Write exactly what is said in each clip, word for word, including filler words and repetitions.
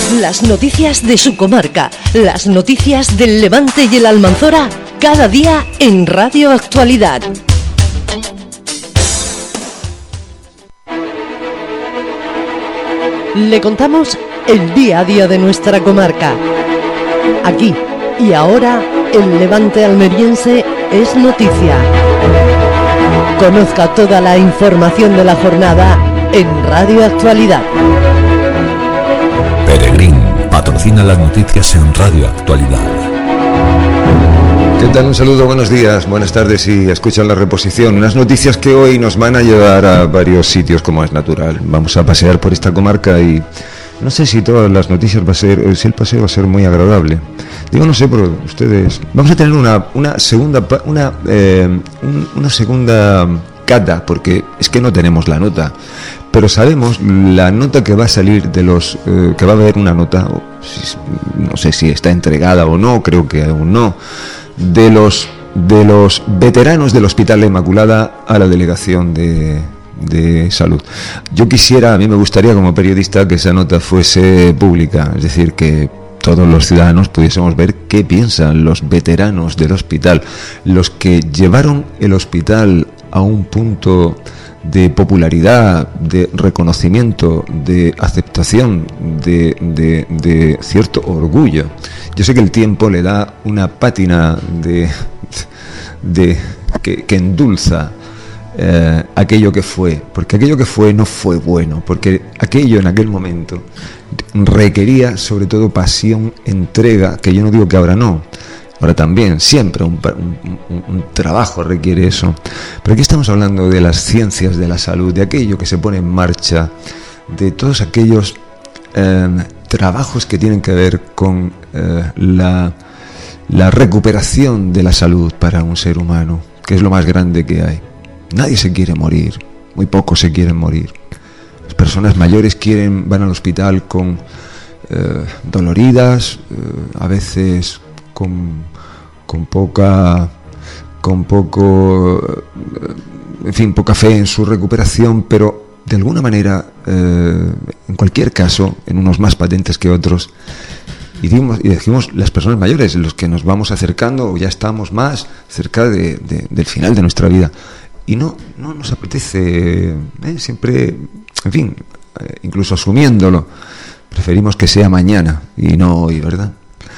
Las noticias de su comarca, las noticias del Levante y el Almanzora, cada día en Radio Actualidad. Le contamos el día a día de nuestra comarca. Aquí y ahora, el Levante almeriense es noticia. Conozca toda la información de la jornada en Radio Actualidad. Peregrín patrocina las noticias en Radio Actualidad. ¿Qué tal? Un saludo, buenos días, buenas tardes y escuchan la reposición. Unas noticias que hoy nos van a llevar a varios sitios como es natural. Vamos a pasear por esta comarca y no sé si todas las noticias va a ser, si el paseo va a ser muy agradable. Digo, no sé, pero ustedes... Vamos a tener una, una segunda, una, eh, un, una segunda cata, porque es que no tenemos la nota. Pero sabemos la nota que va a salir de los... Eh, que va a haber una nota, o si, no sé si está entregada o no, creo que aún no, de los, de los veteranos del Hospital La Inmaculada a la delegación de... de salud. Yo quisiera, a mí me gustaría como periodista que esa nota fuese pública, es decir, que todos los ciudadanos pudiésemos ver qué piensan los veteranos del hospital, los que llevaron el hospital a un punto de popularidad, de reconocimiento, de aceptación, de, de, de cierto orgullo. Yo sé que el tiempo le da una pátina de, de que, que endulza Eh, aquello que fue, porque aquello que fue no fue bueno, porque aquello en aquel momento requería sobre todo pasión, entrega, que yo no digo que ahora no, ahora también, siempre un, un, un trabajo requiere eso, pero aquí estamos hablando de las ciencias de la salud, de aquello que se pone en marcha, de todos aquellos eh, trabajos que tienen que ver con eh, la, la recuperación de la salud para un ser humano, que es lo más grande que hay. Nadie se quiere morir, muy pocos se quieren morir. Las personas mayores quieren, van al hospital con eh, doloridas, eh, a veces con, con poca, con poco, eh, en fin, poca fe en su recuperación, pero de alguna manera, eh, en cualquier caso, en unos más patentes que otros, y decimos, y decimos las personas mayores, los que nos vamos acercando o ya estamos más cerca de, de, del final de nuestra vida. Y no, no nos apetece, ¿eh? Siempre, en fin, eh, incluso asumiéndolo, preferimos que sea mañana y no hoy, ¿verdad?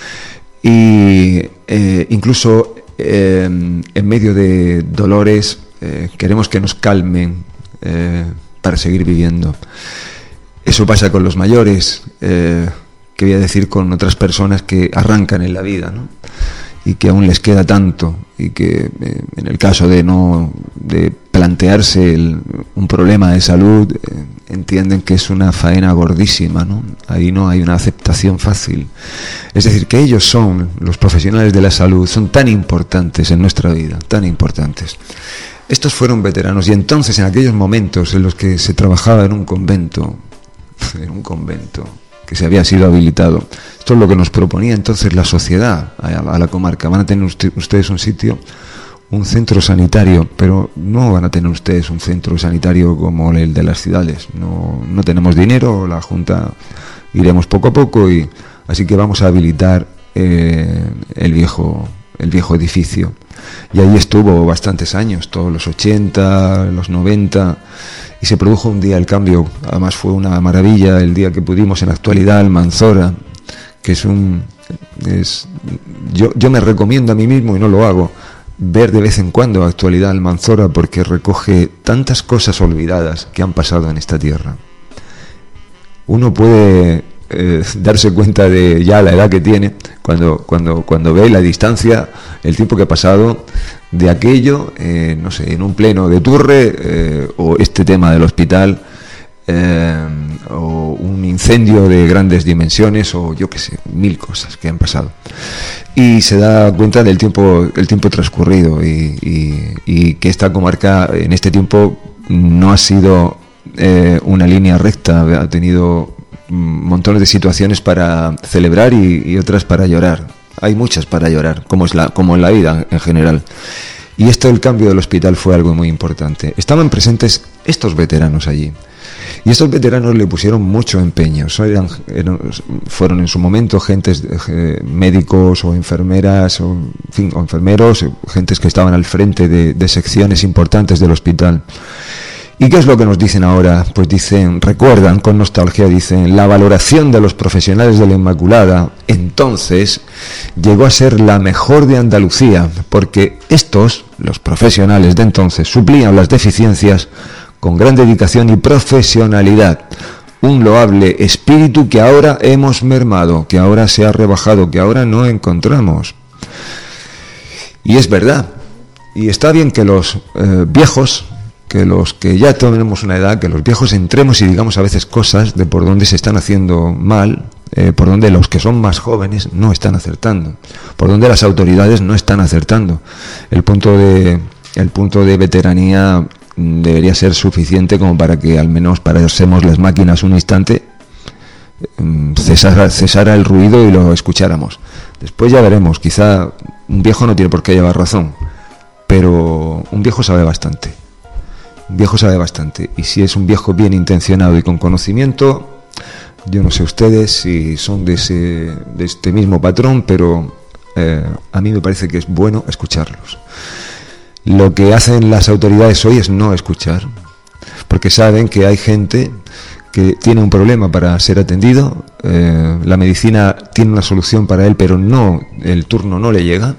Y eh, incluso eh, en medio de dolores eh, queremos que nos calmen eh, para seguir viviendo. Eso pasa con los mayores, eh, que voy a decir con otras personas que arrancan en la vida, ¿no? Y que aún les queda tanto, y que eh, en el caso de no de plantearse el, un problema de salud, eh, entienden que es una faena gordísima, ¿no? Ahí no hay una aceptación fácil. Es decir, que ellos son, los profesionales de la salud, son tan importantes en nuestra vida, tan importantes. Estos fueron veteranos, y entonces en aquellos momentos en los que se trabajaba en un convento, en un convento, que se había sido habilitado. Esto es lo que nos proponía entonces la sociedad a, a la comarca. Van a tener usted, ustedes un sitio, un centro sanitario, pero no van a tener ustedes un centro sanitario como el de las ciudades. No, no tenemos dinero, la Junta iremos poco a poco, y así que vamos a habilitar eh, el viejo el viejo edificio. Y ahí estuvo bastantes años, todos los ochenta, los noventa, y se produjo un día el cambio. Además fue una maravilla el día que pudimos en la Actualidad Almanzora, que es un es yo yo me recomiendo a mí mismo, y no lo hago, ver de vez en cuando Actualidad Almanzora, porque recoge tantas cosas olvidadas que han pasado en esta tierra. Uno puede eh, darse cuenta de ya la edad que tiene cuando cuando cuando ve la distancia, el tiempo que ha pasado de aquello, eh, no sé, en un pleno de Turre, eh, o este tema del hospital, eh, o un incendio de grandes dimensiones, o yo qué sé, mil cosas que han pasado. Y se da cuenta del tiempo, el tiempo transcurrido, y, y, y que esta comarca en este tiempo no ha sido eh, una línea recta, ha tenido montones de situaciones para celebrar y, y otras para llorar. Hay muchas para llorar, como es la, como en la vida en general. Y esto del cambio del hospital fue algo muy importante. Estaban presentes estos veteranos allí. Y estos veteranos le pusieron mucho empeño. Eran, eran, fueron en su momento gentes, eh, médicos o enfermeras, o, en fin, o enfermeros, gentes que estaban al frente de, de secciones importantes del hospital. ¿Y qué es lo que nos dicen ahora? Pues dicen, recuerdan con nostalgia, dicen, la valoración de los profesionales de la Inmaculada entonces llegó a ser la mejor de Andalucía, porque estos, los profesionales de entonces, suplían las deficiencias con gran dedicación y profesionalidad. Un loable espíritu que ahora hemos mermado, que ahora se ha rebajado, que ahora no encontramos. Y es verdad. Y está bien que los eh, viejos, que los que ya tenemos una edad, que los viejos entremos y digamos a veces cosas de por dónde se están haciendo mal, eh, por donde los que son más jóvenes no están acertando, por donde las autoridades no están acertando. El punto de, el punto de veteranía debería ser suficiente como para que al menos parásemos las máquinas un instante, cesara, cesara el ruido y lo escucháramos. Después ya veremos, quizá un viejo no tiene por qué llevar razón, pero un viejo sabe bastante. Un viejo sabe bastante, y si es un viejo bien intencionado y con conocimiento, yo no sé ustedes si son de, ese, de este mismo patrón, pero eh, a mí me parece que es bueno escucharlos. Lo que hacen las autoridades hoy es no escuchar, porque saben que hay gente que tiene un problema para ser atendido, eh, la medicina tiene una solución para él, pero no, el turno no le llega,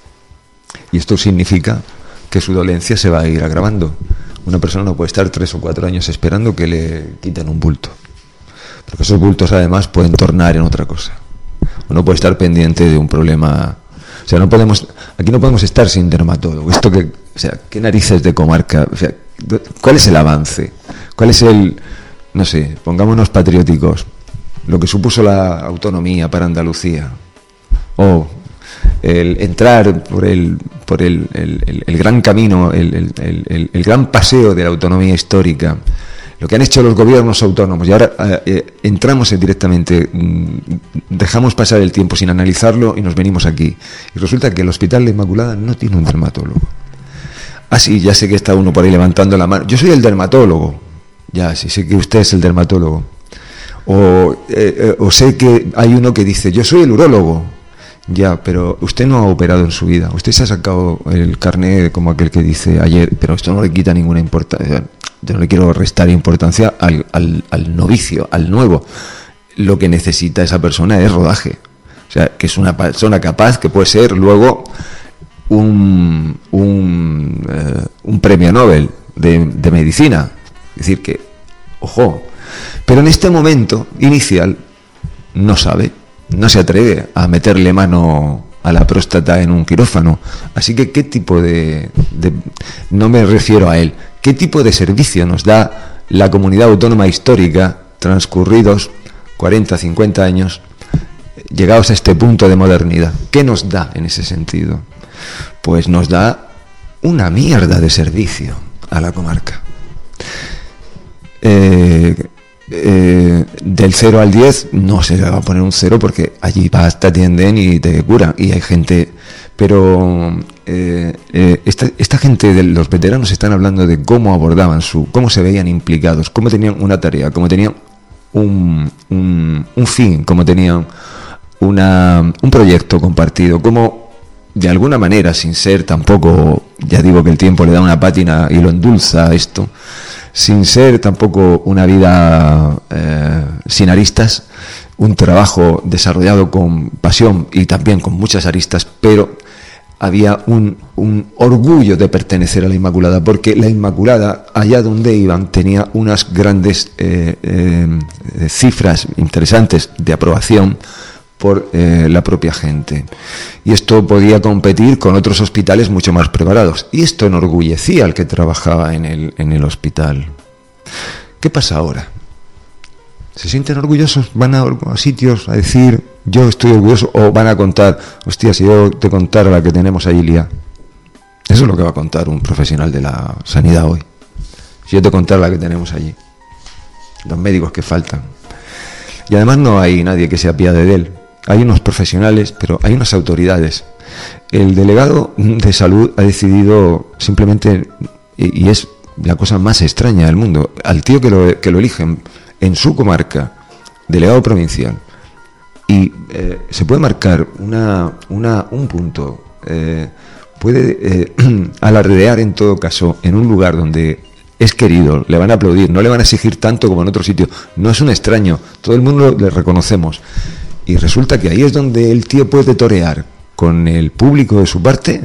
y esto significa que su dolencia se va a ir agravando. Una persona no puede estar tres o cuatro años esperando que le quiten un bulto, porque esos bultos además pueden tornar en otra cosa. Uno puede estar pendiente de un problema, o sea, no podemos, aquí no podemos estar sin dermatólogo. Esto que, o sea, ¿qué narices de comarca? O sea, ¿cuál es el avance? ¿Cuál es el, no sé, pongámonos patrióticos, lo que supuso la autonomía para Andalucía? O el entrar por el por el, el, el, el gran camino, el, el, el, el gran paseo de la autonomía histórica, lo que han hecho los gobiernos autónomos, y ahora eh, entramos directamente, dejamos pasar el tiempo sin analizarlo y nos venimos aquí. Y resulta que el Hospital de Inmaculada no tiene un dermatólogo. Ah, sí, ya sé que está uno por ahí levantando la mano. Yo soy el dermatólogo. Ya, sí, sé que usted es el dermatólogo. O, eh, o sé que hay uno que dice, yo soy el urólogo. Ya, pero usted no ha operado en su vida. Usted se ha sacado el carné como aquel que dice ayer, pero esto no le quita ninguna importancia. Yo no le quiero restar importancia al, al, al novicio, al nuevo. Lo que necesita esa persona es rodaje. O sea, que es una persona capaz, que puede ser luego un, un, eh, un premio Nobel de, de medicina. Es decir, que, ojo, pero en este momento inicial no sabe. No se atreve a meterle mano a la próstata en un quirófano. Así que, ¿qué tipo de, de... no me refiero a él. ¿Qué tipo de servicio nos da la comunidad autónoma histórica, transcurridos cuarenta, cincuenta años, llegados a este punto de modernidad? ¿Qué nos da en ese sentido? Pues nos da una mierda de servicio a la comarca. Eh... Eh, del cero al diez no se va a poner un cero, porque allí vas, te atienden y te curan, y hay gente, pero eh, eh, esta, esta gente de los veteranos están hablando de cómo abordaban su, cómo se veían implicados, cómo tenían una tarea, cómo tenían un, un, un fin, cómo tenían una, un proyecto compartido, cómo de alguna manera, sin ser tampoco, ya digo que el tiempo le da una pátina y lo endulza esto, sin ser tampoco una vida eh, sin aristas, un trabajo desarrollado con pasión y también con muchas aristas, pero había un, un orgullo de pertenecer a la Inmaculada, porque la Inmaculada, allá donde iban, tenía unas grandes eh, eh, cifras interesantes de aprobación por eh, la propia gente, y esto podía competir con otros hospitales mucho más preparados, y esto enorgullecía al que trabajaba en el, en el hospital. ¿Qué pasa ahora? ¿Se sienten orgullosos? ¿Van a, a sitios a decir yo estoy orgulloso? ¿O van a contar, hostia, si yo te contara la que tenemos allí, Lía? Eso es lo que va a contar un profesional de la sanidad hoy. Si yo te contara la que tenemos allí, los médicos que faltan. Y además no hay nadie que se apiade de él. Hay unos profesionales, pero hay unas autoridades. El delegado de salud ha decidido simplemente, y es la cosa más extraña del mundo. Al tío que lo, que lo eligen en su comarca, delegado provincial, y eh, se puede marcar una, una, un punto, eh, puede eh, alardear en todo caso en un lugar donde es querido, le van a aplaudir, no le van a exigir tanto como en otro sitio. No es un extraño, todo el mundo le reconocemos. Y resulta que ahí es donde el tío puede torear con el público de su parte.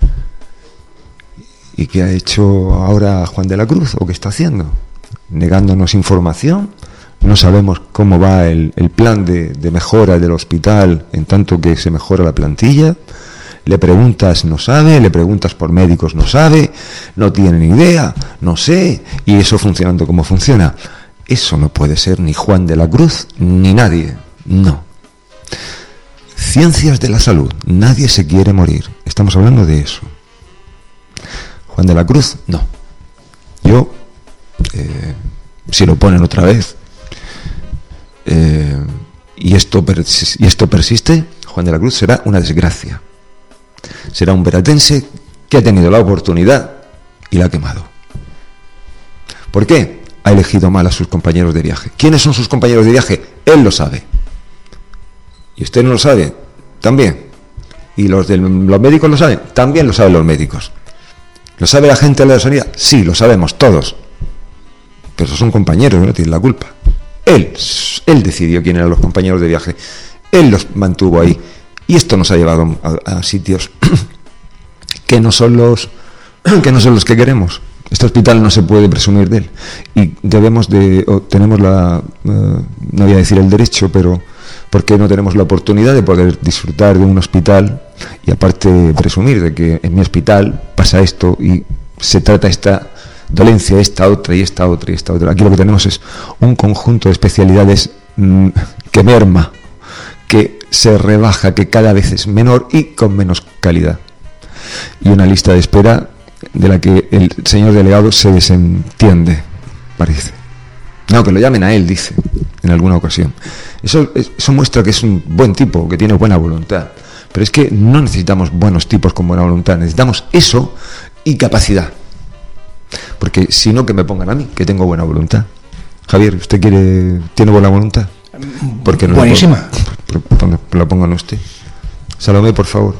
¿Y qué ha hecho ahora Juan de la Cruz? ¿O qué está haciendo? Negándonos información. No sabemos cómo va el, el plan de, de mejora del hospital en tanto que se mejora la plantilla. Le preguntas, no sabe, le preguntas por médicos, no sabe, no tiene ni idea, no sé, y eso funcionando como funciona. Eso no puede ser ni Juan de la Cruz ni nadie, no. Ciencias de la salud, nadie se quiere morir, estamos hablando de eso. Juan de la Cruz, no. Yo, eh, si lo ponen otra vez, eh, y, esto persi- y esto persiste, Juan de la Cruz será una desgracia. Será un veratense que ha tenido la oportunidad y la ha quemado. ¿Por qué? Ha elegido mal a sus compañeros de viaje. ¿Quiénes son sus compañeros de viaje? Él lo sabe. ¿Y usted no lo sabe? También. ¿Y los de los médicos lo saben? También lo saben los médicos. ¿Lo sabe la gente de la sanidad? Sí, lo sabemos todos. Pero son compañeros, no tienen la culpa. Él, él decidió quién eran los compañeros de viaje. Él los mantuvo ahí. Y esto nos ha llevado a, a sitios que no son los que no son los que queremos. Este hospital no se puede presumir de él y debemos de o tenemos la uh, no voy a decir el derecho, pero porque no tenemos la oportunidad de poder disfrutar de un hospital y aparte presumir de que en mi hospital pasa esto y se trata esta dolencia, esta otra y esta otra y esta otra. Aquí lo que tenemos es un conjunto de especialidades mmm, que merma, que se rebaja, que cada vez es menor y con menos calidad. Y una lista de espera de la que el señor delegado se desentiende, parece. No, que lo llamen a él, dice, en alguna ocasión. Eso, eso muestra que es un buen tipo, que tiene buena voluntad. Pero es que no necesitamos buenos tipos con buena voluntad, necesitamos eso y capacidad. Porque si no, que me pongan a mí, que tengo buena voluntad. Javier, ¿usted quiere tiene buena voluntad? Porque no buenísima. Lo, lo pongan usted. Salomé, por favor.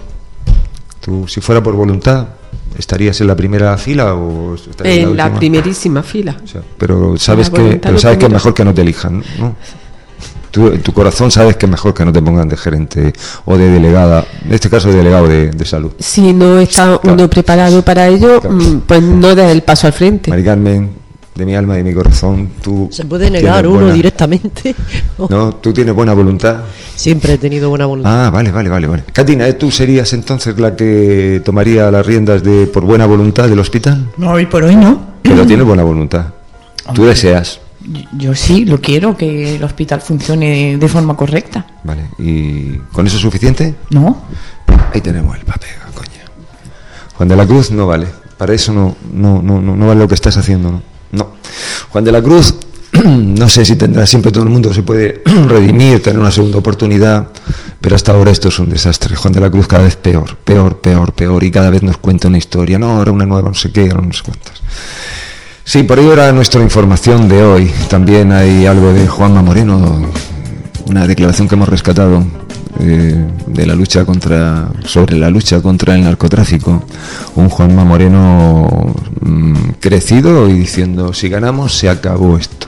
Tú, si fuera por voluntad, ¿estarías en la primera fila o estarías en en la, la primerísima fila? O sea, pero sabes La que pero sabes que es primero. mejor que no te elijan, ¿no? Tú, en tu corazón sabes que es mejor que no te pongan de gerente o de delegada, en este caso de delegado de, de salud. Si no está Claro. uno preparado para ello, Claro. mm, pues no da el paso al frente. Mari Carmen, de mi alma y de mi corazón, tú Se puede negar tienes uno buena- directamente. Oh, No, tú tienes buena voluntad. Siempre he tenido buena voluntad. Ah, vale, vale, vale, vale. Katina, ¿eh? ¿Tú serías entonces la que tomaría las riendas de por buena voluntad del hospital? No, hoy por hoy no. Pero tienes buena voluntad. Tú Hombre. deseas. Yo, yo sí, lo quiero, que el hospital funcione de forma correcta. Vale. ¿Y con eso es suficiente? ¿No? Ahí tenemos el papel, coño. Juan de la Cruz no vale. Para eso no, no, no, no, no vale lo que estás haciendo, ¿no? No. Juan de la Cruz, no sé si tendrá, siempre todo el mundo se puede redimir, tener una segunda oportunidad, pero hasta ahora esto es un desastre. Juan de la Cruz cada vez peor, peor, peor, peor, y cada vez nos cuenta una historia. No, ahora una nueva, no sé qué, ahora no sé cuántas. Sí, por ello era nuestra información de hoy. También hay algo de Juanma Moreno, una declaración que hemos rescatado eh, de la lucha contra, sobre la lucha contra el narcotráfico. Un Juanma Moreno mmm, crecido y diciendo, si ganamos se acabó esto.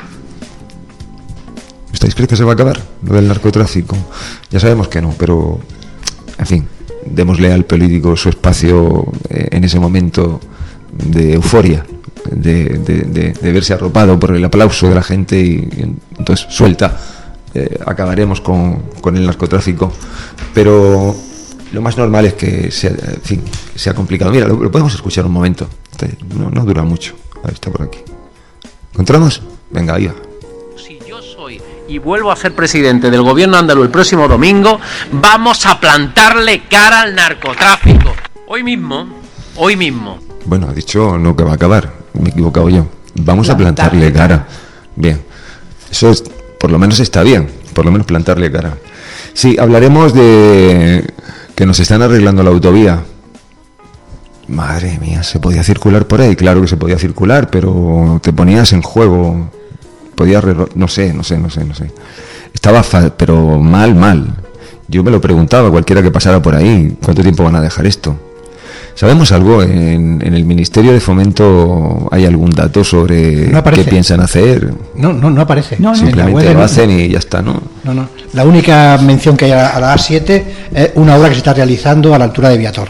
¿Ustedes creen que se va a acabar lo del narcotráfico? Ya sabemos que no, pero en fin, démosle al político su espacio eh, en ese momento de euforia. De, de, de, de verse arropado por el aplauso de la gente y, y entonces suelta, eh, acabaremos con, con el narcotráfico, pero lo más normal es que sea, en fin, que sea complicado. Mira, lo, lo podemos escuchar un momento, no, no dura mucho. Ahí está por aquí. ¿Encontramos? Venga, ahí va. Si yo soy y vuelvo a ser presidente del gobierno andaluz el próximo domingo, vamos a plantarle cara al narcotráfico. Hoy mismo, hoy mismo. Bueno, ha dicho no que va a acabar, me he equivocado yo. Vamos a plantarle cara. Bien, eso es, por lo menos está bien, por lo menos plantarle cara. Sí, hablaremos de que nos están arreglando la autovía. madre mía, se podía circular por ahí, claro que se podía circular, pero te ponías en juego, podías, no sé, no sé, no sé, no sé. Estaba, fa- pero mal, mal. Yo me lo preguntaba, cualquiera que pasara por ahí, ¿cuánto tiempo van a dejar esto? ¿Sabemos algo? ¿En, en el Ministerio de Fomento hay algún dato sobre No aparece. qué piensan hacer? No, no, no aparece. No, no. En la Simplemente web lo no- hacen y ya está, ¿no? No, no. La única mención que hay a, a la A siete es una obra que se está realizando a la altura de Viator.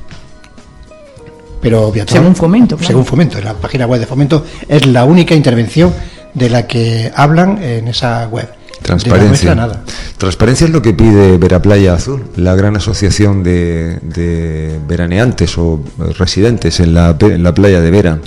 Pero Viator, Según Fomento, claro. Según Fomento, en la página web de Fomento es la única intervención de la que hablan en esa web. Transparencia. De la nuestra, nada. Transparencia es lo que pide Vera Playa Azul, la gran asociación de, de veraneantes o residentes en la, en la playa de Vera.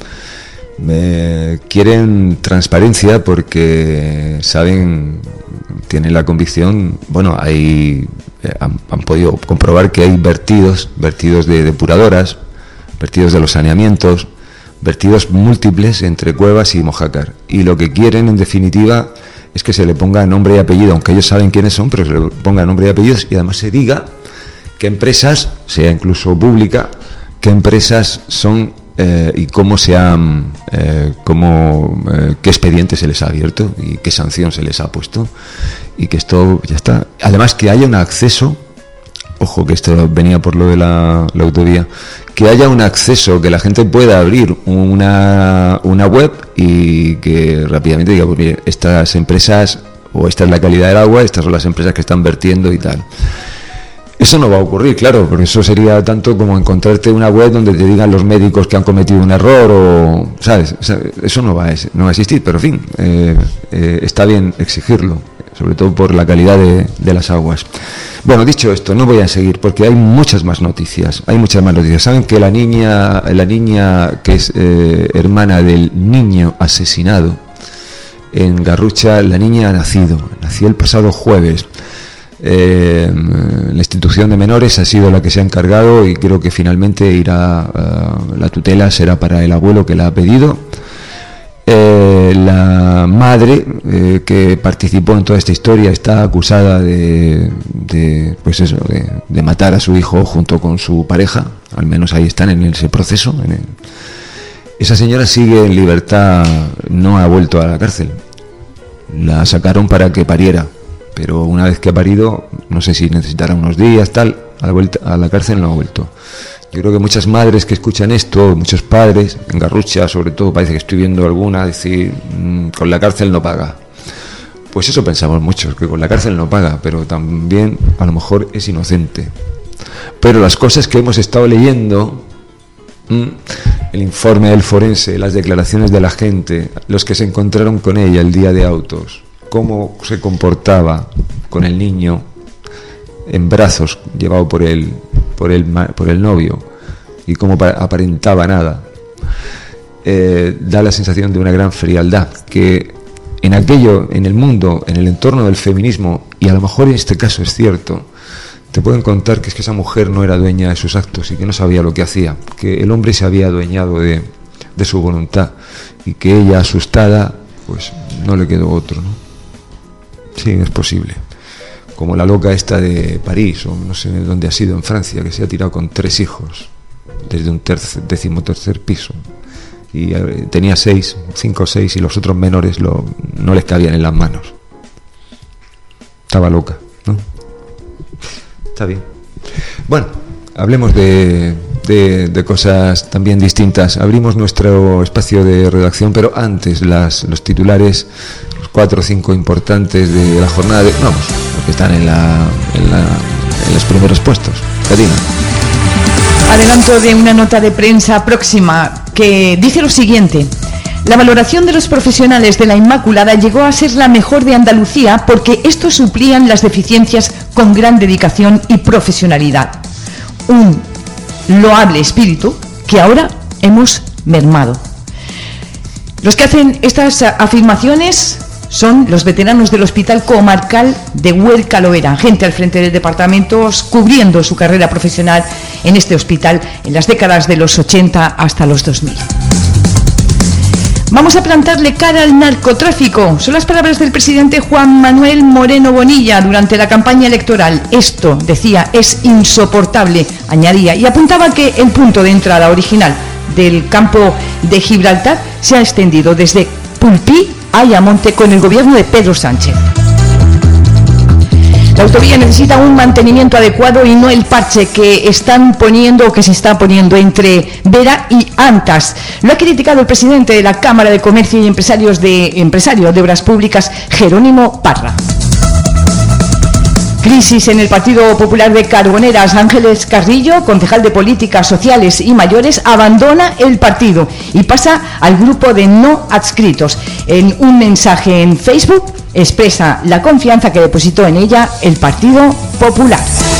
Eh, quieren transparencia porque saben, tienen la convicción, bueno, hay eh, han, han podido comprobar que hay vertidos, vertidos de depuradoras, vertidos de los saneamientos, vertidos múltiples entre Cuevas y Mojácar. Y lo que quieren, en definitiva, es que se le ponga nombre y apellido, aunque ellos saben quiénes son, pero se le ponga nombre y apellidos y además se diga qué empresas, sea incluso pública, qué empresas son eh, y cómo se han, eh, cómo, eh, qué expediente se les ha abierto y qué sanción se les ha puesto y que esto ya está. Además que haya un acceso, ojo que esto venía por lo de la, la autovía, que haya un acceso, que la gente pueda abrir una, una web y que rápidamente diga, pues mire, estas empresas, o esta es la calidad del agua, estas son las empresas que están vertiendo y tal. Eso no va a ocurrir, claro, porque eso sería tanto como encontrarte una web donde te digan los médicos que han cometido un error o, ¿sabes? Eso no va a, no va a existir, pero en fin, eh, eh, está bien exigirlo, sobre todo por la calidad de, de las aguas. Bueno, dicho esto, no voy a seguir porque hay muchas más noticias, hay muchas más noticias. Saben que la niña, la niña que es eh, hermana del niño asesinado en Garrucha, la niña ha nacido, nació el pasado jueves. Eh, la institución de menores ha sido la que se ha encargado y creo que finalmente irá, uh, la tutela será para el abuelo que la ha pedido. Eh, la madre eh, que participó en toda esta historia está acusada de, de pues eso, de, de matar a su hijo junto con su pareja, al menos ahí están en ese proceso. En el... Esa señora sigue en libertad, no ha vuelto a la cárcel. La sacaron para que pariera, pero una vez que ha parido, no sé si necesitará unos días, tal, a la vuelta a la cárcel no ha vuelto. Yo creo que muchas madres que escuchan esto, muchos padres, en Garrucha sobre todo, parece que estoy viendo alguna decir, mmm, con la cárcel no paga. Pues eso pensamos muchos, que con la cárcel no paga, pero también a lo mejor es inocente. Pero las cosas que hemos estado leyendo, mmm, el informe del forense, las declaraciones de la gente, los que se encontraron con ella el día de autos, cómo se comportaba con el niño en brazos, llevado por el, por el, por el novio, y cómo aparentaba nada, eh, da la sensación de una gran frialdad, que en aquello, en el mundo, en el entorno del feminismo, y a lo mejor en este caso es cierto, te pueden contar que es que esa mujer no era dueña de sus actos y que no sabía lo que hacía, que el hombre se había adueñado de, de su voluntad y que ella, asustada, pues no le quedó otro, ¿no? Sí, es posible. Como la loca esta de París, o no sé dónde ha sido, en Francia, que se ha tirado con tres hijos desde un tercer, decimotercer piso. Y eh, tenía seis, cinco o seis, y los otros menores lo, no les cabían en las manos. Estaba loca, ¿no? Está bien. Bueno, hablemos de, de, de cosas también distintas. Abrimos nuestro espacio de redacción, pero antes las, los titulares, los cuatro o cinco importantes de la jornada de... Vamos, los que están en, la, en, la, en los primeros puestos. Katina. Adelanto de una nota de prensa próxima que dice lo siguiente. La valoración de los profesionales de la Inmaculada llegó a ser la mejor de Andalucía porque estos suplían las deficiencias con gran dedicación y profesionalidad. Un loable espíritu que ahora hemos mermado. Los que hacen estas afirmaciones son los veteranos del Hospital Comarcal de Huerca Loera, gente al frente del departamento cubriendo su carrera profesional en este hospital en las décadas de los ochenta hasta los dos mil. Vamos a plantarle cara al narcotráfico. Son las palabras del presidente Juan Manuel Moreno Bonilla durante la campaña electoral. Esto, decía, es insoportable, añadía, y apuntaba que el punto de entrada original del campo de Gibraltar se ha extendido desde Pulpí a Ayamonte con el gobierno de Pedro Sánchez. La autovía necesita un mantenimiento adecuado y no el parche que están poniendo o que se está poniendo entre Vera y Antas. Lo ha criticado el presidente de la Cámara de Comercio y Empresarios de Empresario de Obras Públicas, Jerónimo Parra. Crisis en el Partido Popular de Carboneras. Ángeles Carrillo, concejal de Políticas Sociales y Mayores, abandona el partido y pasa al grupo de no adscritos. En un mensaje en Facebook expresa la confianza que depositó en ella el Partido Popular.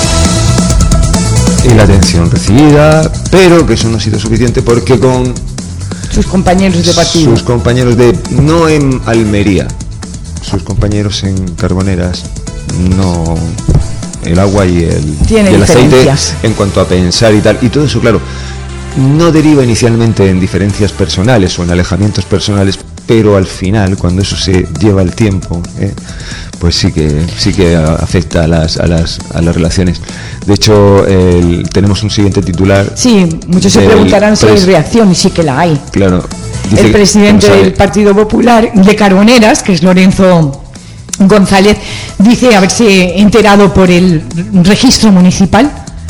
Y la atención recibida, pero que eso no ha sido suficiente porque con sus compañeros de partido, sus compañeros de, no en Almería, sus compañeros en Carboneras, no, el agua y el, y el aceite en cuanto a pensar y tal, y todo eso, claro, no deriva inicialmente en diferencias personales o en alejamientos personales, pero al final, cuando eso se lleva el tiempo, ¿eh? pues sí que sí que afecta a las a las a las relaciones. De hecho, el, tenemos un siguiente titular. Sí, muchos se preguntarán si hay reacción, y sí que la hay. Claro. El presidente del Partido Popular de Carboneras, que es Lorenzo González, dice haberse enterado por el registro municipal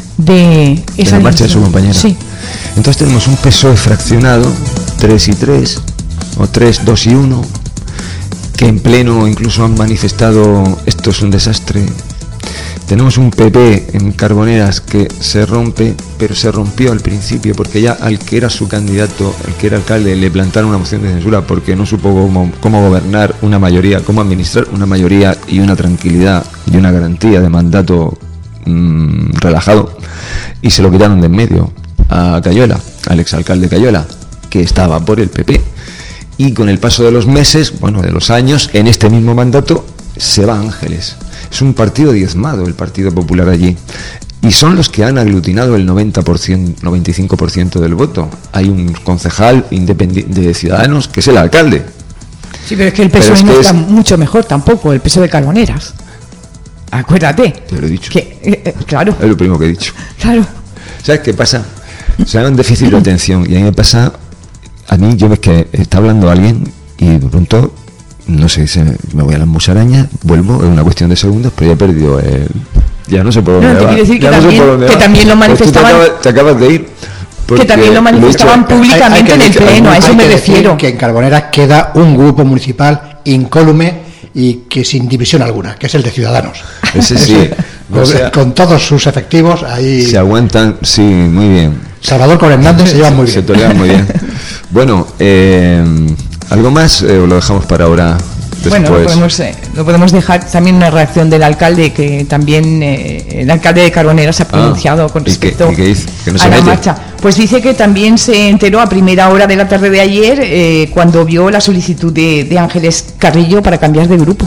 de esa de la marcha de su compañera. Sí. Entonces tenemos un P S O E fraccionado, tres y tres, o tres, dos y uno, que en pleno incluso han manifestado esto es un desastre. Tenemos un P P en Carboneras que se rompe, pero se rompió al principio porque ya al que era su candidato, al que era alcalde, le plantaron una moción de censura porque no supo cómo, cómo gobernar una mayoría, cómo administrar una mayoría y una tranquilidad y una garantía de mandato mmm, relajado, y se lo quitaron de en medio a Cayuela, al exalcalde Cayuela, que estaba por el P P. Y con el paso de los meses, bueno, de los años, en este mismo mandato se va Ángeles. Es un partido diezmado el Partido Popular allí, y son los que han aglutinado el noventa por ciento, noventa y cinco por ciento del voto. Hay un concejal independiente de Ciudadanos que es el alcalde. Sí, pero es que el P S O E es no está es... mucho mejor tampoco, el P S O E de Carboneras. Acuérdate. Te lo he dicho. Que, eh, claro. Es lo primero que he dicho. Claro. ¿Sabes qué pasa? O sea, hay un déficit de atención, y a mí me pasa, a mí yo ves que está hablando alguien y de pronto, no sé, se, me voy a las musarañas, vuelvo en una cuestión de segundos, pero ya he perdido el... Ya no sé por dónde no, te va. quiero decir que ya también, no sé por dónde que va. también lo manifestaban... Pues te, acabas, te acabas de ir. Que también lo manifestaban dicho, públicamente hay, hay en el pleno, a eso me refiero. Que en Carboneras queda un grupo municipal incólume y que sin división alguna, que es el de Ciudadanos. Ese sí. O sea, con todos sus efectivos ahí... Se aguantan, sí, muy bien. Salvador con Hernández se llevan muy bien. Se toleran muy bien. Bueno, eh, ¿algo más eh, o lo dejamos para ahora? Después. Bueno, lo podemos, eh, lo podemos dejar. También una reacción del alcalde, que también eh, el alcalde de Carboneras se ha pronunciado ah, con respecto ¿y qué, y qué dice? ¿Que no se a mete? la marcha. Pues dice que también se enteró a primera hora de la tarde de ayer eh, cuando vio la solicitud de, de Ángeles Carrillo para cambiar de grupo.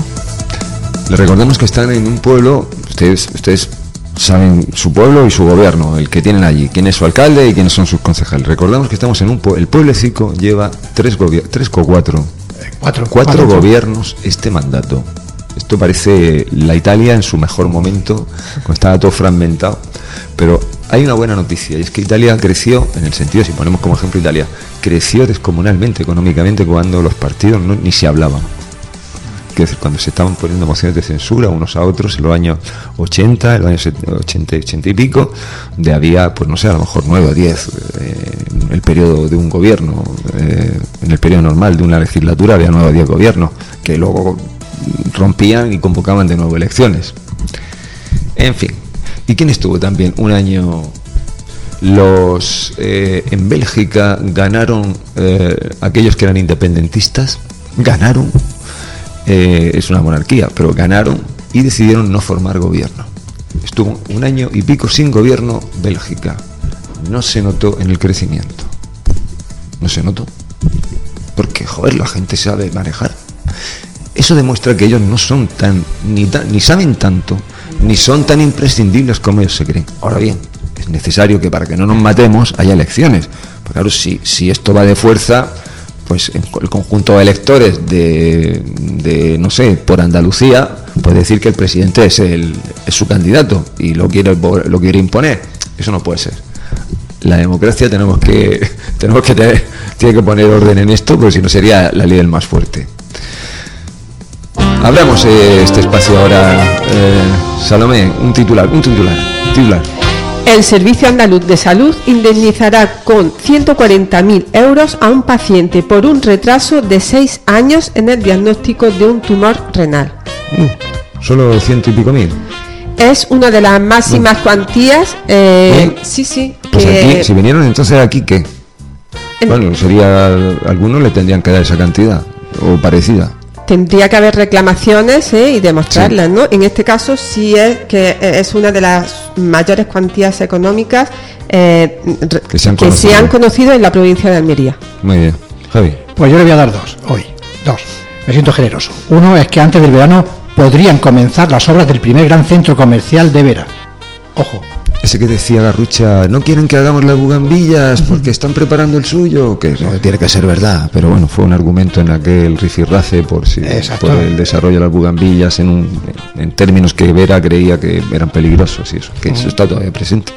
Le recordamos que están en un pueblo, ustedes, ustedes saben su pueblo y su gobierno, el que tienen allí, quién es su alcalde y quiénes son sus concejales. Recordamos que estamos en un pueblo, el pueblecito lleva tres gobiernos, tres o cuatro, cuatro, cuatro, cuatro gobiernos este mandato. Esto parece la Italia en su mejor momento, cuando estaba todo fragmentado. Pero hay una buena noticia, y es que Italia creció, en el sentido, si ponemos como ejemplo Italia, creció descomunalmente económicamente cuando los partidos no, ni se hablaban. Quiero decir, cuando se estaban poniendo mociones de censura unos a otros en los años ochenta, en los años ochenta, ochenta y pico, de había, pues no sé, a lo mejor nueve o diez eh, en el periodo de un gobierno, eh, en el periodo normal de una legislatura había nueve o diez gobiernos, que luego rompían y convocaban de nuevo elecciones. En fin. ¿Y quién estuvo también un año? Los eh, en Bélgica ganaron eh, aquellos que eran independentistas, ganaron. Eh, es una monarquía, pero ganaron y decidieron no formar gobierno. Estuvo un año y pico sin gobierno Bélgica. No se notó en el crecimiento. No se notó. Porque, joder, la gente sabe manejar. Eso demuestra que ellos no son tan, ni, tan, ni saben tanto, ni son tan imprescindibles como ellos se creen. Ahora bien, es necesario que para que no nos matemos haya elecciones. Porque claro, si, si esto va de fuerza, pues el conjunto de electores de, de no sé, por Andalucía, puede decir que el presidente es, el, es su candidato y lo quiere, lo quiere imponer. Eso no puede ser. La democracia tenemos que tenemos que tener, tiene que poner orden en esto, porque si no sería la ley del más fuerte. Hablamos eh, este espacio ahora, eh, Salomé, un titular, un titular, titular. El Servicio Andaluz de Salud indemnizará con ciento cuarenta mil euros a un paciente por un retraso de seis años en el diagnóstico de un tumor renal. Uh, solo ciento y pico mil. Es una de las máximas no. cuantías. Eh, ¿Eh? Sí, sí. Pues que... aquí, si vinieron entonces aquí, ¿qué? En... Bueno, sería, algunos le tendrían que dar esa cantidad, o parecida. Tendría que haber reclamaciones ¿eh? y demostrarlas, sí. ¿no? En este caso sí es que es una de las mayores cuantías económicas eh, que, se han, que se han conocido en la provincia de Almería. Muy bien, Javi. Pues yo le voy a dar dos, hoy, dos. Me siento generoso. Uno es que antes del verano podrían comenzar las obras del primer gran centro comercial de Vera. Ojo. Ese que decía Garrucha, no quieren que hagamos las bugambillas porque están preparando el suyo, que no tiene que ser verdad, pero bueno, fue un argumento en aquel rifirrafe por, si, por el desarrollo de las bugambillas en, un, en términos que Vera creía que eran peligrosos y eso, que eso está todavía presente.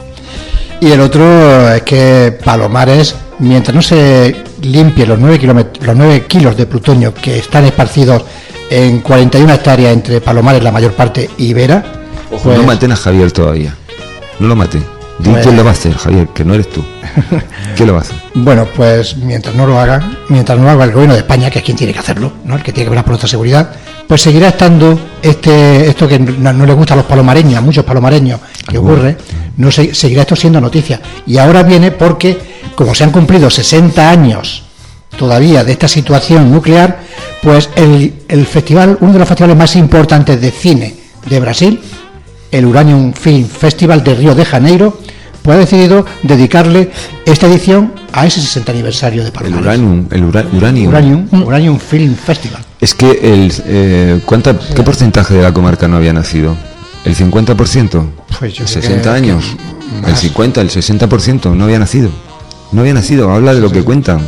Y el otro es que Palomares, mientras no se limpie los nueve kilómetros, los nueve kilos de plutonio que están esparcidos en cuarenta y una hectáreas entre Palomares, la mayor parte, y Vera, Ojo, pues... no maten a Javier todavía. No lo maten. Dí Pues... quién lo va a hacer, Javier, que no eres tú. ¿Quién lo va a hacer? Bueno, pues mientras no lo hagan, mientras no lo haga el gobierno de España, que es quien tiene que hacerlo, ¿no? El que tiene que velar por nuestra seguridad, pues seguirá estando este esto que no, no les gusta a los palomareños, a muchos palomareños que uh-huh. ocurre, no se, seguirá esto siendo noticia. Y ahora viene porque, como se han cumplido sesenta años todavía de esta situación nuclear, pues el, el festival, uno de los festivales más importantes de cine de Brasil, el Uranium Film Festival de Río de Janeiro, pues ha decidido dedicarle esta edición a ese sesenta aniversario de Palomares. El Uranium, el ura, Uranium. Uranium, Uranium Film Festival. Es que el eh, ¿cuánta, ¿qué porcentaje de la comarca no había nacido? ¿El cincuenta por ciento? Pues yo sesenta que, años. Que el cincuenta, el sesenta por ciento no había nacido. No había nacido. Habla de lo que cuentan,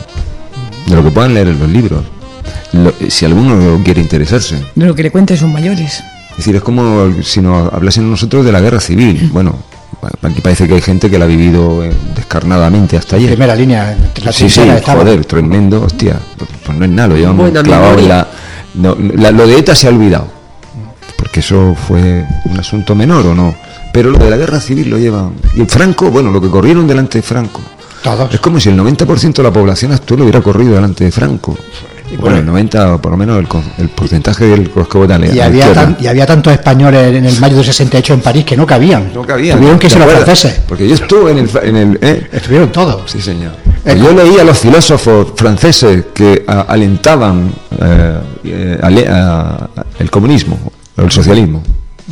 de lo que puedan leer en los libros. Lo, si alguno quiere interesarse. De lo que le cuenten sus mayores. Es decir, es como si nos hablasen nosotros de la guerra civil. Bueno, aquí parece que hay gente que la ha vivido descarnadamente hasta ayer. Primera línea, la sí, sí, estaba. Joder, tremendo, hostia. Pues no es nada, lo llevamos Buena clavado en memoria. la, no, la... Lo de ETA se ha olvidado, porque eso fue un asunto menor o no. Pero lo de la guerra civil lo llevan. Y Franco, bueno, lo que corrieron delante de Franco. Todos. Es como si el noventa por ciento de la población actual hubiera corrido delante de Franco. Y bueno, el noventa, por lo menos el, el porcentaje de los que votan. Y había, tan, y había tantos españoles en el mayo del sesenta y ocho en París que no cabían. No cabían. Tuvieron que ser los franceses. Porque yo estuve en el... En el ¿eh? Estuvieron todos. Sí, señor. Eh, yo leí a los filósofos franceses que a, alentaban eh, eh, ale, a, a, el comunismo, o el socialismo.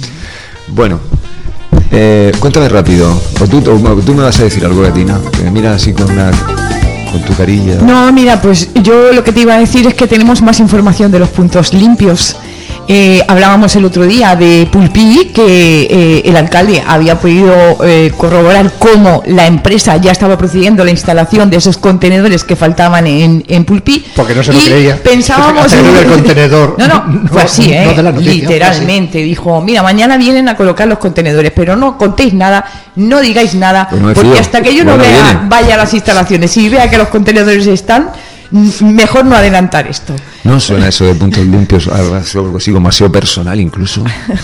Bueno, eh, cuéntame rápido. O tú, o tú me vas a decir algo, Gatina, que me miras así con una... con tu carilla. No, mira, pues yo lo que te iba a decir es que tenemos más información de los puntos limpios. Eh, hablábamos el otro día de Pulpí, que eh, el alcalde había podido eh, corroborar cómo la empresa ya estaba procediendo a la instalación de esos contenedores que faltaban en, en Pulpí. Porque no se lo creía. Pensábamos en el contenedor. No, no, no, fue así, ¿eh? No noticia, literalmente. Así. Dijo, mira, mañana vienen a colocar los contenedores, pero no contéis nada, no digáis nada, pues no porque frío. Hasta que yo bueno, no vea, viene. vaya a las instalaciones y vea que los contenedores están, mejor no adelantar esto. No suena eso de puntos limpios, algo así como aseo personal incluso.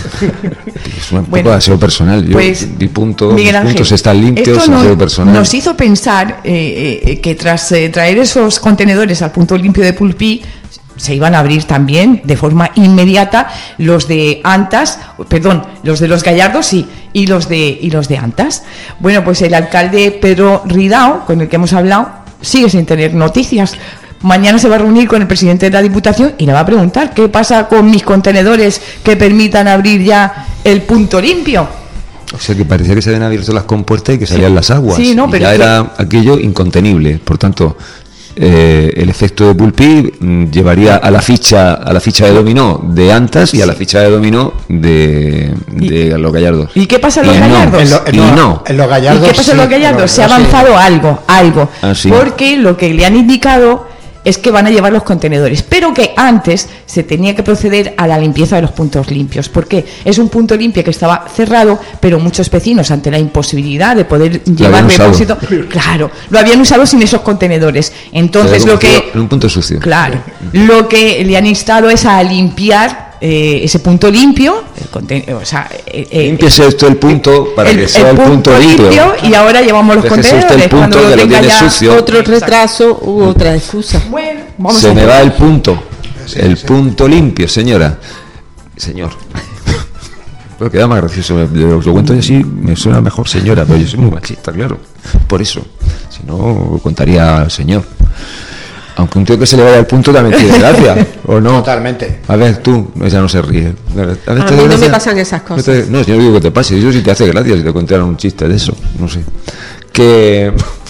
Es un bueno, poco aseo personal. Yo, pues, mi punto, Miguel mis Ángel, puntos están limpios, esto no, aseo personal. Nos hizo pensar eh, eh, que tras eh, traer esos contenedores al punto limpio de Pulpí, se iban a abrir también de forma inmediata los de Antas, perdón, los de los Gallardos sí, y los de y los de Antas. Bueno, pues el alcalde Pedro Ridao, con el que hemos hablado, sigue sin tener noticias. Mañana se va a reunir con el presidente de la Diputación y le va a preguntar qué pasa con mis contenedores que permitan abrir ya el punto limpio. O sea que parecía que se habían abierto las compuertas y que salían sí. las aguas. Sí, no, y pero ya que... era aquello incontenible. Por tanto, eh, el efecto de Pulpí mm, llevaría a la ficha a la ficha de dominó de Antas y a la ficha de dominó de, de ¿Y, los Gallardos. ¿Y qué pasa en los y Gallardos? No, en lo, en y lo, no. En los Gallardos ¿Y qué pasa en los Gallardos? Sí, se ha avanzado sí. algo, algo. Ah, sí. Porque lo que le han indicado es que van a llevar los contenedores, pero que antes se tenía que proceder a la limpieza de los puntos limpios, porque es un punto limpio que estaba cerrado, pero muchos vecinos, ante la imposibilidad de poder llevar depósito, claro, lo habían usado sin esos contenedores. Entonces lo que en un punto sucio. Claro, lo que le han instado es a limpiar eh, ese punto limpio, el conten- o sea, eh, eh, Límpiese esto el punto para el, que sea el, el punto, punto limpio. limpio, y ahora llevamos los Déjese contenedores usted el punto, cuando lo que lo tenga tiene ya sucio. Otro retraso u otra excusa. Bueno, vamos Se a me hacer- va el punto. Sí, el sí. punto limpio, señora. Señor. Pero queda más gracioso. Lo, lo cuento así, me suena mejor señora, pero yo soy muy machista, claro. Por eso. Si no, contaría señor. Aunque un tío que se le vaya al punto también tiene gracia, ¿o no? Totalmente. A ver, tú, ella no se ríe. A, ver, A ¿te mí da no me gracia? pasan esas No, cosas. te- no, yo no digo que te pase, eso sí te hace gracia si te contaran un chiste de eso, no sé. Que,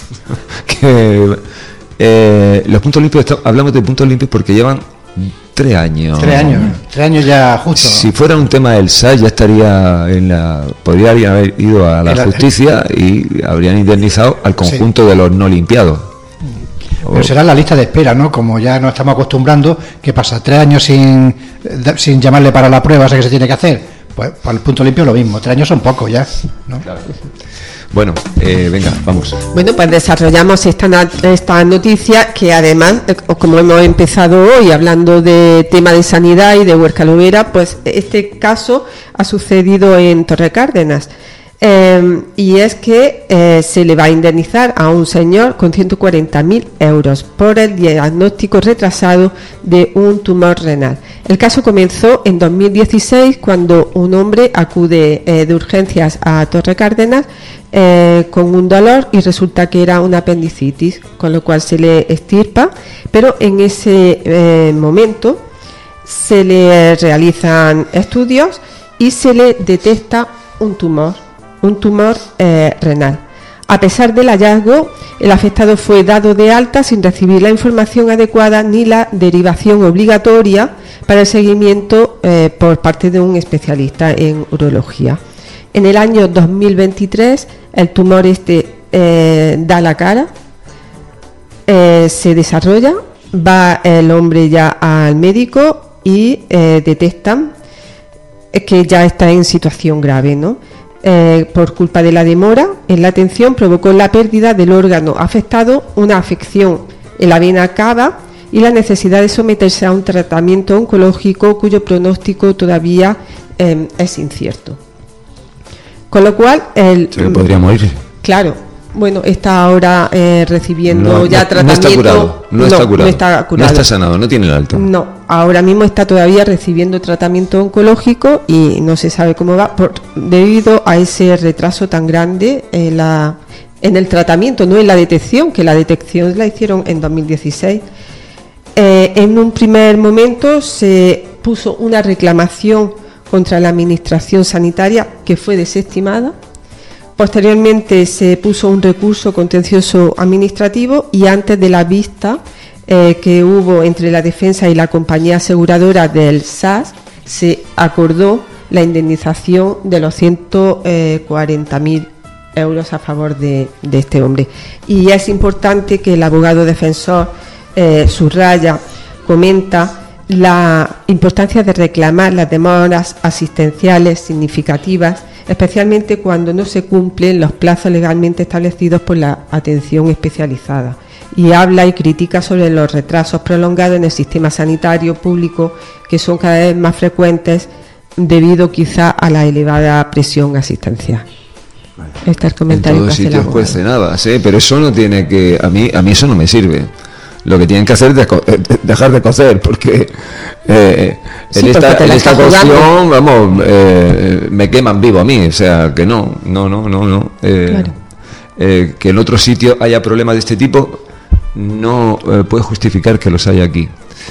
que eh, los puntos limpios, está- hablamos de puntos limpios porque llevan tres años. Tres años. Tres años ya justo. Si fuera un tema del S A S ya estaría en la... Podría haber ido a la En la- justicia y habrían indemnizado al conjunto de los no limpiados. Pero será la lista de espera, ¿no? Como ya nos estamos acostumbrando, que pasa tres años sin, sin llamarle para la prueba, esa que se tiene que hacer. Pues para el punto limpio lo mismo, tres años son pocos ya, ¿no? Bueno, eh, venga, vamos. Bueno, pues desarrollamos esta, na- esta noticia que además, eh, como hemos empezado hoy hablando de tema de sanidad y de Huerca Lobera, pues este caso ha sucedido en Torrecárdenas. Eh, y es que eh, se le va a indemnizar a un señor con ciento cuarenta mil euros por el diagnóstico retrasado de un tumor renal. El caso comenzó en dos mil dieciséis cuando un hombre acude eh, de urgencias a Torrecárdenas eh, con un dolor y resulta que era una apendicitis, con lo cual se le extirpa, pero en ese eh, momento se le realizan estudios y se le detecta un tumor. un tumor eh, renal. A pesar del hallazgo, el afectado fue dado de alta sin recibir la información adecuada ni la derivación obligatoria para el seguimiento eh, por parte de un especialista en urología. En el año dos mil veintitrés, el tumor este eh, da la cara, eh, se desarrolla, va el hombre ya al médico y eh, detectan que ya está en situación grave, ¿no? Eh, por culpa de la demora en la atención provocó la pérdida del órgano afectado, una afección en la vena cava y la necesidad de someterse a un tratamiento oncológico cuyo pronóstico todavía eh, es incierto. Con lo cual, el, Se le podría morir. claro, bueno, está ahora eh, recibiendo No, ya no, tratamiento. no está curado. No, está curado. No está curado. No está sanado, no tiene el alto. No, ahora mismo está todavía recibiendo tratamiento oncológico y no se sabe cómo va por, debido a ese retraso tan grande en, la, en el tratamiento, no en la detección, que la detección la hicieron en dos mil dieciséis. Eh, en un primer momento se puso una reclamación contra la administración sanitaria que fue desestimada. Posteriormente se puso un recurso contencioso administrativo y antes de la vista eh, que hubo entre la defensa y la compañía aseguradora del S A S se acordó la indemnización de los ciento cuarenta mil euros a favor de, de este hombre. Y es importante que el abogado defensor eh, subraya, comenta la importancia de reclamar las demoras asistenciales significativas, especialmente cuando no se cumplen los plazos legalmente establecidos por la atención especializada, y habla y critica sobre los retrasos prolongados en el sistema sanitario público que son cada vez más frecuentes debido quizá a la elevada presión asistencial. Este es el En comentario que todos hace el sitios abogado. cuece nada, ¿sí? Pero eso no tiene que... A mí, a mí eso no me sirve. Lo que tienen que hacer es co- eh, dejar de cocer, porque eh, Sí, en porque esta, te en la esta está jugando. cuestión, vamos, eh, me queman vivo a mí, o sea, que no, no, no, no, no. Eh, Claro. eh, que en otro sitio haya problemas de este tipo no eh, puede justificar que los haya aquí.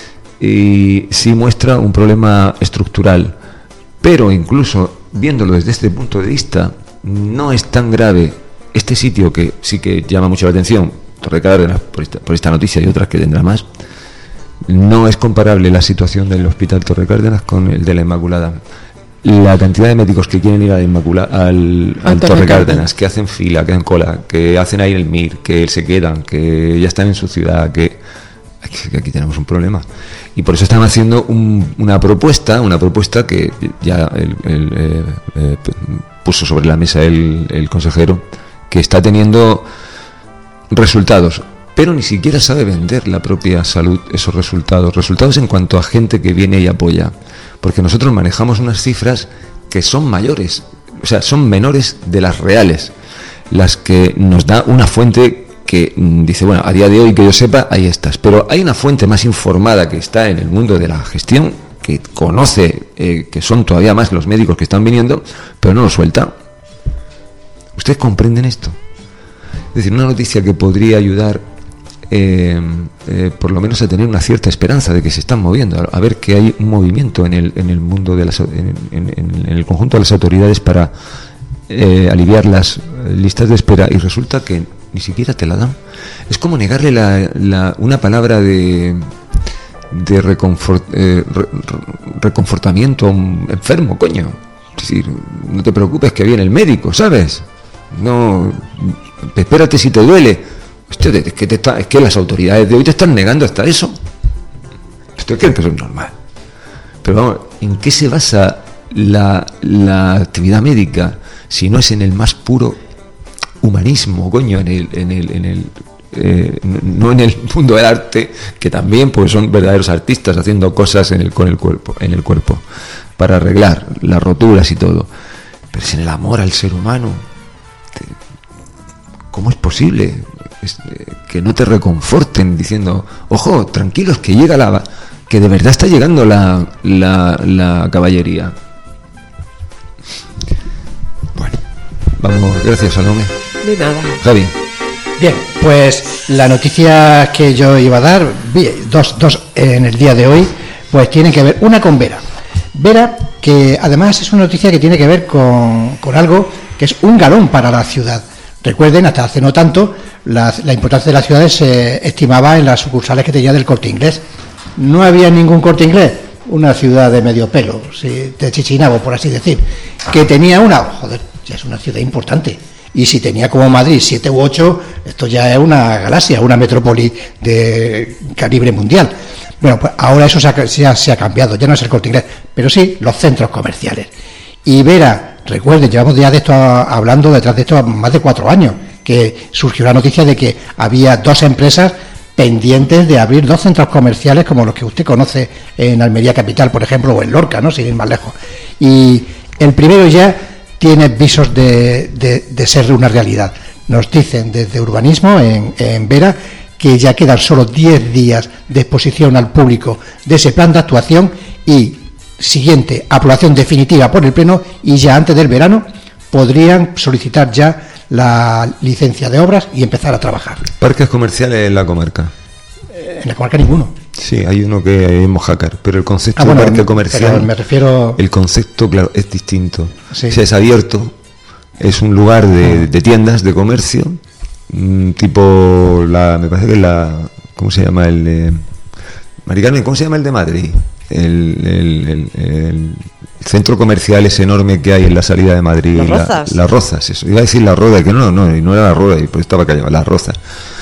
Y sí muestra un problema estructural, pero incluso viéndolo desde este punto de vista, no es tan grave este sitio que sí que llama mucho la atención, Torrecárdenas, por esta, por esta noticia y otras que tendrá más. No es comparable la situación del Hospital Torrecárdenas con el de la Inmaculada. La cantidad de médicos que quieren ir a la Inmacula- al, al Al Torrecárdenas. Torrecárdenas, que hacen fila, que hacen cola, que hacen ahí el M I R, que se quedan, que ya están en su ciudad, que que aquí tenemos un problema. Y por eso están haciendo un, una propuesta, una propuesta que ya el, el, eh, eh, puso sobre la mesa el, el consejero, que está teniendo resultados, pero ni siquiera sabe vender la propia salud esos resultados. Resultados en cuanto a gente que viene y apoya. Porque nosotros manejamos unas cifras que son mayores, o sea, son menores de las reales, las que nos da una fuente que dice, bueno, a día de hoy que yo sepa, hay estas, pero hay una fuente más informada que está en el mundo de la gestión, que conoce, eh, que son todavía más los médicos que están viniendo, pero no lo suelta. ¿Ustedes comprenden esto? Es decir, una noticia que podría ayudar eh, eh, por lo menos a tener una cierta esperanza de que se están moviendo, a, a ver que hay un movimiento en el, en el mundo de las, en, en, en el conjunto de las autoridades para eh, aliviar las listas de espera, y resulta que ni siquiera te la dan. Es como negarle la, la, una palabra de, de reconfort, eh, re, reconfortamiento a un enfermo, coño. Es decir, no te preocupes que viene el médico, ¿sabes? No, espérate si te duele. Hostia, es, que te está, es que las autoridades de hoy te están negando hasta eso. Esto creen que eso es normal. Pero vamos, ¿en qué se basa la, la actividad médica si no es en el más puro humanismo, coño, en el, en el, en el eh, no en el mundo del arte, que también pues son verdaderos artistas haciendo cosas en el, con el cuerpo, en el cuerpo, para arreglar las roturas y todo, pero es en el amor al ser humano. ¿Cómo es posible es, eh, que no te reconforten diciendo, ojo, tranquilos, que llega la, que de verdad está llegando la, la, la caballería? Bueno, vamos, gracias, Salomé. De nada. Javi. Bien, pues la noticia que yo iba a dar, dos, dos en el día de hoy, pues tienen que ver, una con Vera. Vera, que además es una noticia que tiene que ver con, con algo que es un galón para la ciudad. Recuerden, hasta hace no tanto, la, la importancia de las ciudades se estimaba en las sucursales que tenía del Corte Inglés. No había ningún Corte Inglés, una ciudad de medio pelo, sí, de Chichinabo, por así decir, que tenía una, joder, ya es una ciudad importante. Y si tenía como Madrid siete u ocho, esto ya es una galaxia, una metrópoli de calibre mundial. Bueno, pues ahora eso se ha, se ha, se ha cambiado, ya no es el Corte Inglés, pero sí los centros comerciales. Y Vera, recuerden, llevamos ya de esto hablando detrás de esto más de cuatro años, que surgió la noticia de que había dos empresas pendientes de abrir dos centros comerciales como los que usted conoce en Almería Capital, por ejemplo, o en Lorca, ¿no?, sin ir más lejos. Y el primero ya tiene visos de, de, de ser una realidad. Nos dicen desde Urbanismo en, en Vera que ya quedan solo diez días de exposición al público de ese plan de actuación y siguiente aprobación definitiva por el Pleno, y ya antes del verano podrían solicitar ya la licencia de obras y empezar a trabajar. ¿Parques comerciales en la comarca? En la comarca ninguno. Sí, hay uno que hay en Mojácar, pero el concepto ah, bueno, de parque comercial, me refiero... el concepto, claro, es distinto. Sí. O sea, es abierto, es un lugar de, de tiendas, de comercio, tipo, la, me parece que la, ¿cómo se llama el de Mari Carmen? ¿Cómo se llama el de Madrid? El, el, el, el centro comercial es enorme que hay en la salida de Madrid. Las la, Rozas. Las Rozas, eso. Iba a decir la Roda, que no, no, no era la Roda, y pues estaba callado, Las Rozas.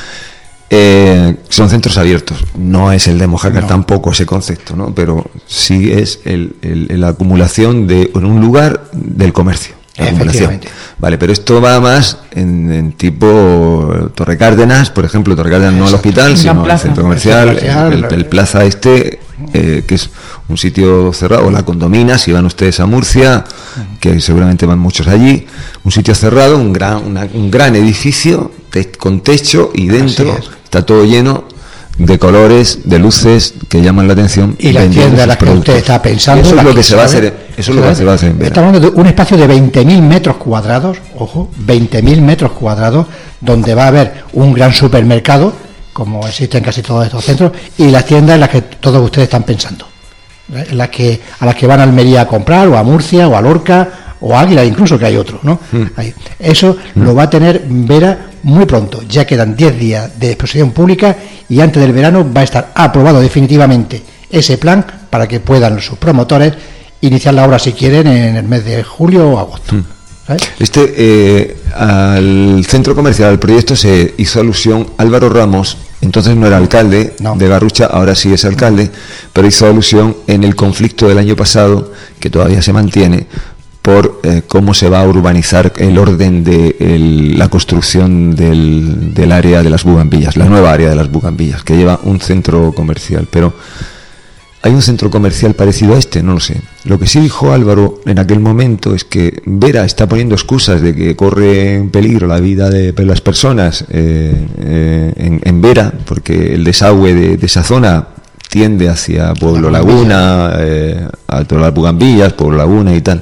Eh, son centros abiertos, no es el de Mojácar, no. Tampoco ese concepto, ¿no? Pero sí es el, el, la acumulación de en un lugar del comercio. Efectivamente. Vale, pero esto va más en, en tipo Torre Cárdenas, por ejemplo, Torre Cárdenas no al hospital, sino al centro comercial, el, el, el Plaza este, eh, que es un sitio cerrado, o la Condomina, si van ustedes a Murcia, que seguramente van muchos allí, un sitio cerrado, un gran, una, un gran edificio te, con techo, y dentro está todo lleno de colores, de luces que llaman la atención. Y la tienda en la que usted está pensando, eso es lo que se va a hacer, eso es lo que se va a hacer en Vera. Estamos hablando de un espacio de veinte mil metros cuadrados, ojo, veinte mil metros cuadrados, donde va a haber un gran supermercado, como existe en casi todos estos centros, y las tiendas en las que todos ustedes están pensando, ¿eh? En las que, a las que van a Almería a comprar, o a Murcia, o a Lorca, o a Águila, incluso, que hay otro, ¿no? Mm. Ahí. Eso mm. lo va a tener Vera muy pronto. Ya quedan diez días de exposición pública y antes del verano va a estar aprobado definitivamente ese plan para que puedan sus promotores iniciar la obra, si quieren, en el mes de julio o agosto. Mm. ¿Sabes? Este, eh, al centro comercial, al proyecto, se hizo alusión Álvaro Ramos, entonces no era alcalde No. de Garrucha, ahora sí es alcalde, pero hizo alusión en el conflicto del año pasado, que todavía se mantiene, por eh, cómo se va a urbanizar el orden de el- la construcción del, del área de las Bugambillas, la nueva área de las Bugambillas, que lleva un centro comercial. Pero ¿hay un centro comercial parecido a este? No lo sé. Lo que sí dijo Álvaro en aquel momento es que Vera está poniendo excusas de que corre en peligro la vida de las personas eh, eh, en, en Vera, porque el desagüe de, de esa zona tiende hacia Pueblo Laguna, eh, a todas las Bugambillas, Pueblo Laguna y tal.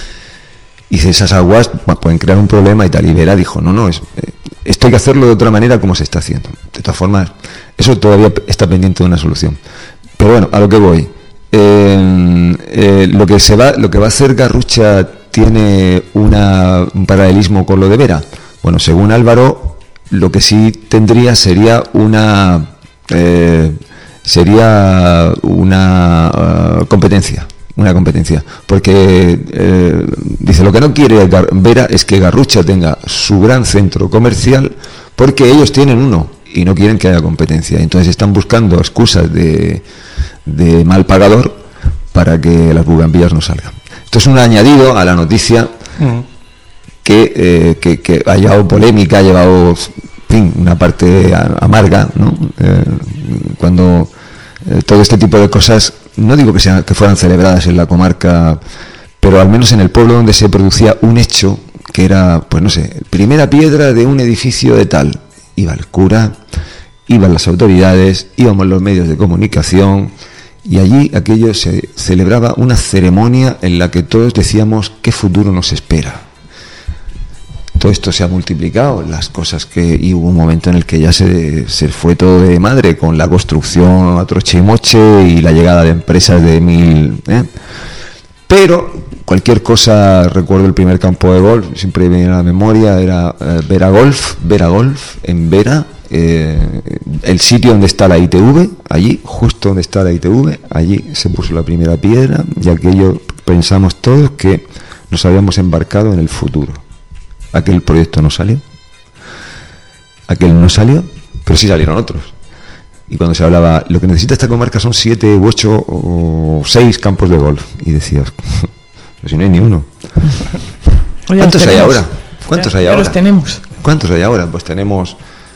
Y si esas aguas bueno, pueden crear un problema y tal. Y Vera dijo, no, no, es, eh, esto hay que hacerlo de otra manera como se está haciendo. De todas formas, eso todavía está pendiente de una solución. Pero bueno, a lo que voy. Eh, eh, lo que se va, lo que va a hacer Garrucha tiene una, un paralelismo con lo de Vera. Bueno, según Álvaro, lo que sí tendría sería una eh, sería una uh, competencia. Una competencia, porque eh, dice lo que no quiere Gar- Vera es que Garrucha tenga su gran centro comercial, porque ellos tienen uno y no quieren que haya competencia. Entonces están buscando excusas de, de mal pagador para que las Bugambillas no salgan. Esto es un añadido a la noticia Mm. que, eh, que, que ha llevado polémica, ha llevado, en fin, una parte a- amarga, ¿no? Eh, cuando eh, todo este tipo de cosas, no digo que sean que fueran celebradas en la comarca, pero al menos en el pueblo donde se producía un hecho que era, pues no sé, primera piedra de un edificio de tal, iba el cura, iban las autoridades, íbamos los medios de comunicación, y allí aquello se celebraba una ceremonia en la que todos decíamos qué futuro nos espera. Todo esto se ha multiplicado, las cosas que, y hubo un momento en el que ya se, se fue todo de madre con la construcción a troche y moche y la llegada de empresas de mil, ¿eh? Pero cualquier cosa, recuerdo el primer campo de golf, siempre me viene a la memoria, era eh, Vera Golf, Vera Golf en Vera, eh, el sitio donde está la I T V, allí, justo donde está la I T V, allí se puso la primera piedra y aquello pensamos todos que nos habíamos embarcado en el futuro. Aquel proyecto no salió, aquel no salió, pero sí salieron otros. Y cuando se hablaba, lo que necesita esta comarca son siete u ocho o seis campos de golf, y decías, pero si no hay ni uno. Oye, ¿Cuántos los hay tenemos. ahora? ¿Cuántos Ya- hay ya ahora? Los tenemos. ¿Cuántos hay ahora? Pues tenemos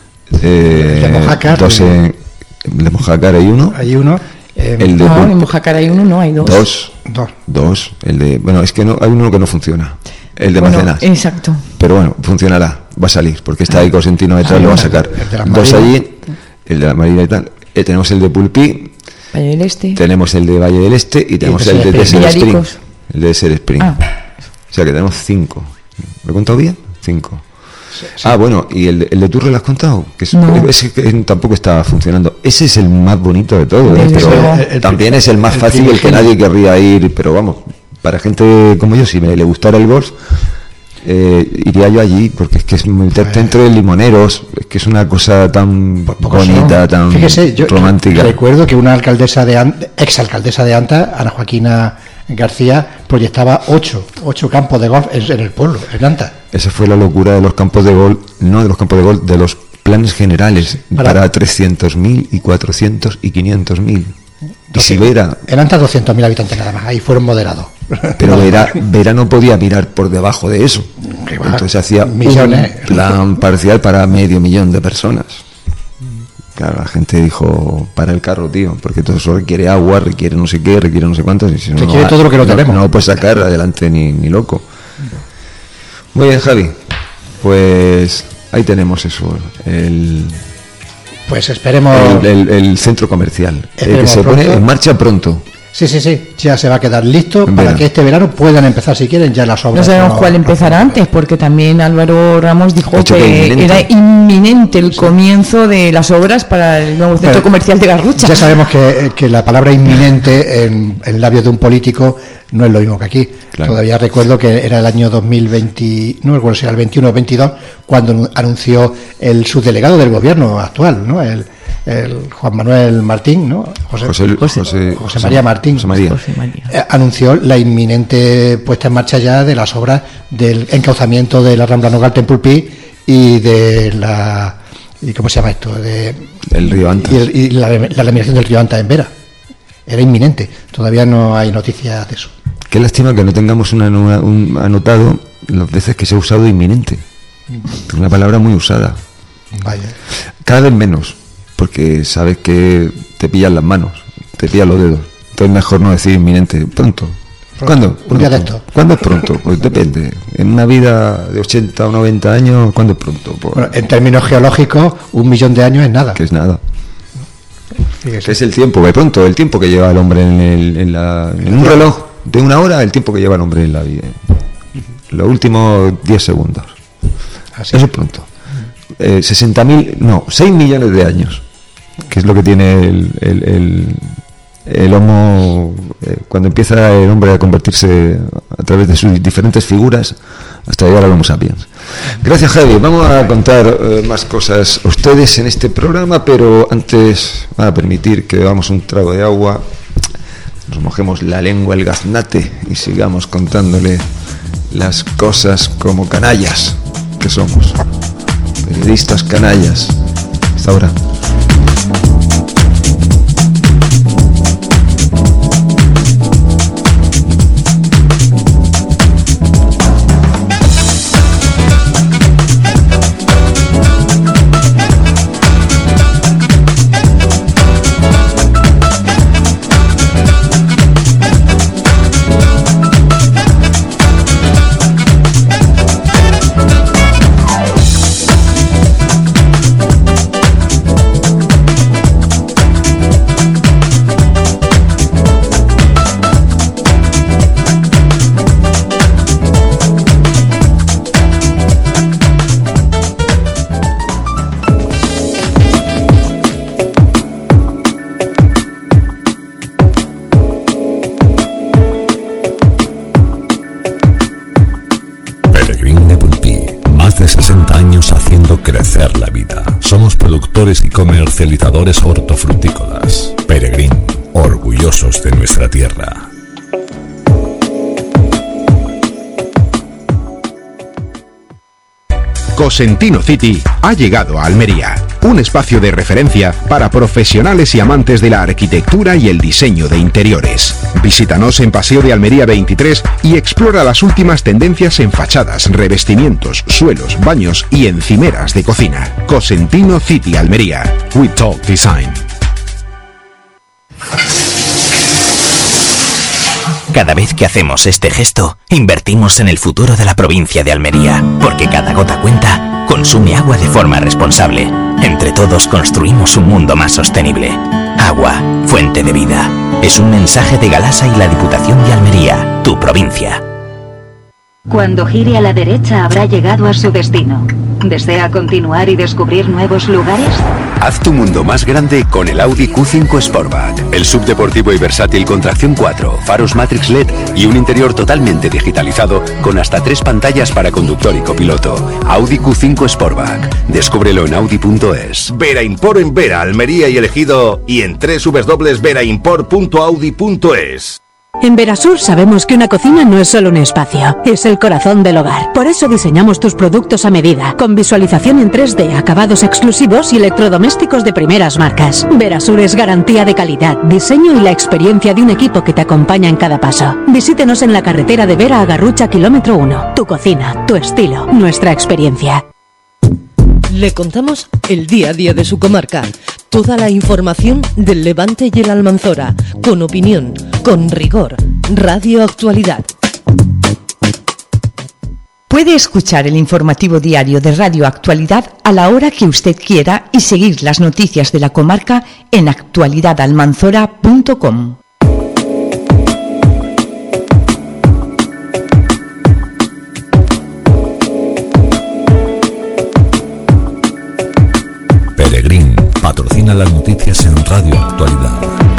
eh, El de Mojácar, dos en, de Mojácar hay uno, Hay uno. eh, el de No, Pul- en Mojácar hay uno, no, hay dos. dos, Dos. dos, el de, bueno, es que no hay uno que no funciona, el de Bueno, Macenas. exacto. Pero bueno, funcionará, va a salir, porque está ahí Cosentino detrás, Ah, lo va a el de- sacar. el de la Dos Marina. allí, el de la Marina y tal. Eh, tenemos el de Pulpí, Valle del Este. tenemos el de Valle del Este y tenemos de el de Desert Desert Spring. Villaricos. El de Desert Spring. Ah. O sea que tenemos cinco. ¿Lo he contado bien? Cinco. Ah, bueno, ¿y el de, el de Turre lo has contado? Que es- No. ese que tampoco está funcionando. Ese es el más bonito de todo, ¿eh? Desde Pero luego. El- el- también es el más el fácil, el que primigenio. nadie querría ir, pero vamos, para gente como yo, si me le gustara el golf, eh, iría yo allí, porque es que es meterte entre limoneros, es que es una cosa tan Pocos bonita, son. tan Fíjese, yo romántica. recuerdo que una alcaldesa de An- exalcaldesa de Anta, Ana Joaquina García, proyectaba ocho, ocho campos de golf en, en el pueblo, en Anta. Esa fue la locura de los campos de golf, no de los campos de golf, de los planes generales, Para- para, trescientos mil y cuatrocientos y quinientos mil. Y si Vera, En Anta doscientos mil habitantes nada más, ahí fueron moderados. pero Vera, Vera no podía mirar por debajo de eso. Que va, Entonces hacía millones. un plan parcial para medio millón de personas. Claro, la gente dijo, para el carro, tío, porque todo eso requiere agua, requiere no sé qué, requiere no sé cuántos. Y si no, Requiere no, todo lo que no tenemos. No lo puedes sacar adelante ni, ni loco. Muy bien, Javi. Pues ahí tenemos eso, el, Pues esperemos. el, el- el centro comercial, eh, que Esperemos se pone pronto. en marcha pronto. Sí, sí, sí, ya se va a quedar listo En para verano. que este verano puedan empezar, si quieren, ya las obras. No sabemos No- cuál no- empezará antes, porque también Álvaro Ramos dijo Hecho que que inminente. era inminente el comienzo de las obras para el nuevo centro Bueno, comercial de Garrucha. Ya sabemos que, que la palabra inminente en, en labios de un político no es lo mismo que aquí. Claro. Todavía recuerdo que era el año dos mil veinte, no recuerdo si era el veintiuno o veintidós, cuando anunció el subdelegado del gobierno actual, ¿no? El, el Juan Manuel Martín, ¿no? José, José- José, José María Martín. José María. José María. Eh, anunció la inminente puesta en marcha ya de las obras del encauzamiento de la Rambla Nogal Tempulpí y de la ¿y cómo se llama esto? De, el río Anta. Y, el, y la, la eliminación del río Anta en Vera. Era inminente. Todavía no hay noticias de eso. Qué lástima que no tengamos una, una, un anotado las veces que se ha usado inminente. Una palabra muy usada. Vaya. Cada vez menos, porque sabes que te pillan las manos, te pillan los dedos. Entonces mejor no decir inminente. Pronto. ¿Cuándo? Un día de esto. ¿Cuándo es pronto? Pues depende. En una vida de ochenta o noventa años, ¿cuándo es pronto? Pues, bueno, en términos geológicos, un millón de años es nada. Que es nada. Fíjese. Que es el tiempo, de pronto, el tiempo que lleva el hombre en, el, en, la, en un reloj de una hora, el tiempo que lleva el hombre en la vida. Los últimos diez segundos. Así Eso es es pronto. Eh, sesenta mil, no, seis millones de años, que es lo que tiene el, el, el, el Homo, eh, cuando empieza el hombre a convertirse a través de sus diferentes figuras hasta llegar al Homo sapiens. Gracias, Javi. Vamos a contar eh, más cosas a ustedes en este programa, pero antes van a permitir que bebamos un trago de agua, nos mojemos la lengua, el gaznate, y sigamos contándole las cosas como canallas que somos. Periodistas canallas. Hasta ahora. Crecer la vida. Somos productores y comercializadores hortofrutícolas. Peregrín, orgullosos de nuestra tierra. Cosentino City ha llegado a Almería, un espacio de referencia para profesionales y amantes de la arquitectura y el diseño de interiores. Visítanos en Paseo de Almería veintitrés y explora las últimas tendencias en fachadas, revestimientos, suelos, baños y encimeras de cocina. Cosentino City Almería. We Talk Design. Cada vez que hacemos este gesto, invertimos en el futuro de la provincia de Almería, porque cada gota cuenta, consume agua de forma responsable. Entre todos construimos un mundo más sostenible. Agua, fuente de vida. Es un mensaje de Galasa y la Diputación de Almería, tu provincia. Cuando gire a la derecha habrá llegado a su destino. ¿Desea continuar y descubrir nuevos lugares? Haz tu mundo más grande con el Audi Q cinco Sportback. El subdeportivo y versátil con tracción cuatro, faros Matrix L E D y un interior totalmente digitalizado con hasta tres pantallas para conductor y copiloto. Audi Q cinco Sportback. Descúbrelo en audi punto es. Vera Import en Vera, Almería y Elegido y en doble u doble u doble u punto vera import punto audi punto es. En Verasur sabemos que una cocina no es solo un espacio, es el corazón del hogar. Por eso diseñamos tus productos a medida, con visualización en tres D, acabados exclusivos y electrodomésticos de primeras marcas. Verasur es garantía de calidad, diseño y la experiencia de un equipo que te acompaña en cada paso. Visítenos en la carretera de Vera a Garrucha, kilómetro uno. Tu cocina, tu estilo, nuestra experiencia. Le contamos el día a día de su comarca. Toda la información del Levante y el Almanzora, con opinión, con rigor. Radio Actualidad. Puede escuchar el informativo diario de Radio Actualidad a la hora que usted quiera y seguir las noticias de la comarca en actualidad almanzora punto com. Peregrín patrocina las noticias en Radio Actualidad.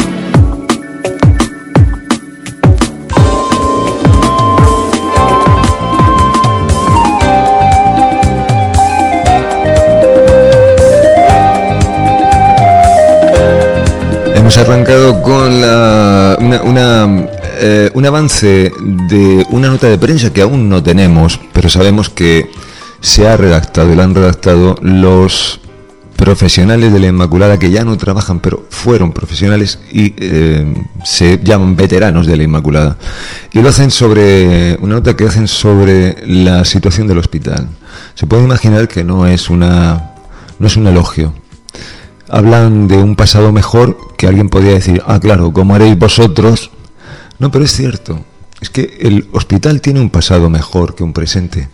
Hemos arrancado con la, una, una, eh, un avance de una nota de prensa que aún no tenemos, pero sabemos que se ha redactado y la han redactado los profesionales de la Inmaculada que ya no trabajan, pero fueron profesionales y eh, se llaman veteranos de la Inmaculada. Y lo hacen sobre, una nota que hacen sobre la situación del hospital. Se puede imaginar que no es una, no es un elogio. Hablan de un pasado mejor, que alguien podría decir, ah, claro, como haréis vosotros. No, pero es cierto, es que el hospital tiene un pasado mejor que un presente.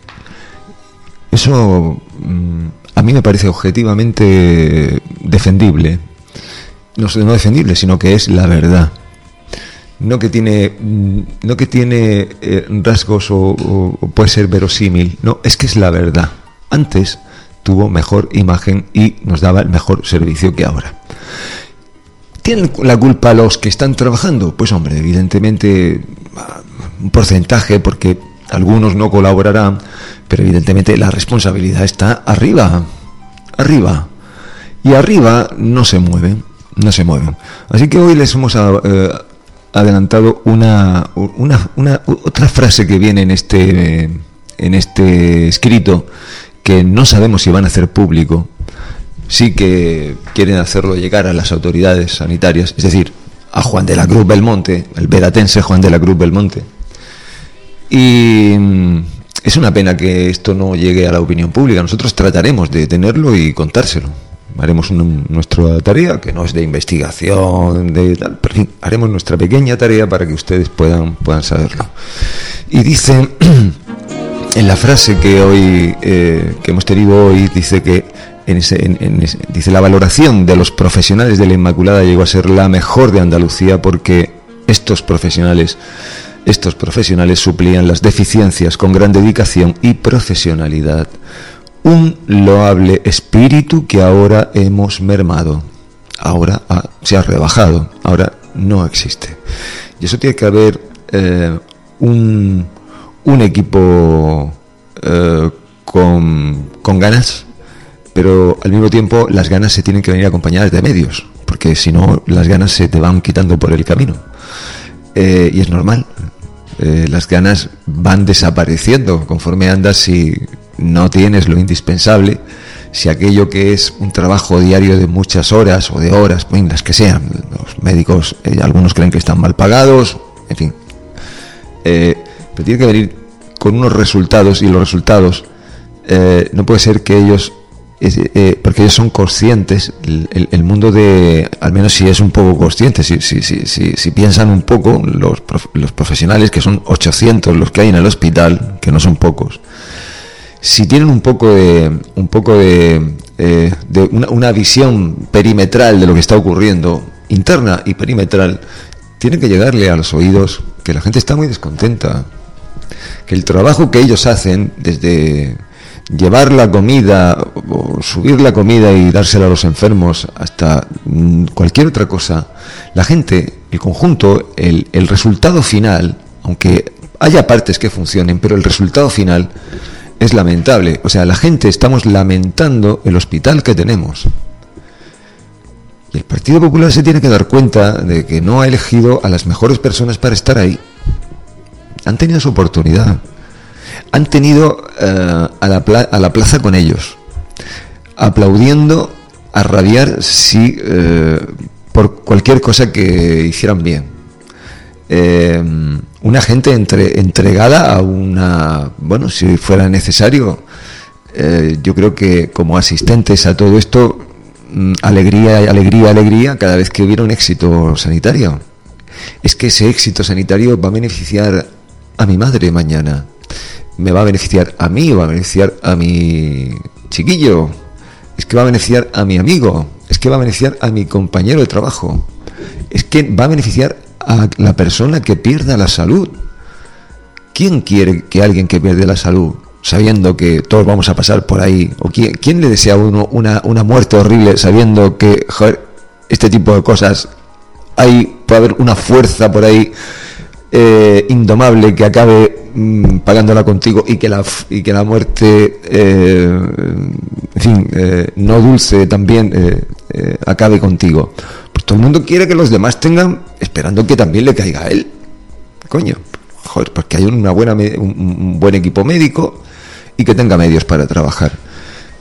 Eso mmm, a mí me parece objetivamente defendible. No, no defendible, sino que es la verdad. No que tiene, no que tiene eh, rasgos o, o, o puede ser verosímil. No, es que es la verdad. Antes tuvo mejor imagen y nos daba el mejor servicio que ahora. ¿Tienen la culpa los que están trabajando? Pues hombre, evidentemente un porcentaje, porque algunos no colaborarán, pero evidentemente la responsabilidad está arriba, arriba, y arriba no se mueven, no se mueven. Así que hoy les hemos eh, adelantado una, una, una otra frase que viene en este, en este escrito, que no sabemos si van a hacer público. Sí que quieren hacerlo llegar a las autoridades sanitarias, es decir, a Juan de la Cruz Belmonte, el veratense Juan de la Cruz Belmonte. Y es una pena que esto no llegue a la opinión pública. Nosotros trataremos de tenerlo y contárselo. Haremos un, nuestra tarea, que no es de investigación, de tal, pero en fin, haremos nuestra pequeña tarea para que ustedes puedan, puedan saberlo. Y dice, en la frase que hoy eh, que hemos tenido hoy, dice que en ese, en, en ese, dice la valoración de los profesionales de la Inmaculada llegó a ser la mejor de Andalucía porque estos profesionales estos profesionales suplían las deficiencias con gran dedicación y profesionalidad. Un loable espíritu que ahora hemos mermado, ahora ha, se ha rebajado, ahora no existe. Y eso tiene que haber eh, un, un equipo eh, con, con ganas, pero al mismo tiempo las ganas se tienen que venir acompañadas de medios, porque si no las ganas se te van quitando por el camino. Eh, y es normal, eh, las ganas van desapareciendo conforme andas si no tienes lo indispensable, si aquello que es un trabajo diario de muchas horas o de horas, pues, las que sean, los médicos, eh, algunos creen que están mal pagados, en fin, eh, pero tiene que venir con unos resultados, y los resultados eh, no puede ser que ellos Es, eh, porque ellos son conscientes, el, el, el mundo de, al menos si es un poco consciente, si, si, si, si, si piensan un poco, los, prof, los profesionales, que son ochocientos los que hay en el hospital, que no son pocos, si tienen un poco de, un poco de, eh, de una, una visión perimetral de lo que está ocurriendo, interna y perimetral, tienen que llegarle a los oídos que la gente está muy descontenta, que el trabajo que ellos hacen desde llevar la comida o subir la comida y dársela a los enfermos hasta cualquier otra cosa, la gente, el conjunto, el, el resultado final, aunque haya partes que funcionen, pero el resultado final es lamentable. O sea, la gente estamos lamentando el hospital que tenemos. Y el Partido Popular se tiene que dar cuenta de que no ha elegido a las mejores personas para estar ahí. Han tenido su oportunidad. Han tenido uh, a, la pla- a la plaza con ellos, aplaudiendo a rabiar si uh, por cualquier cosa que hicieran bien. Eh, una gente entre, entregada a una, bueno, si fuera necesario, eh, yo creo que como asistentes a todo esto, mm, alegría, alegría, alegría cada vez que hubiera un éxito sanitario. Es que ese éxito sanitario va a beneficiar a mi madre mañana. Me va a beneficiar a mí, va a beneficiar a mi chiquillo, es que va a beneficiar a mi amigo, es que va a beneficiar a mi compañero de trabajo, es que va a beneficiar a la persona que pierda la salud. ¿Quién quiere que alguien que pierde la salud, sabiendo que todos vamos a pasar por ahí, o quién, quién le desea a uno una, una muerte horrible sabiendo que, joder, este tipo de cosas, hay, puede haber una fuerza por ahí eh, indomable que acabe pagándola contigo y que la y que la muerte eh, en fin eh, no dulce también eh, eh, acabe contigo? Pues todo el mundo quiere que los demás tengan, esperando que también le caiga a él, coño, joder, porque hay una buena un, un buen equipo médico y que tenga medios para trabajar.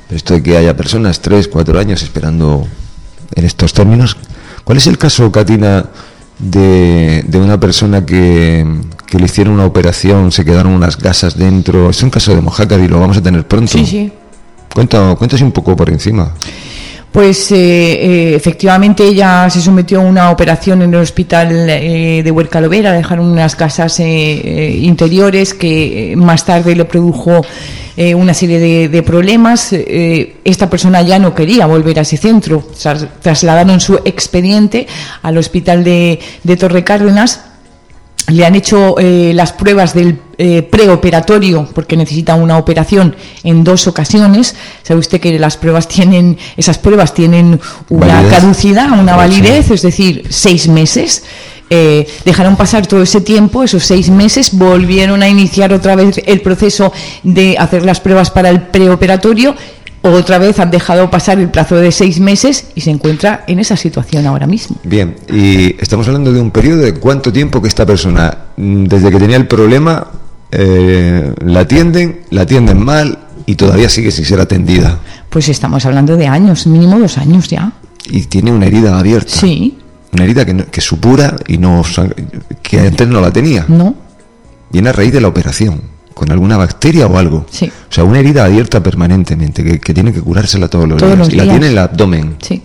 Pero esto de que haya personas tres, cuatro años esperando en estos términos. ¿Cuál es el caso, Katina, de, de una persona que, que le hicieron una operación, se quedaron unas gasas dentro? Es un caso de Mojácar y lo vamos a tener pronto. Sí, sí. Cuenta, cuéntase un poco por encima. Pues eh, eh, efectivamente ella se sometió a una operación en el hospital eh, de Huercalovera, dejaron unas gasas eh, eh, interiores que eh, más tarde le produjo eh, una serie de, de problemas. Eh, esta persona ya no quería volver a ese centro, Tras, trasladaron su expediente al hospital de, de Torre Cárdenas. Le han hecho eh, las pruebas del eh, preoperatorio, porque necesita una operación en dos ocasiones. Sabe usted que las pruebas tienen, esas pruebas tienen una validez. caducidad, una validez, es decir, seis meses. Eh, dejaron pasar todo ese tiempo, esos seis meses, volvieron a iniciar otra vez el proceso de hacer las pruebas para el preoperatorio. Otra vez han dejado pasar el plazo de seis meses y se encuentra en esa situación ahora mismo. Bien, y estamos hablando de un periodo de cuánto tiempo que esta persona, desde que tenía el problema, eh, la atienden, la atienden mal y todavía sigue sin ser atendida. Pues estamos hablando de años, mínimo dos años ya. Y tiene una herida abierta. Sí. Una herida que, no, que supura y no, que antes no la tenía. No. Viene a raíz de la operación. Con alguna bacteria o algo. Sí. O sea, una herida abierta permanentemente, que, que tiene que curársela todos los todos días. Los y la días. tiene en el abdomen. Sí.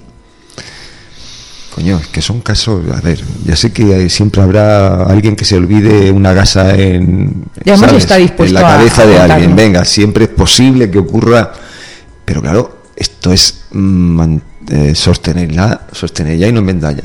Coño, es que son casos... A ver, ya sé que siempre habrá alguien que se olvide una gasa en... Ya hemos está dispuesto en la cabeza a, a de contarlo. alguien. Venga, siempre es posible que ocurra... Pero claro, esto es mm, eh, sostenerla, sostenerla y no enmendarla.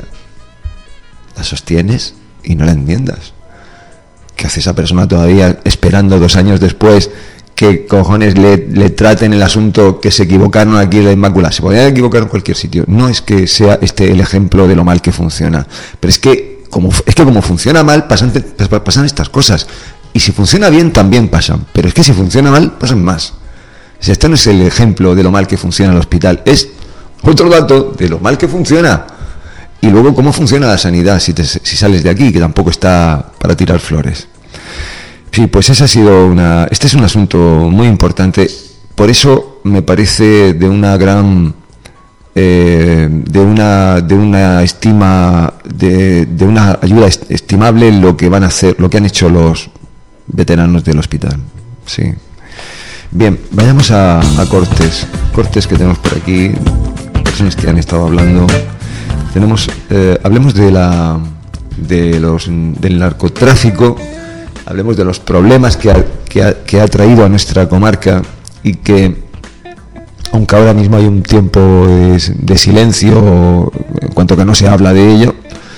La sostienes y no la enmiendas. ¿Qué hace esa persona todavía esperando dos años después que cojones le, le traten el asunto, que se equivocaron aquí en la Inmaculada? Se podrían equivocar en cualquier sitio. No es que sea este el ejemplo de lo mal que funciona, pero es que como, es que como funciona mal pasan, pasan estas cosas. Y si funciona bien también pasan, pero es que si funciona mal pasan más. O sea, este no es el ejemplo de lo mal que funciona el hospital, es otro dato de lo mal que funciona. Y luego cómo funciona la sanidad si, te, si sales de aquí, que tampoco está para tirar flores. Sí, pues ese ha sido una... Este es un asunto muy importante. Por eso me parece de una gran... Eh, de una de una estima de, de una ayuda estimable lo que van a hacer, lo que han hecho los veteranos del hospital. Sí. Bien, vayamos a, a cortes. Cortes que tenemos por aquí. Personas que han estado hablando. Tenemos, eh, hablemos de la, de los, del narcotráfico, hablemos de los problemas que ha, que, ha, que ha traído a nuestra comarca y que, aunque ahora mismo hay un tiempo de, de silencio en cuanto que no se habla de ello,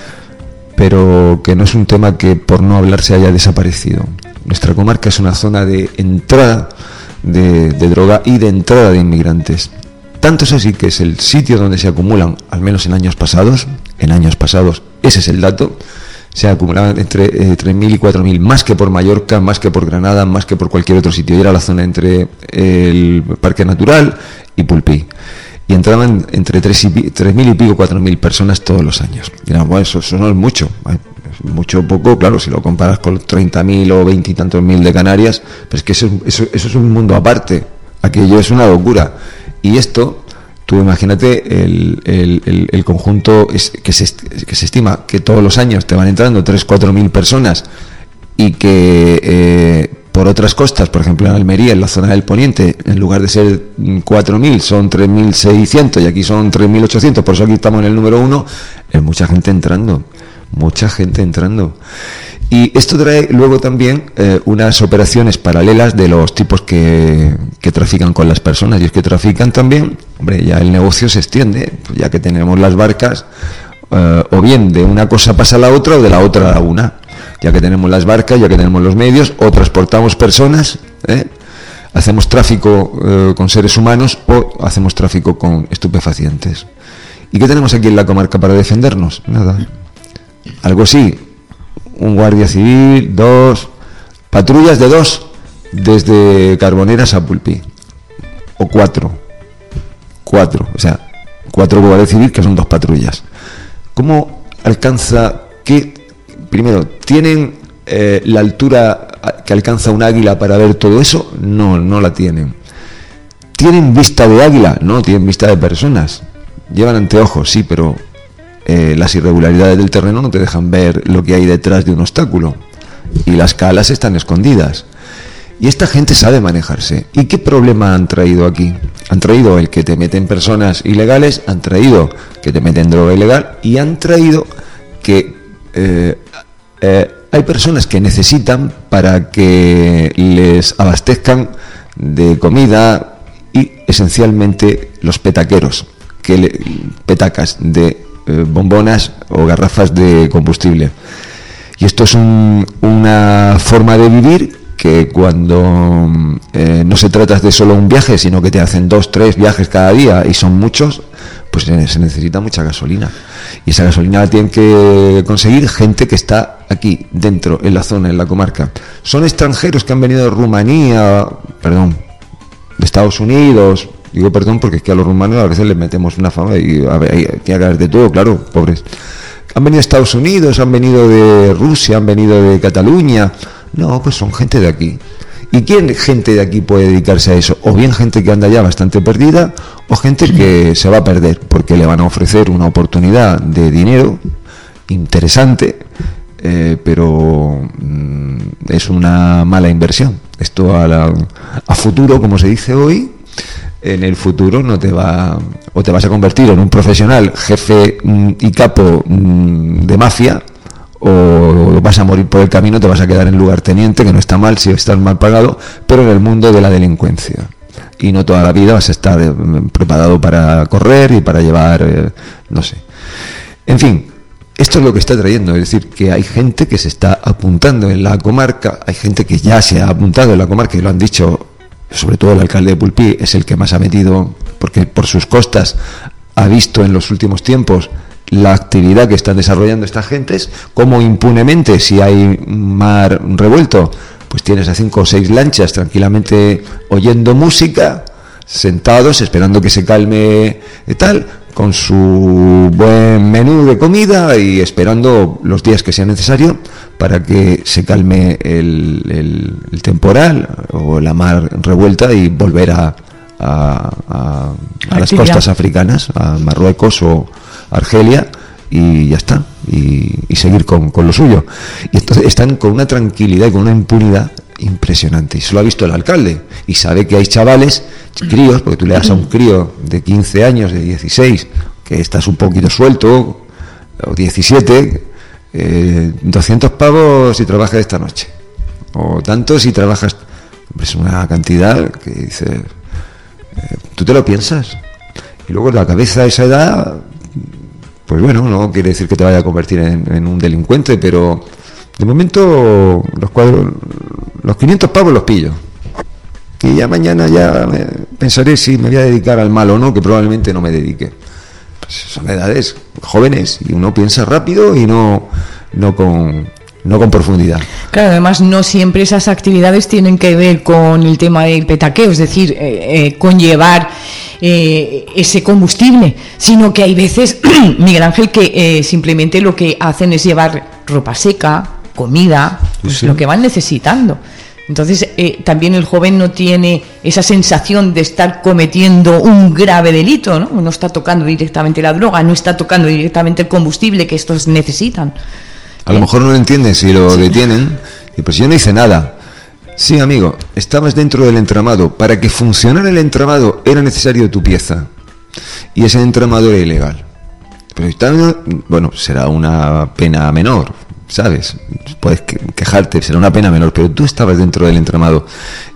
pero que no es un tema que por no hablar se haya desaparecido. Nuestra comarca es una zona de entrada de, de droga y de entrada de inmigrantes. Tanto es así que es el sitio donde se acumulan, al menos en años pasados, en años pasados, ese es el dato, se acumulaban entre eh, tres mil y cuatro mil, más que por Mallorca, más que por Granada, más que por cualquier otro sitio. Y era la zona entre el Parque Natural y Pulpí. Y entraban entre tres mil y pico, cuatro mil personas todos los años. Dirán, bueno, eso, eso no es mucho. Mucho o poco, claro, si lo comparas con treinta mil o veinte y tantos mil de Canarias, pero es que eso, eso, eso es un mundo aparte. Aquello es una locura. Y esto, tú imagínate el, el, el, el conjunto es, que, se, que se estima que todos los años te van entrando tres, cuatro mil personas y que eh, por otras costas, por ejemplo en Almería, en la zona del Poniente, en lugar de ser cuatro mil son tres mil seiscientos y aquí son tres mil ochocientos, por eso aquí estamos en el número uno, es mucha gente entrando, mucha gente entrando. Y esto trae luego también eh, unas operaciones paralelas de los tipos que, que trafican con las personas. Y es que trafican también, hombre, ya el negocio se extiende, pues ya que tenemos las barcas, eh, o bien de una cosa pasa a la otra o de la otra a la una. Ya que tenemos las barcas, ya que tenemos los medios, o transportamos personas, ¿eh? hacemos tráfico eh, con seres humanos o hacemos tráfico con estupefacientes. ¿Y qué tenemos aquí en la comarca para defendernos? Nada. Algo sí. Un guardia civil, dos patrullas de dos desde Carboneras a Pulpí, o cuatro cuatro, o sea, cuatro guardias civiles que son dos patrullas. ¿Cómo alcanza, qué, primero, tienen eh, la altura que alcanza un águila para ver todo eso? No, no la tienen. ¿tienen vista de águila? No, tienen vista de personas. Llevan anteojos, sí, pero eh, las irregularidades del terreno no te dejan ver lo que hay detrás de un obstáculo. Y las calas están escondidas. Y esta gente sabe manejarse. ¿Y qué problema han traído aquí? Han traído el que te meten personas ilegales, han traído que te meten droga ilegal y han traído que eh, eh, hay personas que necesitan para que les abastezcan de comida y esencialmente los petaqueros, que le, petacas de eh, bombonas o garrafas de combustible. Y esto es un, una forma de vivir que cuando eh, no se trata de solo un viaje, sino que te hacen dos, tres viajes cada día y son muchos, pues se necesita mucha gasolina. Y esa gasolina la tienen que conseguir gente que está aquí, dentro, en la zona, en la comarca. Son extranjeros que han venido de Rumanía, perdón, de Estados Unidos. Digo perdón porque es que a los rumanos a veces les metemos una fama y a ver, hay, tiene que haber de todo, claro, pobres. Han venido de Estados Unidos, han venido de Rusia, han venido de Cataluña. No, pues son gente de aquí. ¿Y quién gente de aquí puede dedicarse a eso? O bien gente que anda ya bastante perdida, o gente que se va a perder, porque le van a ofrecer una oportunidad de dinero interesante, eh, pero mm, es una mala inversión. Esto a, la, a futuro, como se dice hoy, en el futuro no te va, o te vas a convertir en un profesional, jefe mm, y capo mm, de mafia, o vas a morir por el camino, te vas a quedar en lugarteniente, que no está mal si estás mal pagado, pero en el mundo de la delincuencia. Y no toda la vida vas a estar eh, preparado para correr y para llevar, eh, no sé. En fin, esto es lo que está trayendo, es decir, que hay gente que se está apuntando en la comarca, hay gente que ya se ha apuntado en la comarca y lo han dicho, sobre todo el alcalde de Pulpí, es el que más ha metido, porque por sus costas ha visto en los últimos tiempos la actividad que están desarrollando estas gentes, como impunemente, si hay mar revuelto, pues tienes a cinco o seis lanchas tranquilamente oyendo música, sentados, esperando que se calme y tal, con su buen menú de comida y esperando los días que sea necesario para que se calme el, el, el temporal o la mar revuelta y volver a, a, a, a las costas africanas, a Marruecos o Argelia, y ya está, y, y seguir con, con lo suyo. Y entonces están con una tranquilidad y con una impunidad impresionante, y eso lo ha visto el alcalde, y sabe que hay chavales, críos, porque tú le das a un crío de quince años, de dieciséis, que estás un poquito suelto, o diecisiete, eh, doscientos pavos si trabajas esta noche, o tanto si trabajas. Es una cantidad que dice, eh, tú te lo piensas, y luego la cabeza a esa edad, pues bueno, no quiere decir que te vaya a convertir en, en un delincuente, pero de momento los cuadros, los quinientos pavos los pillo, y ya mañana ya me pensaré si me voy a dedicar al mal o no, que probablemente no me dedique. Pues son edades jóvenes y uno piensa rápido y no no con no con profundidad. Claro, además no siempre esas actividades tienen que ver con el tema del petaqueo, es decir, eh, eh, con llevar eh, ese combustible, sino que hay veces, Miguel Ángel, que eh, simplemente lo que hacen es llevar ropa seca, comida, pues sí, lo que van necesitando. Entonces eh, también el joven no tiene esa sensación de estar cometiendo un grave delito, ¿no? No está tocando directamente la droga, no está tocando directamente el combustible que estos necesitan. A lo mejor no lo entienden si lo sí. detienen, y pues yo no hice nada. Sí, amigo, estabas dentro del entramado. Para que funcionara el entramado era necesario tu pieza, y ese entramado era ilegal. Pero está, bueno, será una pena menor, ¿sabes? Puedes quejarte, será una pena menor, pero tú estabas dentro del entramado.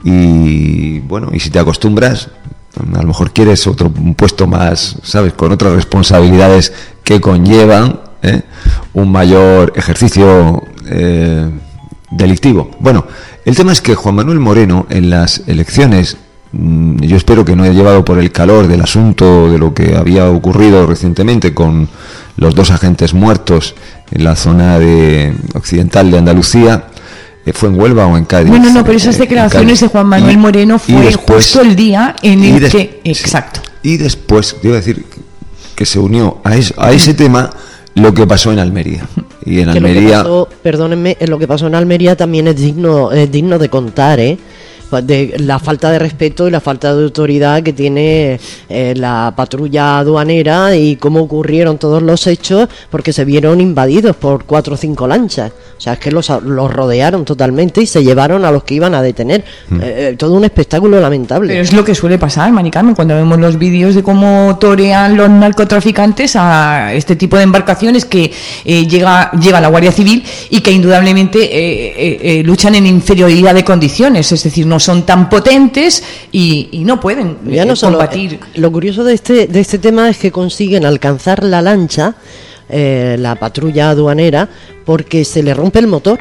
Y bueno, y si te acostumbras, a lo mejor quieres otro un puesto más, ¿sabes? Con otras responsabilidades que conllevan ¿eh? un mayor ejercicio eh, delictivo. Bueno, el tema es que Juan Manuel Moreno en las elecciones, mmm, yo espero que no haya llevado por el calor del asunto de lo que había ocurrido recientemente con los dos agentes muertos en la zona de occidental de Andalucía. ¿Fue en Huelva o en Cádiz? No, no, no, pero esas declaraciones de Juan Manuel y, Moreno fue después, justo el día en el des, que... Exacto. Sí, y después, te iba a decir que se unió a, eso, a ese tema lo que pasó en Almería. Y en que Almería... Lo que pasó, perdónenme, lo que pasó en Almería también es digno, es digno de contar, ¿eh? de la falta de respeto y la falta de autoridad que tiene eh, la patrulla aduanera y cómo ocurrieron todos los hechos, porque se vieron invadidos por cuatro o cinco lanchas. O sea, es que los, los rodearon totalmente y se llevaron a los que iban a detener. Mm. Eh, eh, todo un espectáculo lamentable. Pero es lo que suele pasar, Mari Carmen, cuando vemos los vídeos de cómo torean los narcotraficantes a este tipo de embarcaciones que eh, llega lleva la Guardia Civil y que indudablemente eh, eh, eh, luchan en inferioridad de condiciones, es decir, no son tan potentes y, y no pueden eh, ya no solo, combatir. Eh, lo curioso de este, de este tema es que consiguen alcanzar la lancha, eh, la patrulla aduanera, porque se le rompe el motor.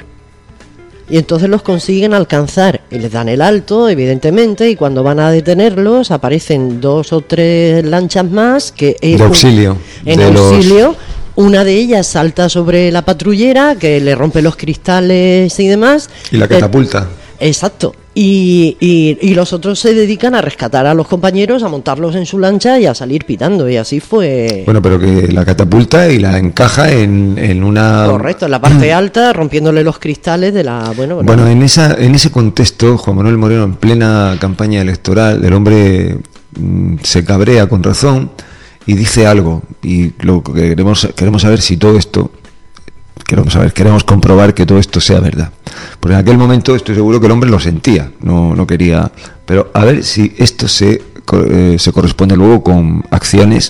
Y entonces los consiguen alcanzar y les dan el alto, evidentemente, y cuando van a detenerlos aparecen dos o tres lanchas más que de auxilio, en de auxilio. Los... Una de ellas salta sobre la patrullera, que le rompe los cristales y demás. Y la catapulta. Eh, exacto. Y, y, y los otros se dedican a rescatar a los compañeros, a montarlos en su lancha y a salir pitando. Y así fue. Bueno, pero que la catapulta y la encaja en, en una... Correcto, en la parte alta, rompiéndole los cristales de la... Bueno, bueno, bueno en, esa, en ese contexto, Juan Manuel Moreno, en plena campaña electoral, el hombre mmm, se cabrea con razón y dice algo. Y lo que queremos, queremos saber si todo esto... Queremos saber, queremos comprobar que todo esto sea verdad. Porque en aquel momento estoy seguro que el hombre lo sentía, no, no quería. Pero a ver si esto se, eh, se corresponde luego con acciones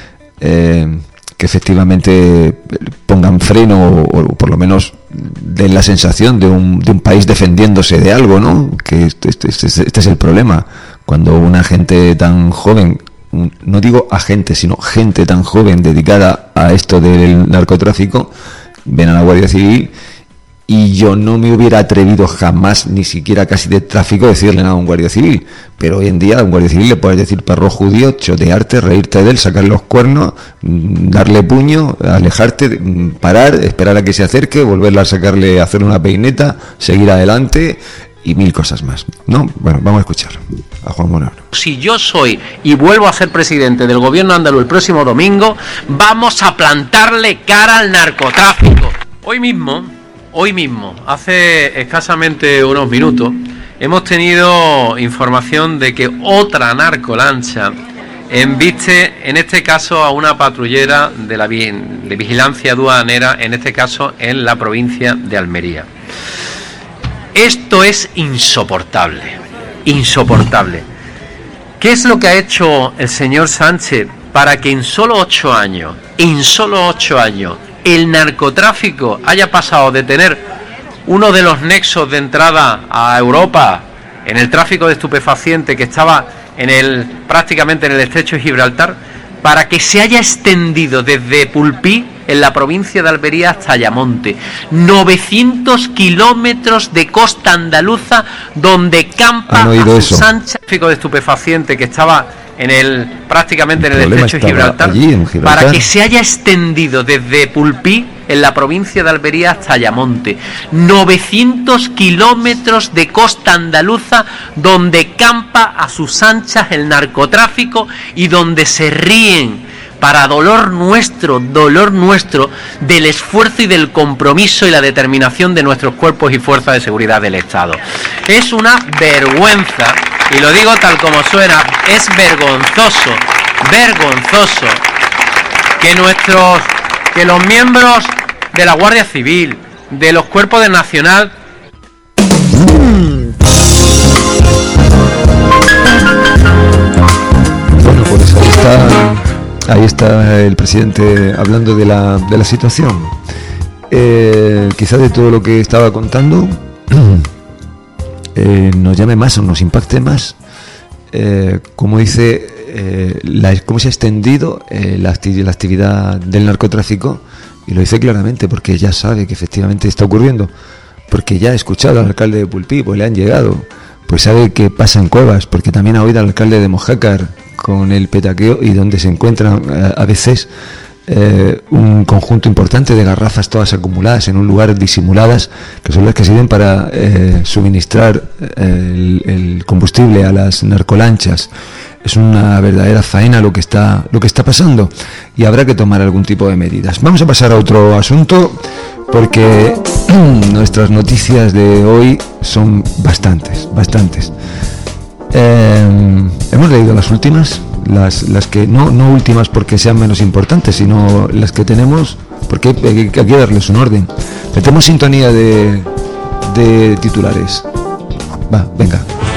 eh, que efectivamente pongan freno o, o por lo menos den la sensación de un, de un país defendiéndose de algo, ¿no? Que este, este, este, este es el problema. Cuando una gente tan joven, no digo agente, sino gente tan joven dedicada a esto del narcotráfico, ven a la Guardia Civil, y yo no me hubiera atrevido jamás, ni siquiera casi de tráfico, decirle nada a un Guardia Civil. Pero hoy en día a un Guardia Civil le puedes decir perro judío, chotearte, reírte de él, sacar los cuernos, darle puño, alejarte, parar, esperar a que se acerque, volverle a sacarle, hacer una peineta, seguir adelante y mil cosas más, ¿no? Bueno, vamos a escuchar a Juan Moreno. Si yo soy y vuelvo a ser presidente del gobierno andaluz el próximo domingo, vamos a plantarle cara al narcotráfico. Hoy mismo, hoy mismo, hace escasamente unos minutos, hemos tenido información de que otra narcolancha embiste, en este caso, a una patrullera de la de vigilancia aduanera, en este caso en la provincia de Almería. Esto es insoportable, insoportable. ¿Qué es lo que ha hecho el señor Sánchez para que en solo ocho años, en solo ocho años, el narcotráfico haya pasado de tener uno de los nexos de entrada a Europa en el tráfico de estupefacientes que estaba en el prácticamente en el estrecho de Gibraltar, para que se haya extendido desde Pulpí, en la provincia de Almería, hasta Ayamonte? novecientos kilómetros de costa andaluza donde campa a sus anchas el tráfico de estupefacientes que estaba en el prácticamente en el, el estrecho de Gibraltar, Gibraltar, para que se haya extendido desde Pulpí, en la provincia de Almería, hasta Ayamonte. novecientos kilómetros de costa andaluza donde campa a sus anchas el narcotráfico y donde se ríen, para dolor nuestro, dolor nuestro, del esfuerzo y del compromiso y la determinación de nuestros cuerpos y fuerzas de seguridad del Estado. Es una vergüenza, y lo digo tal como suena, es vergonzoso, vergonzoso que nuestros, que los miembros de la Guardia Civil, de los cuerpos de Nacional, bueno, por eso está. Ahí está el presidente hablando de la, de la situación. Eh, quizás de todo lo que estaba contando eh, nos llame más o nos impacte más, eh, como dice, eh, la, cómo se ha extendido eh, la, acti- la actividad del narcotráfico, y lo dice claramente porque ya sabe que efectivamente está ocurriendo, porque ya ha escuchado al alcalde de Pulpí, pues le han llegado, pues sabe que pasa en Cuevas, porque también ha oído al alcalde de Mojácar con el petaqueo, y donde se encuentran eh, a veces eh, un conjunto importante de garrafas todas acumuladas en un lugar, disimuladas, que son las que sirven para eh, suministrar eh, el, el combustible a las narcolanchas. es una verdadera faena lo que está lo que está pasando y habrá que tomar algún tipo de medidas. Vamos a pasar a otro asunto porque nuestras noticias de hoy son bastantes, bastantes. Eh, hemos leído las últimas, las las que no no últimas porque sean menos importantes, sino las que tenemos, porque hay, hay que darles un orden. Metemos sintonía de de titulares. Va, venga.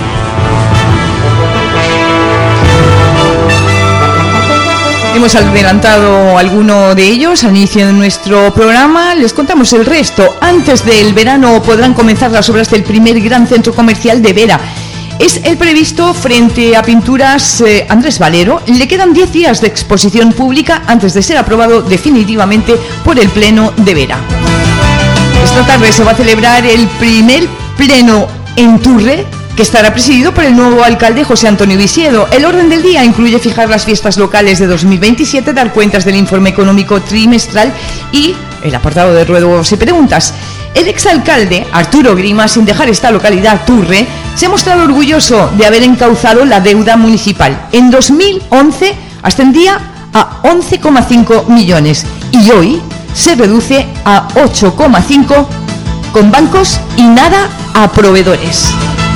Hemos adelantado alguno de ellos al inicio de nuestro programa, les contamos el resto. Antes del verano podrán comenzar las obras del primer gran centro comercial de Vera. Es el previsto frente a Pinturas eh, Andrés Valero. Le quedan diez días de exposición pública antes de ser aprobado definitivamente por el Pleno de Vera. Esta tarde se va a celebrar el primer pleno en Turre, que estará presidido por el nuevo alcalde José Antonio Visiedo. El orden del día incluye fijar las fiestas locales de dos mil veintisiete, dar cuentas del informe económico trimestral y el apartado de ruegos y preguntas. El exalcalde Arturo Grima, sin dejar esta localidad Turre, se ha mostrado orgulloso de haber encauzado la deuda municipal. En dos mil once ascendía a once coma cinco millones y hoy se reduce a ocho coma cinco con bancos y nada a proveedores.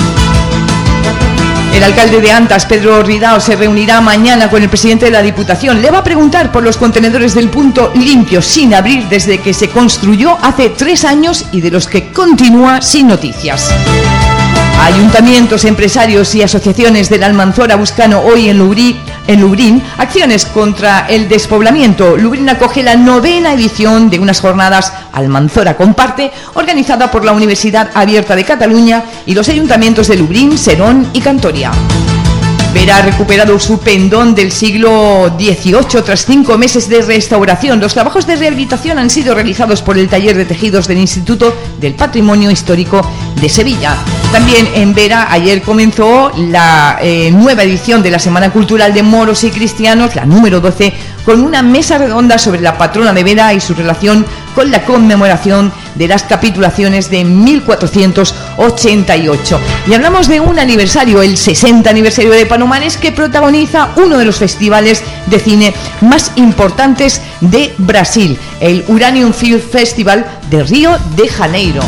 El alcalde de Antas, Pedro Ridao, se reunirá mañana con el presidente de la Diputación. Le va a preguntar por los contenedores del Punto Limpio, sin abrir desde que se construyó hace tres años y de los que continúa sin noticias. Ayuntamientos, empresarios y asociaciones de la Almanzora buscan hoy en Lubrí, en Lubrín acciones contra el despoblamiento. Lubrín acoge la novena edición de unas jornadas Almanzora Comparte, organizada por la Universidad Abierta de Cataluña y los ayuntamientos de Lubrín, Serón y Cantoria. Vera ha recuperado su pendón del siglo dieciocho tras cinco meses de restauración. Los trabajos de rehabilitación han sido realizados por el taller de tejidos del Instituto del Patrimonio Histórico de Sevilla. También en Vera ayer comenzó la eh, nueva edición de la Semana Cultural de Moros y Cristianos, la número doce, con una mesa redonda sobre la patrona de Vera y su relación con la conmemoración de las capitulaciones de mil cuatrocientos ochenta y ocho. Y hablamos de un aniversario, el sesenta aniversario de Palomares, que protagoniza uno de los festivales de cine más importantes de Brasil, el Uranium Film Festival de Río de Janeiro.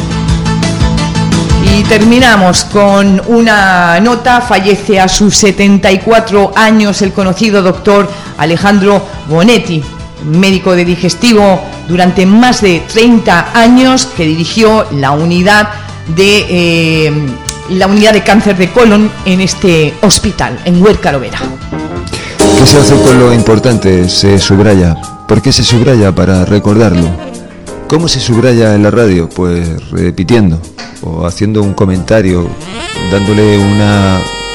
Y terminamos con una nota. Fallece a sus setenta y cuatro años el conocido doctor Alejandro Bonetti, médico de digestivo durante más de treinta años, que dirigió la unidad de eh, la unidad de cáncer de colon en este hospital, en Huércal Vera. ¿Qué se hace con lo importante? Se subraya. ¿Por qué se subraya? Para recordarlo. ¿Cómo se subraya en la radio? Pues repitiendo o haciendo un comentario, dándole una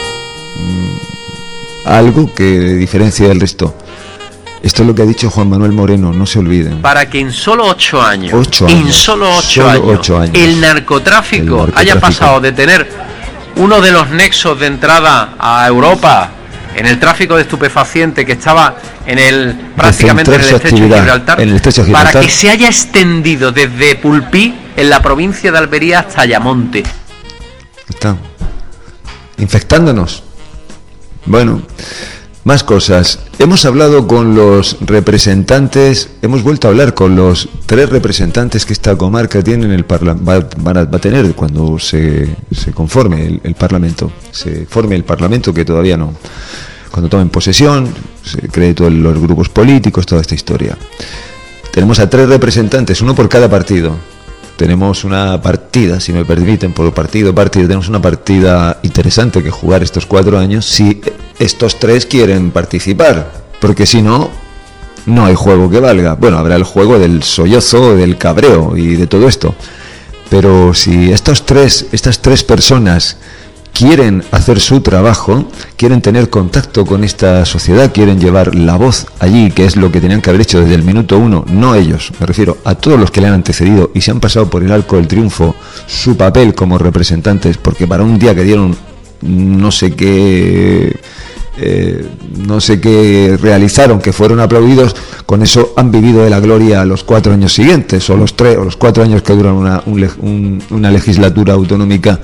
algo que diferencia del resto. Esto es lo que ha dicho Juan Manuel Moreno, no se olviden. Para que en solo ocho años, ocho años en solo ocho, solo años, ocho años, el narcotráfico, el narcotráfico haya pasado de tener uno de los nexos de entrada a Europa en el tráfico de estupefacientes, que estaba en el prácticamente en el estrecho de Gibraltar, en el estrecho de Gibraltar, para que se haya extendido desde Pulpí, en la provincia de Almería, hasta Ayamonte. Está infectándonos. Bueno, más cosas. Hemos hablado con los representantes, hemos vuelto a hablar con los tres representantes que esta comarca tiene en el parla- va, va, a, va a tener cuando se, se conforme el, el Parlamento, se forme el Parlamento, que todavía no. Cuando tomen posesión, se cree todos los grupos políticos, toda esta historia. Tenemos a tres representantes, uno por cada partido. Tenemos una partida, si me permiten, por partido, partido, tenemos una partida interesante que jugar estos cuatro años si estos tres quieren participar, porque si no, no hay juego que valga. Bueno, habrá el juego del sollozo, del cabreo y de todo esto, pero si estos tres, estas tres personas quieren hacer su trabajo, quieren tener contacto con esta sociedad, quieren llevar la voz allí, que es lo que tenían que haber hecho desde el minuto uno, no ellos, me refiero a todos los que le han antecedido y se han pasado por el arco del triunfo su papel como representantes, porque para un día que dieron no sé qué eh, no sé qué realizaron, que fueron aplaudidos, con eso han vivido de la gloria los cuatro años siguientes, o los tres, o los cuatro años que duran una, un, un, una legislatura autonómica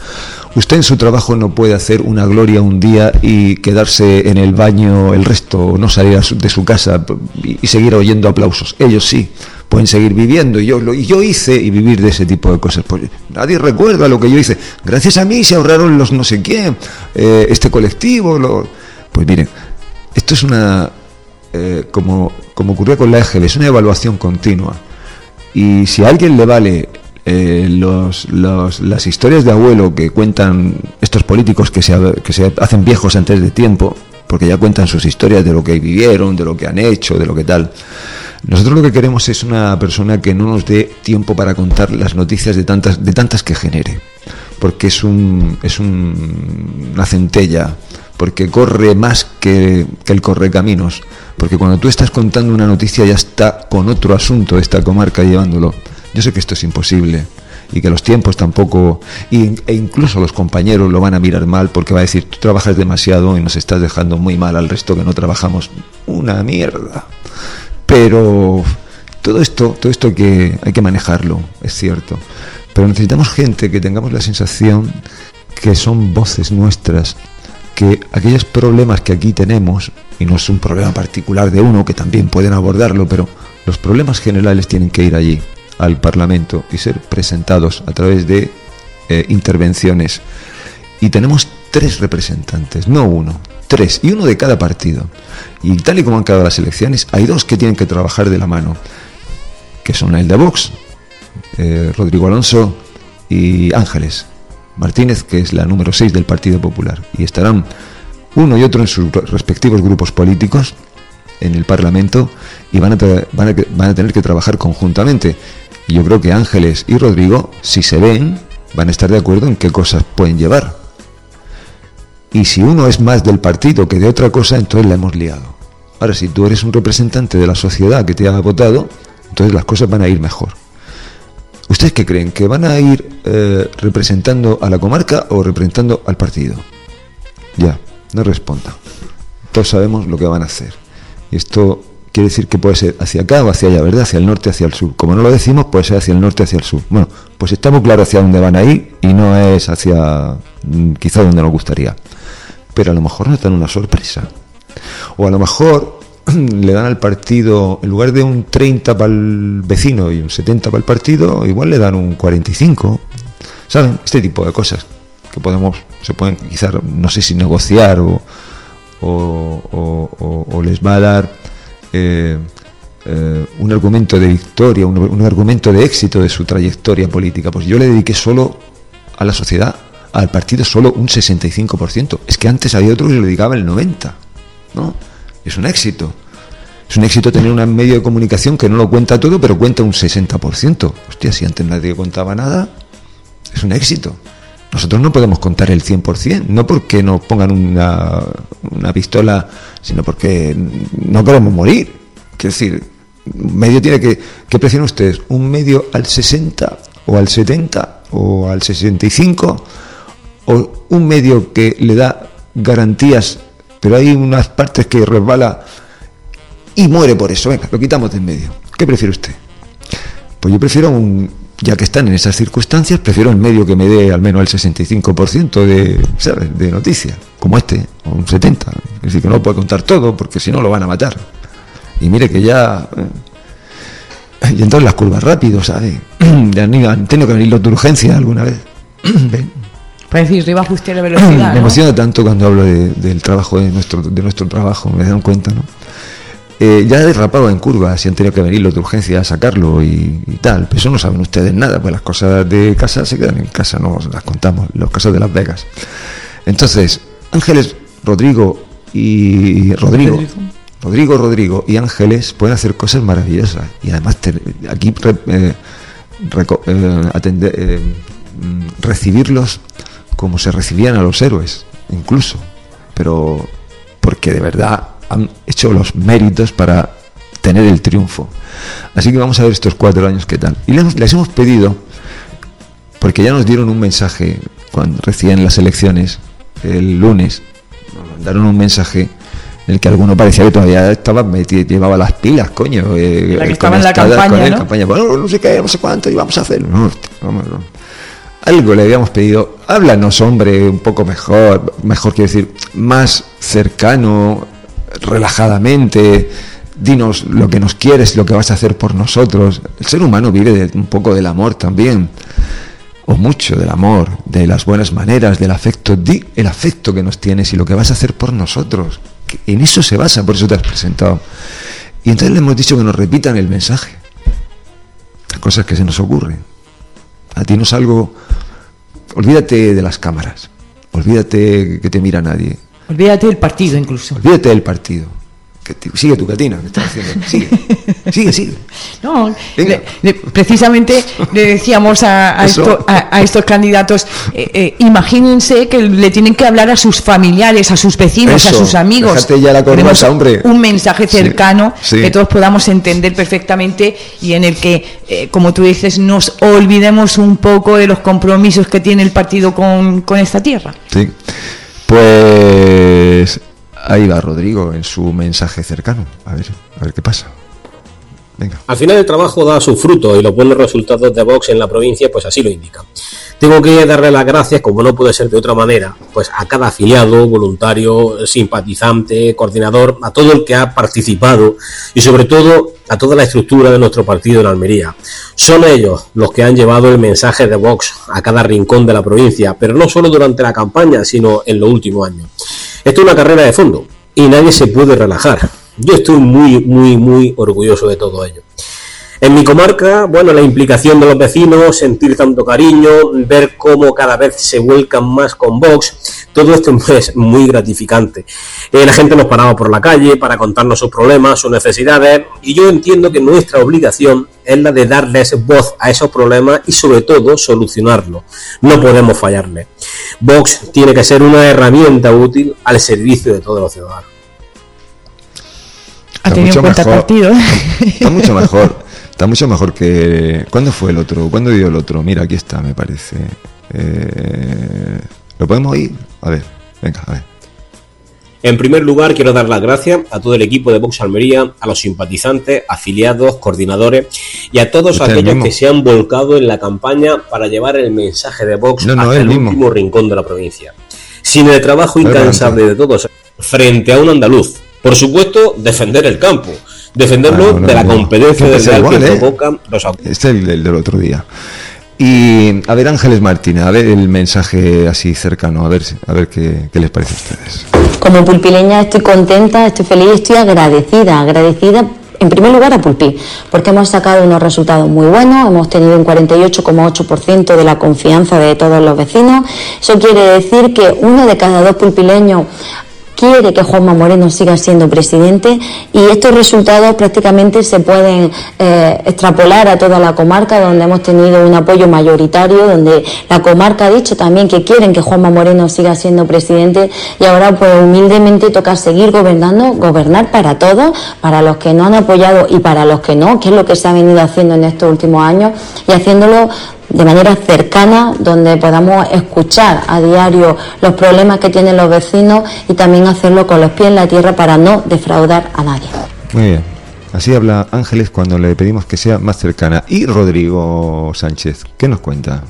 Usted en su trabajo no puede hacer una gloria un día y quedarse en el baño el resto, o no salir a su, de su casa y, y seguir oyendo aplausos. Ellos sí, pueden seguir viviendo, y yo, lo, y yo hice y vivir de ese tipo de cosas. Pues nadie recuerda lo que yo hice. Gracias a mí se ahorraron los no sé quién, eh, este colectivo. Lo... Pues miren, esto es una, eh, como, como ocurrió con la E G B, es una evaluación continua. Y si a alguien le vale eh, los, los, las historias de abuelo que cuentan estos políticos que se, que se hacen viejos antes de tiempo, porque ya cuentan sus historias de lo que vivieron, de lo que han hecho, de lo que tal. Nosotros lo que queremos es una persona que no nos dé tiempo para contar las noticias de tantas, de tantas que genere, porque es un, es un, una centella, porque corre más que, que el correcaminos, porque cuando tú estás contando una noticia ya está con otro asunto esta comarca llevándolo. Yo sé que esto es imposible y que los tiempos tampoco, y, e incluso los compañeros lo van a mirar mal, porque va a decir, tú trabajas demasiado y nos estás dejando muy mal al resto que no trabajamos una mierda. Pero todo esto, todo esto que hay que manejarlo, es cierto. Pero necesitamos gente que tengamos la sensación que son voces nuestras, que aquellos problemas que aquí tenemos, y no es un problema particular de uno, que también pueden abordarlo, pero los problemas generales tienen que ir allí, al Parlamento, y ser presentados a través de eh, intervenciones. Y tenemos tres representantes, no uno, tres, y uno de cada partido. Y tal y como han quedado las elecciones, hay dos que tienen que trabajar de la mano, que son el de Vox, eh, Rodrigo Alonso, y Ángeles Martínez, que es la número seis del Partido Popular. Y estarán uno y otro en sus respectivos grupos políticos en el Parlamento, y van a, tra- van a, van a tener que trabajar conjuntamente. Y yo creo que Ángeles y Rodrigo, si se ven, van a estar de acuerdo en qué cosas pueden llevar. Y si uno es más del partido que de otra cosa, entonces la hemos liado. Ahora, si tú eres un representante de la sociedad que te ha votado, entonces las cosas van a ir mejor. ¿Ustedes qué creen? ¿Que van a ir eh, representando a la comarca o representando al partido? Ya, no respondan. Todos sabemos lo que van a hacer. Y esto quiere decir que puede ser hacia acá o hacia allá, ¿verdad? Hacia el norte, hacia el sur. Como no lo decimos, puede ser hacia el norte, hacia el sur. Bueno, pues está muy claro hacia dónde van a ir y no es hacia quizá donde nos gustaría. Pero a lo mejor nos dan una sorpresa. O a lo mejor le dan al partido, en lugar de un treinta para el vecino y un setenta para el partido, igual le dan un cuarenta y cinco. ¿Saben? Este tipo de cosas que podemos, se pueden quizá, no sé si negociar o, o, o, o, o les va a dar eh, eh, un argumento de victoria, un, un argumento de éxito de su trayectoria política. Pues yo le dediqué solo a la sociedad, al partido, solo un sesenta y cinco por ciento. Es que antes había otro que le dedicaba el noventa por ciento, ¿no? Es un éxito. Es un éxito tener un medio de comunicación que no lo cuenta todo, pero cuenta un sesenta por ciento. Hostia, si antes nadie contaba nada, es un éxito. Nosotros no podemos contar el cien por ciento, no porque nos pongan una, una pistola, sino porque no queremos morir. Quiero decir, un medio tiene que... ¿Qué prefieren ustedes? ¿Un medio al sesenta o al setenta o al sesenta y cinco? ¿O un medio que le da garantías, pero hay unas partes que resbala y muere por eso? Venga, lo quitamos de en medio. ¿Qué prefiere usted? Pues yo prefiero un... Ya que están en esas circunstancias, prefiero el medio que me dé al menos el sesenta y cinco por ciento de, ¿sabes?, de noticias, como este, o un setenta por ciento. Es decir, que no lo puede contar todo, porque si no lo van a matar. Y mire que ya... Eh, y entonces las curvas rápido, ¿sabes? Ya han tenido que venir los de urgencia alguna vez. Ven. Para decir, arriba usted la velocidad, Me ¿no? emociona tanto cuando hablo de, del trabajo, de nuestro, de nuestro trabajo, me dan cuenta, ¿no? Eh, ya he derrapado en curvas y han tenido que venir los de urgencia a sacarlo y, y tal. Pero eso no saben ustedes nada, pues las cosas de casa se quedan en casa, no las contamos, las cosas de Las Vegas. Entonces, Ángeles, Rodrigo y Rodrigo, Rodrigo, Rodrigo, Rodrigo y Ángeles pueden hacer cosas maravillosas. Y además te, aquí eh, reco, eh, atender, eh, recibirlos como se recibían a los héroes, incluso. Pero porque de verdad han hecho los méritos para tener el triunfo. Así que vamos a ver estos cuatro años qué tal. Y les, les hemos pedido, porque ya nos dieron un mensaje cuando recién las elecciones, el lunes, nos mandaron un mensaje en el que alguno parecía que todavía estaba metido, llevaba las pilas, coño. Eh, la que estaba en la campaña, ¿no? campaña. Bueno, no sé qué, no sé cuánto, y vamos a hacerlo. No, vamos, no. algo le habíamos pedido. Háblanos, hombre, un poco mejor, mejor quiero decir, más cercano, relajadamente. Dinos lo que nos quieres, lo que vas a hacer por nosotros. El ser humano vive de, un poco del amor también, o mucho del amor, de las buenas maneras, del afecto. Di el afecto que nos tienes y lo que vas a hacer por nosotros. Que en eso se basa, por eso te has presentado. Y entonces le hemos dicho que nos repitan el mensaje. Las cosas que se nos ocurren. A ti no es algo... Olvídate de las cámaras. Olvídate que te mira nadie. Olvídate del partido incluso. Olvídate del partido. Que te, sigue tu Catina, ¿qué estás haciendo? Sigue, sigue, sigue. No, le, le, precisamente le decíamos a, a, esto, a, a estos candidatos, eh, eh, imagínense que le tienen que hablar a sus familiares, a sus vecinos, Eso, a sus amigos. Déjate ya la corbata, hombre. Un mensaje cercano, sí, sí. que todos podamos entender perfectamente y en el que, eh, como tú dices, nos olvidemos un poco de los compromisos que tiene el partido con, con esta tierra. Sí, pues... Ahí va Rodrigo en su mensaje cercano. A ver, a ver qué pasa. Venga. Al final el trabajo da su fruto y los buenos resultados de Vox en la provincia pues así lo indican. Tengo que darle las gracias, como no puede ser de otra manera, pues a cada afiliado, voluntario, simpatizante, coordinador, a todo el que ha participado y sobre todo a toda la estructura de nuestro partido en Almería. Son ellos los que han llevado el mensaje de Vox a cada rincón de la provincia, pero no solo durante la campaña, sino en los últimos años. Esto es una carrera de fondo y nadie se puede relajar. Yo estoy muy, muy, muy orgulloso de todo ello. En mi comarca, bueno, la implicación de los vecinos, sentir tanto cariño, ver cómo cada vez se vuelcan más con Vox, todo esto es muy gratificante. Eh, la gente nos paraba por la calle para contarnos sus problemas, sus necesidades, y yo entiendo que nuestra obligación es la de darles voz a esos problemas y sobre todo solucionarlos. No podemos fallarles. Vox tiene que ser una herramienta útil al servicio de todos los ciudadanos. Ha tenido en cuenta el partido. Está mucho mejor. Está mucho mejor que... ¿Cuándo fue el otro? ¿Cuándo dio el otro? Mira, aquí está, me parece. Eh... ¿Lo podemos oír? A ver, venga, a ver. En primer lugar, quiero dar las gracias a todo el equipo de Vox Almería, a los simpatizantes, afiliados, coordinadores y a todos aquellos que se han volcado en la campaña para llevar el mensaje de Vox no, no, hasta el mismo. último rincón de la provincia. Sin el trabajo incansable de todos frente a un andaluz. Por supuesto, defender el campo. Defenderlo ah, no, no, de la no, competencia del Real que eh. provocan los... Este es el, el del otro día. Y a ver, Ángeles Martínez, a ver el mensaje así cercano, a ver, a ver qué, qué les parece a ustedes. Como pulpileña estoy contenta, estoy feliz, estoy agradecida, agradecida en primer lugar a Pulpí, porque hemos sacado unos resultados muy buenos, hemos tenido un cuarenta y ocho coma ocho por ciento de la confianza de todos los vecinos. Eso quiere decir que uno de cada dos pulpileños quiere que Juanma Moreno siga siendo presidente y estos resultados prácticamente se pueden eh, extrapolar a toda la comarca, donde hemos tenido un apoyo mayoritario, donde la comarca ha dicho también que quieren que Juanma Moreno siga siendo presidente y ahora pues humildemente toca seguir gobernando, gobernar para todos, para los que no han apoyado y para los que no, que es lo que se ha venido haciendo en estos últimos años y haciéndolo de manera cercana, donde podamos escuchar a diario los problemas que tienen los vecinos y también hacerlo con los pies en la tierra para no defraudar a nadie. Muy bien, así habla Ángeles cuando le pedimos que sea más cercana. Y Rodrigo Sánchez, ¿qué nos cuenta?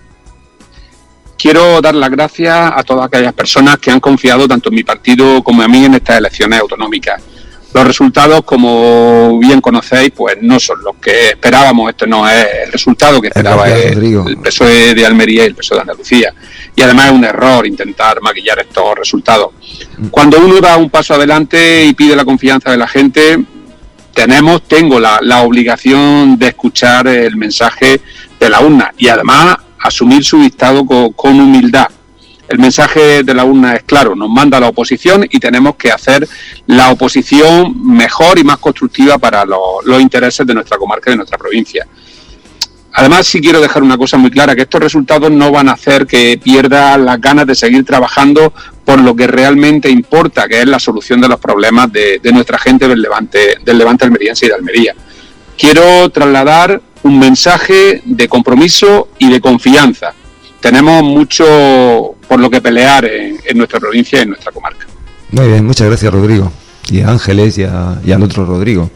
Quiero dar las gracias a todas aquellas personas que han confiado tanto en mi partido como en mí en estas elecciones autonómicas. Los resultados, como bien conocéis, pues no son los que esperábamos. Este no es el resultado que esperaba el, el P S O E de Almería y el P S O E de Andalucía. Y además es un error intentar maquillar estos resultados. Cuando uno da un paso adelante y pide la confianza de la gente, tenemos, tengo la, la obligación de escuchar el mensaje de la urna y además asumir su dictado con, con humildad. El mensaje de la urna es claro, nos manda la oposición y tenemos que hacer la oposición mejor y más constructiva para los, los intereses de nuestra comarca y de nuestra provincia. Además, sí quiero dejar una cosa muy clara, que estos resultados no van a hacer que pierda las ganas de seguir trabajando por lo que realmente importa, que es la solución de los problemas de, de nuestra gente del Levante, del Levante almeriense y de Almería. Quiero trasladar un mensaje de compromiso y de confianza. Tenemos mucho por lo que pelear en, en nuestra provincia y en nuestra comarca. Muy bien, muchas gracias, Rodrigo. Y a Ángeles y, a, y al otro Rodrigo.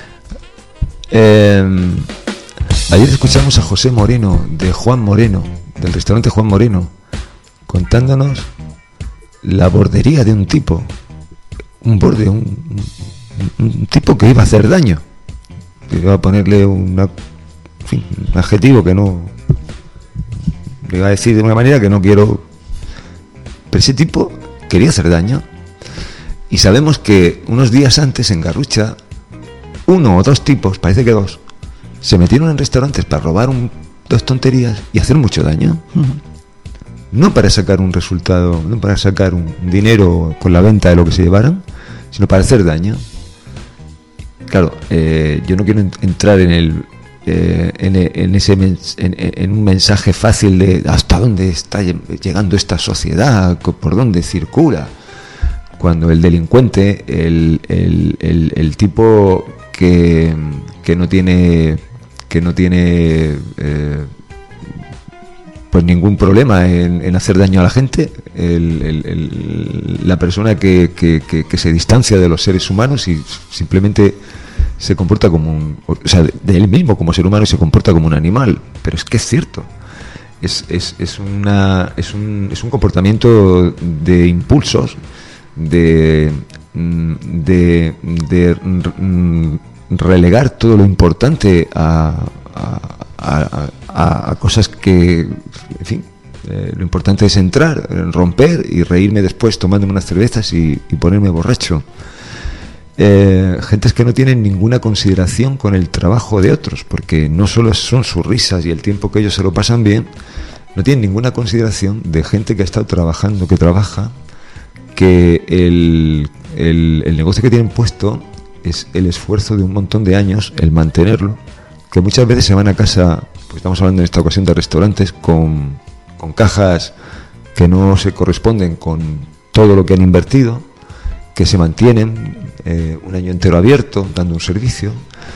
Eh, ayer escuchamos a José Moreno, de Juan Moreno, del restaurante Juan Moreno, contándonos la bordería de un tipo, un borde, un, un, un tipo que iba a hacer daño, que iba a ponerle una, en fin, un adjetivo que no, le iba a decir de una manera que no quiero, pero ese tipo quería hacer daño. Y sabemos que unos días antes en Garrucha, uno o dos tipos, parece que dos, se metieron en restaurantes para robar un, dos tonterías y hacer mucho daño. Uh-huh. No para sacar un resultado, no para sacar un dinero con la venta de lo que se llevaran, sino para hacer daño. Claro, eh, yo no quiero entrar en el eh, en, en ese mens- en, en un mensaje fácil de hasta dónde está llegando esta sociedad, por dónde circula, cuando el delincuente, el, el, el, el tipo que, que no tiene que no tiene eh, pues ningún problema en, en hacer daño a la gente, el, el, el, la persona que, que, que, que se distancia de los seres humanos y simplemente se comporta como un, o sea, de él mismo como ser humano, y se comporta como un animal. Pero es que es cierto, es, es, es, una, es, un, es un comportamiento de impulsos, de, de, de relegar todo lo importante a, a, a, a, a cosas que, en fin, eh, lo importante es entrar, romper y reírme después tomándome unas cervezas y, y ponerme borracho. Eh, gentes que no tienen ninguna consideración con el trabajo de otros, porque no solo son sus risas y el tiempo que ellos se lo pasan bien, no tienen ninguna consideración de gente que ha estado trabajando, que trabaja, que el, el, el negocio que tienen puesto es el esfuerzo de un montón de años, el mantenerlo, que muchas veces se van a casa, pues estamos hablando en esta ocasión de restaurantes, con, con cajas que no se corresponden con todo lo que han invertido, que se mantienen eh, un año entero abierto, dando un servicio,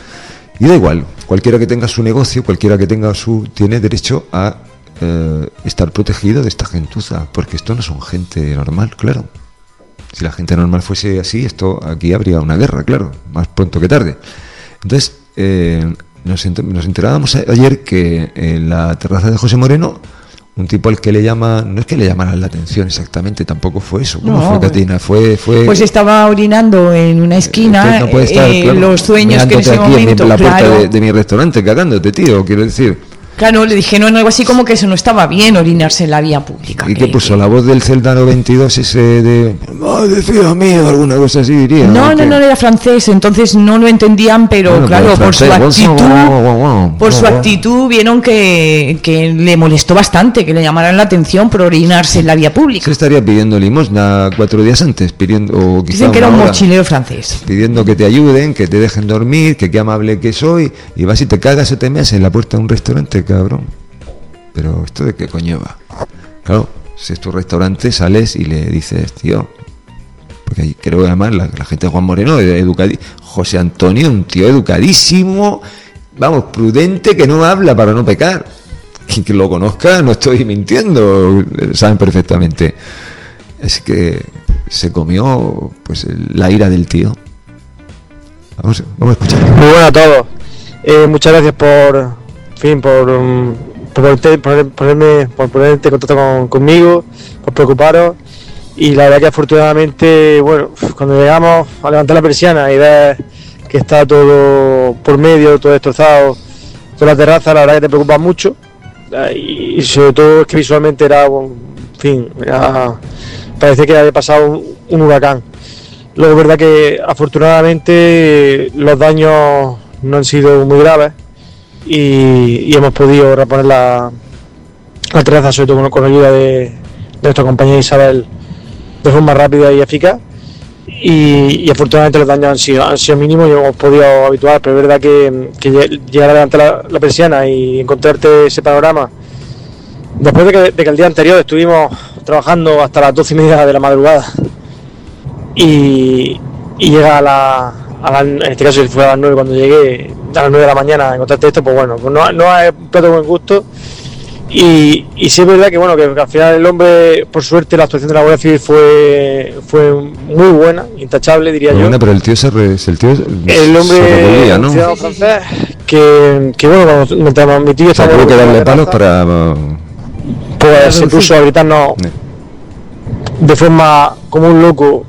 y da igual, cualquiera que tenga su negocio, cualquiera que tenga su, tiene derecho a eh, estar protegido de esta gentuza, porque esto no son gente normal, claro. Si la gente normal fuese así, esto aquí habría una guerra, claro, más pronto que tarde. Entonces, eh, nos, ent- nos enterábamos ayer que en la terraza de José Moreno, un tipo al que le llama, no es que le llamaran la atención exactamente, tampoco fue eso. ¿Cómo No, fue, Catina? Fue, fue... Pues estaba orinando en una esquina, no puede estar, eh, claro, los dueños que en ese mirándote aquí momento, en la claro, puerta de, de mi restaurante, cagándote, tío, quiero decir. claro, le dijeron algo así como que eso no estaba bien, orinarse en la vía pública. ¿Y qué puso? La voz del Celta noventa y dos ese de... ¡Madre Dios mío! Alguna cosa así diría. No, no, no, era francés, entonces no lo entendían, pero Bueno, claro, pues por su francés, actitud, guau, guau, guau, guau, por su guau, guau. actitud vieron que, que le molestó bastante que le llamaran la atención por orinarse en la vía pública. Se estaría pidiendo limosna cuatro días antes, pidiendo, o quizá Dicen que era un una hora, mochilero francés. pidiendo que te ayuden, que te dejen dormir, que qué amable que soy, y vas y te cagas o te meas en la puerta de un restaurante, cabrón. Pero ¿esto de qué coño va? Claro, si es tu restaurante, sales y le dices, tío, porque ahí creo que además la, la gente de Juan Moreno, educadi- José Antonio, un tío educadísimo, vamos, prudente, que no habla para no pecar. Quien que lo conozca, no estoy mintiendo, saben perfectamente. Es que se comió pues la ira del tío. Vamos, vamos a escuchar. Muy bueno a todos. Eh, muchas gracias por, en fin, por, um, por, ponerte- por ponerme, por ponerte en contacto con, conmigo, por preocuparos. Y la verdad que afortunadamente, bueno, cuando llegamos a levantar la persiana y ver que está todo por medio, todo destrozado, toda la terraza, la verdad que te preocupa mucho. Eh, Y sobre todo es que visualmente era, en fin, era, parece que había pasado un, un huracán. Luego es verdad que afortunadamente los daños no han sido muy graves y, y hemos podido reponer la, la terraza, sobre todo con, con ayuda de, de nuestra compañera Isabel, de forma rápida y eficaz. Y, y afortunadamente los daños han sido, han sido mínimos y hemos podido habituar, pero es verdad que, que llegar a levantar la, la persiana y encontrarte ese panorama, después de que, de que el día anterior estuvimos trabajando hasta las doce y media de la madrugada, y, y llega a la, a la, en este caso fue a las nueve cuando llegué, a las nueve de la mañana a encontrarte esto, pues bueno, pues no, no es un plato de buen gusto. Y, y sí es verdad que bueno, que al final el hombre, por suerte, la actuación de la Guardia Civil fue fue muy buena, intachable, diría yo. Bueno, pero el tío se re, el tío El hombre, se revolvía, ¿no? un ciudadano francés, que, que bueno, cuando mientras mi tío O sea, estaba tuvo que en la darle terraza, palos para... pues se puso a gritarnos de forma como un loco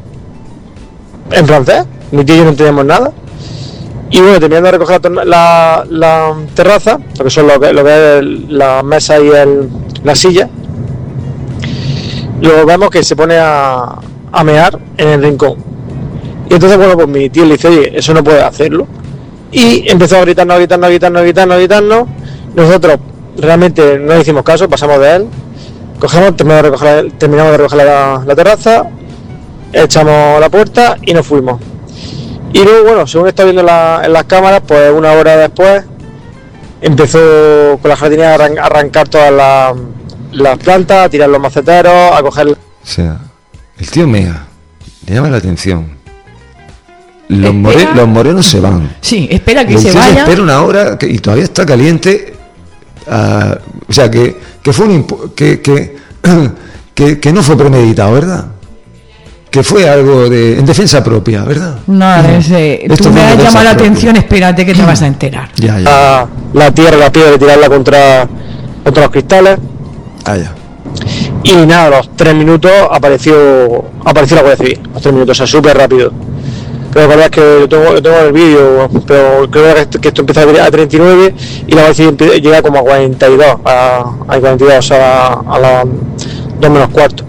en francés. Mi tío y yo no entendíamos nada. Y bueno, terminando de recoger la, la, la terraza, lo que son lo que, lo que es la mesa y el, la silla, luego vemos que se pone a, a mear en el rincón. Y entonces, bueno, pues mi tío le dice, oye, eso no puedes hacerlo. Y empezó a gritarnos, a gritarnos, a gritarnos, a gritarnos, a gritarnos. Nosotros realmente no le hicimos caso, pasamos de él. Cogemos, terminamos de recoger, terminamos de recoger la, la terraza, echamos la puerta y nos fuimos. Y luego, bueno, según está viendo la, en las cámaras, pues una hora después empezó con la jardinera a arran- arrancar todas las, las plantas, a tirar los maceteros, a coger... O sea, el tío mea, le llama la atención. Los, more, los morenos se van. Sí, espera que el se tío vaya. espera una hora que, y todavía está caliente. Uh, o sea, que, que fue un impu- que, que, que, que no fue premeditado, ¿verdad? Que fue algo de en defensa propia, ¿verdad? No, ese, Esto tú me fue en has defensa llamado la propia. atención, espérate que te vas a enterar. Ya, ya. La, la tierra, la piedra, y tirarla contra, contra los cristales. Ah, ya. Y nada, a los tres minutos apareció apareció la Guardia Civil. A los tres minutos, o sea, súper rápido. Pero la verdad es que yo tengo, yo tengo el vídeo, pero creo que esto, que esto empieza a treinta y nueve y la Guardia Civil llega como a cuarenta y dos, a, a cuarenta y dos, o sea, a, a las dos menos cuarto.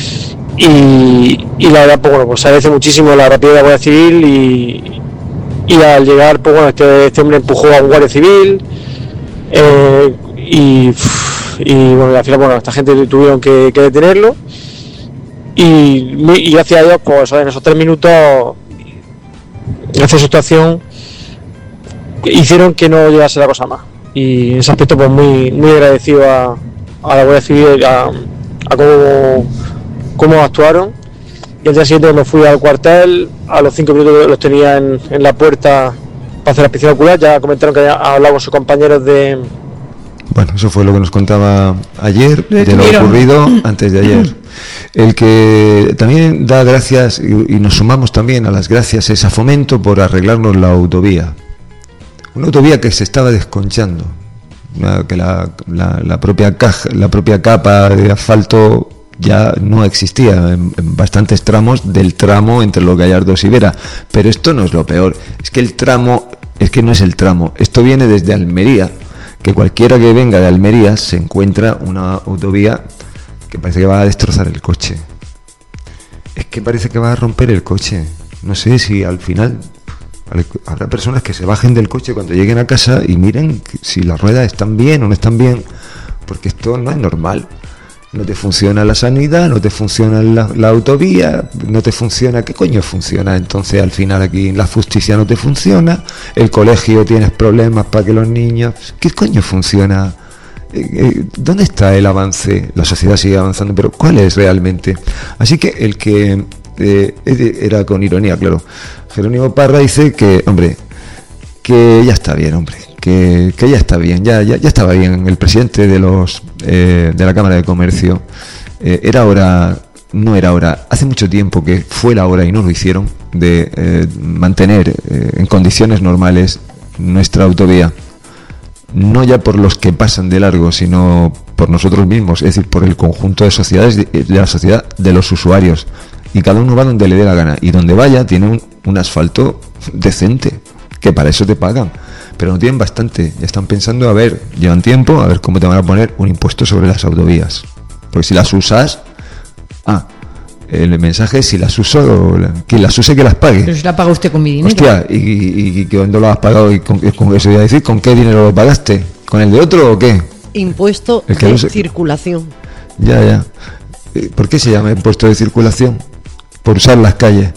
Y, y la verdad, pues bueno, pues se agradece muchísimo la rapidez de la Guardia Civil y, y al llegar, pues bueno, este, este hombre empujó a un Guardia Civil eh, y, y bueno, al final, bueno, esta gente tuvieron que, que detenerlo y, y gracias a Dios, pues en esos tres minutos, gracias a su actuación, hicieron que no llegase la cosa más. Y en ese aspecto, pues muy, muy agradecido a, a la Guardia Civil, a, a cómo, cómo actuaron. Y al día siguiente cuando fui al cuartel, a los cinco minutos los tenía en, en la puerta para hacer la inspección ocular. Ya comentaron que había hablado con sus compañeros de... Bueno, eso fue lo que nos contaba ayer, de lo ocurrido antes de ayer. El que también da gracias, y, y nos sumamos también a las gracias, es a Fomento por arreglarnos la autovía. Una autovía que se estaba desconchando, una, que la, la, la, propia caja, la propia capa de asfalto ya no existía en, en bastantes tramos del tramo entre Los Gallardos y Vera. Pero esto no es lo peor, es que el tramo, es que no es el tramo, esto viene desde Almería, que cualquiera que venga de Almería se encuentra una autovía que parece que va a destrozar el coche. Es que parece que va a romper el coche. No sé si al final habrá personas que se bajen del coche cuando lleguen a casa y miren si las ruedas están bien o no están bien, porque esto no es normal. No te funciona la sanidad, no te funciona la, la autovía, no te funciona... ¿Qué coño funciona? Entonces al final aquí la justicia no te funciona, el colegio tienes problemas para que los niños... ¿Qué coño funciona? ¿Dónde está el avance? La sociedad sigue avanzando, pero ¿cuál es realmente? Así que el que eh, era con ironía, claro, Jerónimo Parra dice que, hombre, que ya está bien, hombre, que, que ya está bien, ya, ya, ya estaba bien. El presidente de los eh, de la Cámara de Comercio, eh, era hora, no era hora, hace mucho tiempo que fue la hora y no lo hicieron, de eh, mantener eh, en condiciones normales nuestra autovía. No ya por los que pasan de largo, sino por nosotros mismos, es decir, por el conjunto de sociedades, de, de la sociedad, de los usuarios. Y cada uno va donde le dé la gana. Y donde vaya tiene un, un asfalto decente, que para eso te pagan. Pero no tienen bastante. Ya están pensando, a ver, llevan tiempo, a ver cómo te van a poner un impuesto sobre las autovías. Porque si las usas... Ah, el mensaje es si las uso, quien las use que las pague. Pero si la paga usted con mi dinero. Hostia, ¿y, y, y cuándo lo has pagado? ¿Y con, con eso voy a decir? ¿Con qué dinero lo pagaste? ¿Con el de otro o qué? Impuesto El que de no se- circulación. Ya, ya. Eh, ¿Por qué se llama impuesto de circulación? Por usar las calles.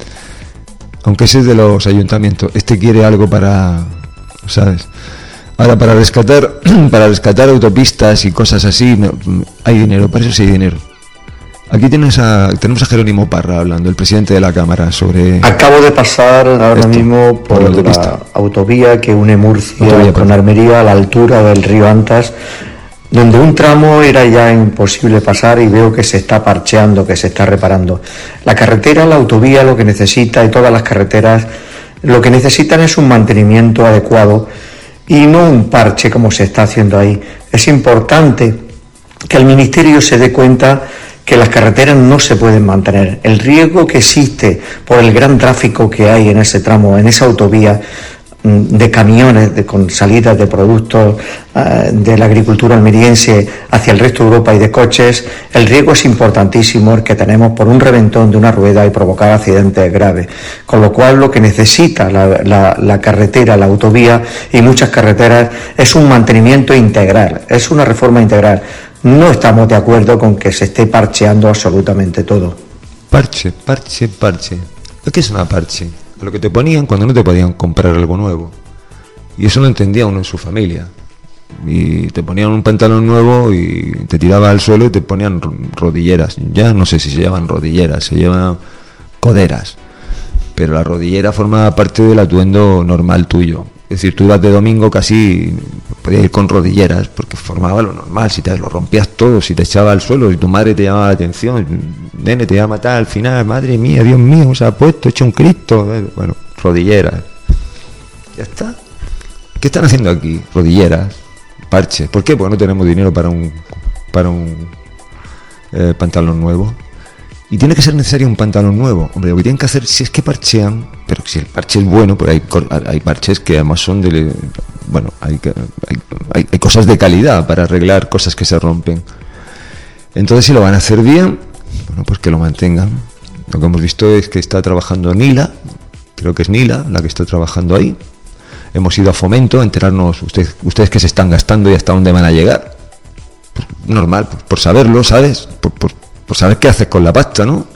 Aunque ese es de los ayuntamientos. Este quiere algo para... ¿Sabes? Ahora, para rescatar para rescatar autopistas y cosas así, no, hay dinero, para eso sí hay dinero. Aquí tenemos a, tenemos a Jerónimo Parra hablando, el presidente de la Cámara, sobre... Acabo de pasar ahora esto, mismo por, por la la autopista. autovía que une Murcia Autovía, con Almería a la altura del río Antas, donde un tramo era ya imposible pasar y veo que se está parcheando, que se está reparando. La carretera, la autovía, lo que necesita, y todas las carreteras, lo que necesitan es un mantenimiento adecuado y no un parche como se está haciendo ahí. Es importante que el Ministerio se dé cuenta que las carreteras no se pueden mantener. El riesgo que existe por el gran tráfico que hay en ese tramo, en esa autovía, de camiones de, con salidas de productos uh, de la agricultura almeriense hacia el resto de Europa y de coches, el riesgo es importantísimo el que tenemos por un reventón de una rueda y provocar accidentes graves. Con lo cual lo que necesita la, la, la carretera, la autovía y muchas carreteras es un mantenimiento integral, es una reforma integral. No estamos de acuerdo con que se esté parcheando absolutamente todo. Parche, parche, parche. ¿Qué es una parche? Lo que te ponían cuando no te podían comprar algo nuevo. Y eso lo entendía uno en su familia. Y te ponían un pantalón nuevo y te tiraba al suelo y te ponían rodilleras. Ya no sé si se llaman rodilleras, se llaman coderas. Pero la rodillera formaba parte del atuendo normal tuyo. Es decir, tú ibas de domingo casi, podías ir con rodilleras, porque formaba lo normal. Si te lo rompías todo, si te echaba al suelo, si tu madre te llamaba la atención, nene, te iba a matar al final, madre mía, Dios mío, se ha puesto, hecho un Cristo. Bueno, rodilleras. Ya está. ¿Qué están haciendo aquí? Rodilleras, parches. ¿Por qué? Porque no tenemos dinero para un, para un eh, pantalón nuevo. Y tiene que ser necesario un pantalón nuevo. Hombre, lo que tienen que hacer, si es que parchean, pero si el parche es bueno, pues hay, hay parches que además son de... Bueno, hay, hay, hay, hay cosas de calidad para arreglar cosas que se rompen. Entonces, si lo van a hacer bien, bueno, pues que lo mantengan. Lo que hemos visto es que está trabajando Nila, creo que es Nila la que está trabajando ahí. Hemos ido a Fomento a enterarnos, ustedes, ustedes que se están gastando y hasta dónde van a llegar. Pues, normal, pues, por saberlo, ¿sabes? Por, por, por saber qué haces con la pasta, ¿no?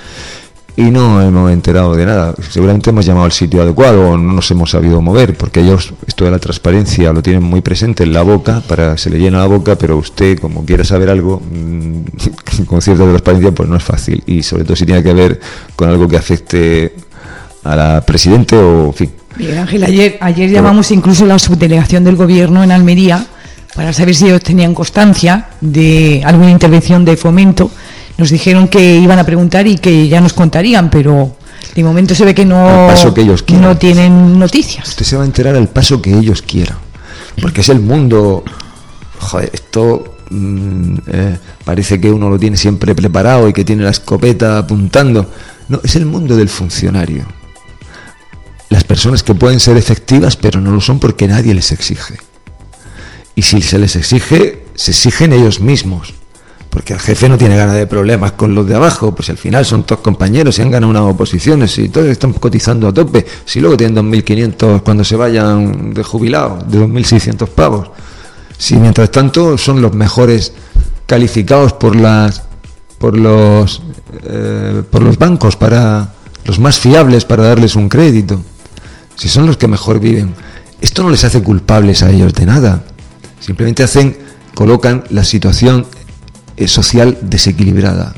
Y no hemos enterado de nada. Seguramente hemos llamado al sitio adecuado o no nos hemos sabido mover, porque ellos esto de la transparencia lo tienen muy presente en la boca, para se le llena la boca, pero usted, como quiere saber algo mmm, con cierta transparencia, pues no es fácil. Y sobre todo si tiene que ver con algo que afecte a la presidente o, en fin. Miguel Ángel, ayer, ayer llamamos incluso a la subdelegación del gobierno en Almería para saber si ellos tenían constancia de alguna intervención de Fomento. Nos dijeron que iban a preguntar y que ya nos contarían, pero de momento se ve que no, que ellos no tienen noticias. Usted se va a enterar al paso que ellos quieran, porque es el mundo. Joder, esto mmm, eh, parece que uno lo tiene siempre preparado y que tiene la escopeta apuntando. No, es el mundo del funcionario. Las personas que pueden ser efectivas, pero no lo son porque nadie les exige. Y si se les exige, se exigen ellos mismos. Porque el jefe no tiene ganas de problemas con los de abajo, pues al final son todos compañeros y han ganado unas oposiciones y todos están cotizando a tope. Si luego tienen dos mil quinientos cuando se vayan de jubilado, de dos mil seiscientos pavos. Si mientras tanto son los mejores calificados por las por los eh, por los bancos, para los más fiables para darles un crédito. Si son los que mejor viven. Esto no les hace culpables a ellos de nada. Simplemente hacen, colocan la situación social desequilibrada,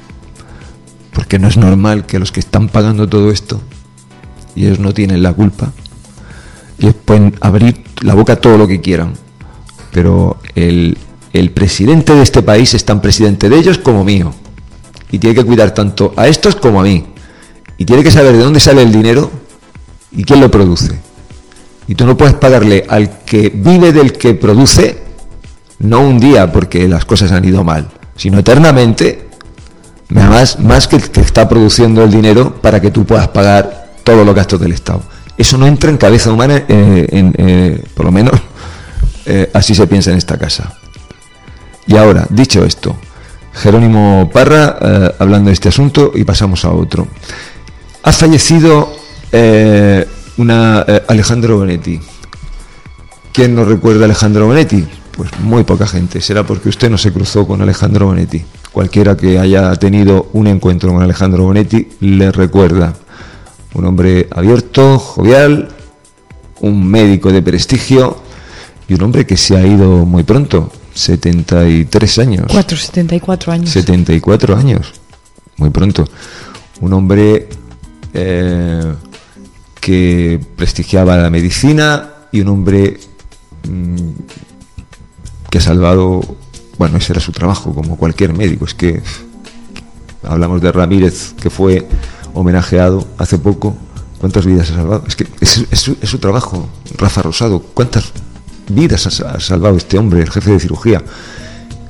porque no es normal que los que están pagando todo esto y ellos no tienen la culpa, ellos pueden abrir la boca todo lo que quieran, pero el, el presidente de este país es tan presidente de ellos como mío y tiene que cuidar tanto a estos como a mí y tiene que saber de dónde sale el dinero y quién lo produce, y tú no puedes pagarle al que vive del que produce, no un día porque las cosas han ido mal, sino eternamente, más, más que el que está produciendo el dinero para que tú puedas pagar todos los gastos del Estado. Eso no entra en cabeza humana, eh, en, eh, por lo menos eh, así se piensa en esta casa. Y ahora, dicho esto, Jerónimo Parra, eh, hablando de este asunto, y pasamos a otro. Ha fallecido eh, una eh, Alejandro Bonetti. ¿Quién nos recuerda a Alejandro Bonetti? Pues muy poca gente. Será porque usted no se cruzó con Alejandro Bonetti. Cualquiera que haya tenido un encuentro con Alejandro Bonetti le recuerda. Un hombre abierto, jovial, un médico de prestigio y un hombre que se ha ido muy pronto. setenta y tres años. Cuatro, setenta y cuatro años. setenta y cuatro años. Muy pronto. Un hombre eh, que prestigiaba la medicina y un hombre mmm, que ha salvado, bueno, ese era su trabajo, como cualquier médico. Es que hablamos de Ramírez, que fue homenajeado hace poco. ¿Cuántas vidas ha salvado? Es que es, es, su, es su trabajo. Rafa Rosado, ¿cuántas vidas ha, ha salvado este hombre, el jefe de cirugía?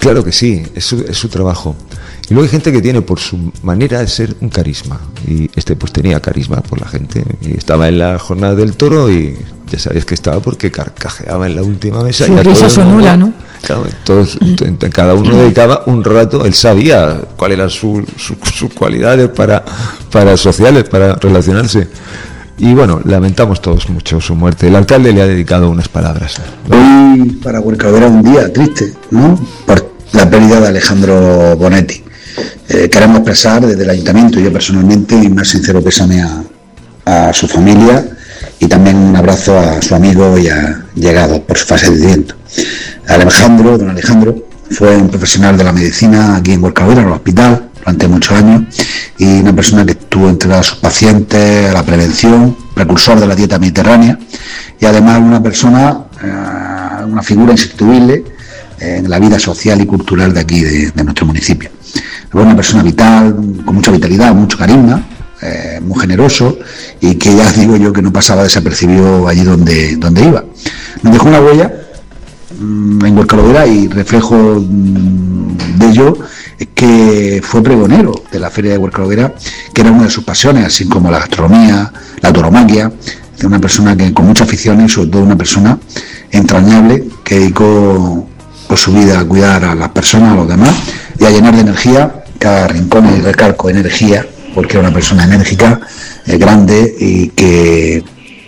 Claro que sí, es su, es su trabajo. Y luego hay gente que tiene por su manera de ser un carisma. Y este pues tenía carisma por la gente. Y estaba en la jornada del toro y ya sabéis que estaba porque carcajeaba en la última mesa. Su risa sonora, ¿no? Claro, todos, cada uno dedicaba un rato, él sabía cuáles eran sus su, su cualidades para, para sociales, para relacionarse. Y bueno, lamentamos todos mucho su muerte. El alcalde le ha dedicado unas palabras. Hoy para Huercalovera un día triste, ¿no? Por la pérdida de Alejandro Bonetti. Eh, queremos expresar desde el ayuntamiento y yo personalmente mi más sincero pésame a, a su familia y también un abrazo a su amigo y a llegado por su fallecimiento. Alejandro, don Alejandro, fue un profesional de la medicina aquí en Huercalovera, en el hospital, durante muchos años, y una persona que estuvo entregada a sus pacientes, a la prevención, precursor de la dieta mediterránea, y además una persona, eh, una figura insustituible en la vida social y cultural de aquí, de, de nuestro municipio. Fue una persona vital, con mucha vitalidad, mucho carisma, eh, muy generoso, y que ya digo yo que no pasaba desapercibido allí donde, donde iba. Nos dejó una huella mmm, en Huercalovera, y reflejo mmm, de ello es que fue pregonero de la Feria de Huercalovera, que era una de sus pasiones, así como la gastronomía, la tauromaquia, de una persona que con mucha afición y sobre todo una persona entrañable que dedicó por su vida a cuidar a las personas, a los demás, y a llenar de energía cada rincón, y recalco energía, porque era una persona enérgica, eh, grande y que,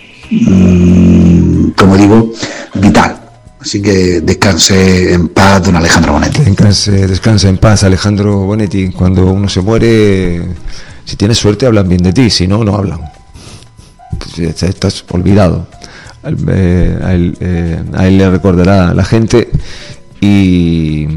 mmm, como digo, vital. Así que descanse en paz, don Alejandro Bonetti. Descanse, descanse en paz, Alejandro Bonetti. Cuando uno se muere, si tienes suerte hablan bien de ti, si no, no hablan. Pues estás olvidado. A él, eh, a, él, eh, a él le recordará la gente y,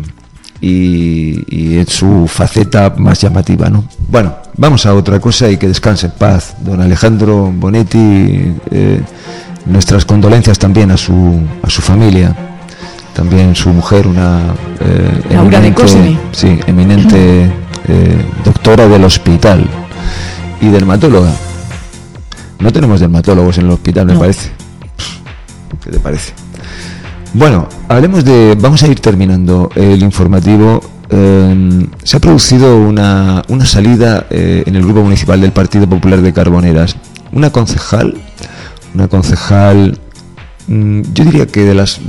y, y en su faceta más llamativa, ¿no? Bueno, vamos a otra cosa y que descanse en paz, don Alejandro Bonetti. Eh, nuestras condolencias también a su a su familia, también su mujer, una eh, Laura de Cosme, sí, eminente eh, doctora del hospital y dermatóloga. No tenemos dermatólogos en el hospital, me no. parece. ¿Qué te parece? Bueno, hablemos de... Vamos a ir terminando el informativo. Eh, se ha producido una, una salida eh, en el Grupo Municipal del Partido Popular de Carboneras. Una concejal... Una concejal, yo diría que de las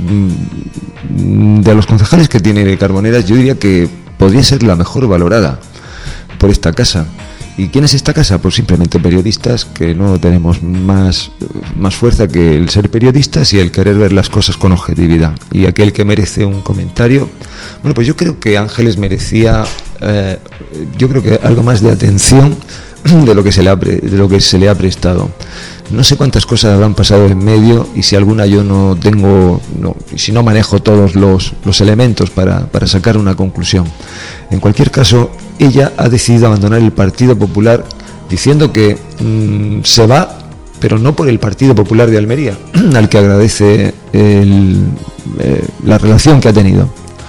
de los concejales que tiene Carboneras, yo diría que podría ser la mejor valorada por esta casa. ¿Y quién es esta casa? Pues simplemente periodistas que no tenemos más, más fuerza que el ser periodistas y el querer ver las cosas con objetividad. Y aquel que merece un comentario, bueno, pues yo creo que Ángeles merecía, eh, yo creo que algo más de atención de lo que se le ha, de lo que se le ha prestado. No sé cuántas cosas habrán pasado en medio y si alguna yo no tengo, no, si no manejo todos los, los elementos para, para sacar una conclusión. En cualquier caso, ella ha decidido abandonar el Partido Popular diciendo que mmm, se va, pero no por el Partido Popular de Almería, al que agradece el, eh, la relación que ha tenido.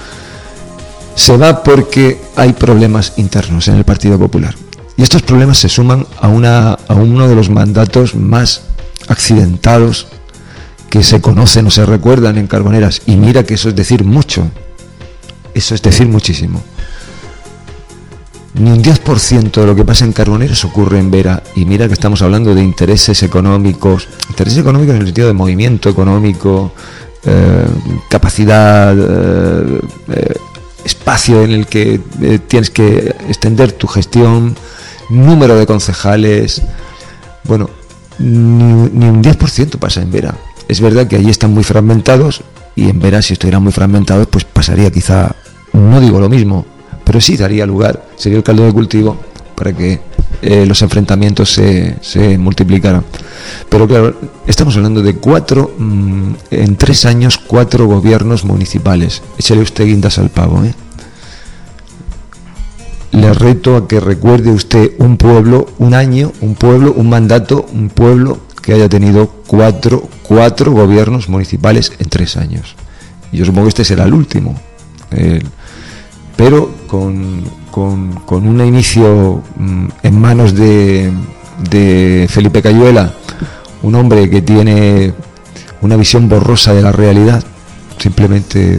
Se va porque hay problemas internos en el Partido Popular. Y estos problemas se suman a, una, a uno de los mandatos más accidentados que se conocen o se recuerdan en Carboneras. Y mira que eso es decir mucho. Eso es decir muchísimo. Ni un diez por ciento de lo que pasa en Carboneras ocurre en Vera. Y mira que estamos hablando de intereses económicos. Intereses económicos en el sentido de movimiento económico, eh, capacidad, eh, eh, espacio en el que eh, tienes que extender tu gestión, número de concejales. Bueno, ni, ni un diez por ciento pasa en Vera. Es verdad que allí están muy fragmentados y en Vera, si estuvieran muy fragmentados, pues pasaría quizá, no digo lo mismo, pero sí daría lugar, sería el caldo de cultivo para que eh, los enfrentamientos se, se multiplicaran. Pero claro, estamos hablando de cuatro, mmm, en tres años, cuatro gobiernos municipales. Échale usted guindas al pavo, ¿eh? Le reto a que recuerde usted un pueblo, un año, un pueblo, un mandato, un pueblo que haya tenido cuatro, cuatro gobiernos municipales en tres años. Y yo supongo que este será el último. Eh, pero con, con, con un inicio mmm, en manos de, de Felipe Cayuela, un hombre que tiene una visión borrosa de la realidad, simplemente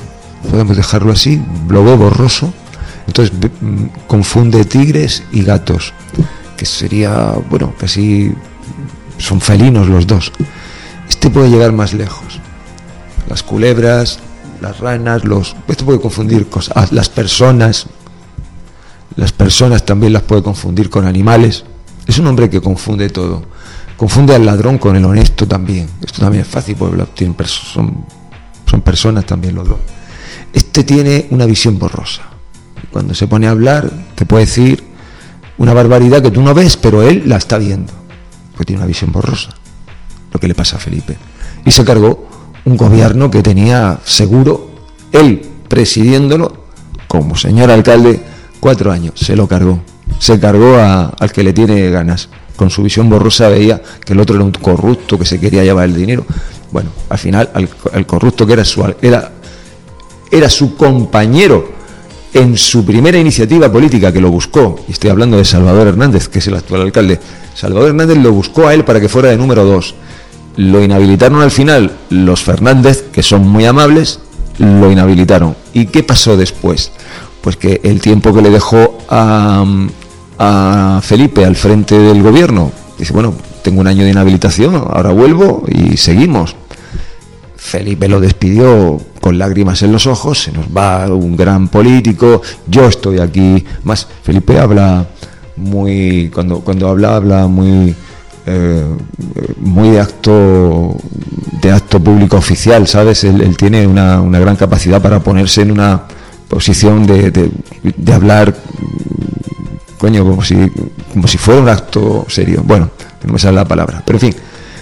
podemos dejarlo así, lo veo borroso. Entonces confunde tigres y gatos, que sería, bueno, casi son felinos los dos. Este puede llegar más lejos. Las culebras, las ranas, los... Esto puede confundir cosas. Ah, las personas, las personas también las puede confundir con animales. Es un hombre que confunde todo. Confunde al ladrón con el honesto también. Esto también es fácil, porque tienen perso- son, son personas también los dos. Este tiene una visión borrosa. Cuando se pone a hablar, te puede decir una barbaridad que tú no ves, pero él la está viendo, porque tiene una visión borrosa, lo que le pasa a Felipe. Y se cargó un gobierno que tenía seguro, él presidiéndolo, como señor alcalde, cuatro años. Se lo cargó, se cargó a, al que le tiene ganas. Con su visión borrosa veía que el otro era un corrupto que se quería llevar el dinero. Bueno, al final, al, al corrupto que era su, era, era su compañero en su primera iniciativa política, que lo buscó, y estoy hablando de Salvador Hernández, que es el actual alcalde. Salvador Hernández lo buscó a él para que fuera de número dos. Lo inhabilitaron al final los Fernández, que son muy amables, lo inhabilitaron. ¿Y qué pasó después? Pues que el tiempo que le dejó a, a Felipe al frente del gobierno, dice, bueno, tengo un año de inhabilitación, ahora vuelvo y seguimos. Felipe lo despidió con lágrimas en los ojos, se nos va un gran político, yo estoy aquí. Más, Felipe habla muy, cuando, cuando habla, habla muy, eh, muy de acto, de acto público oficial, ¿sabes? Él, él tiene una, una gran capacidad para ponerse en una posición de, de, de hablar, coño, como si, como si fuera un acto serio. Bueno, no me sale la palabra, pero en fin,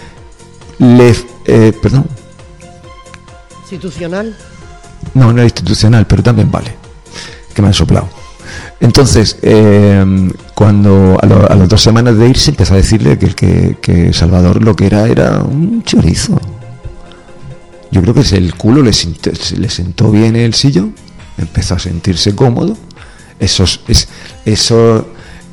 le, eh, perdón. ¿Institucional? No, no era institucional, pero también vale, que me han soplado. Entonces, eh, cuando a, lo, a las dos semanas de irse empezó a decirle que, que, que Salvador lo que era era un chorizo. Yo creo que el culo le sentó, le sentó bien el sillón, empezó a sentirse cómodo. Esos, es, eso,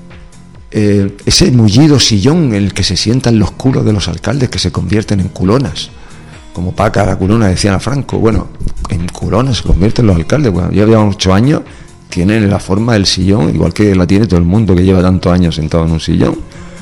eh, ese mullido sillón en el que se sientan los culos de los alcaldes, que se convierten en culonas. Como Paca la culona, decían a Franco. Bueno, en culones se convierten los alcaldes. Bueno, ya llevan ocho años, tienen la forma del sillón, igual que la tiene todo el mundo que lleva tantos años sentado en un sillón.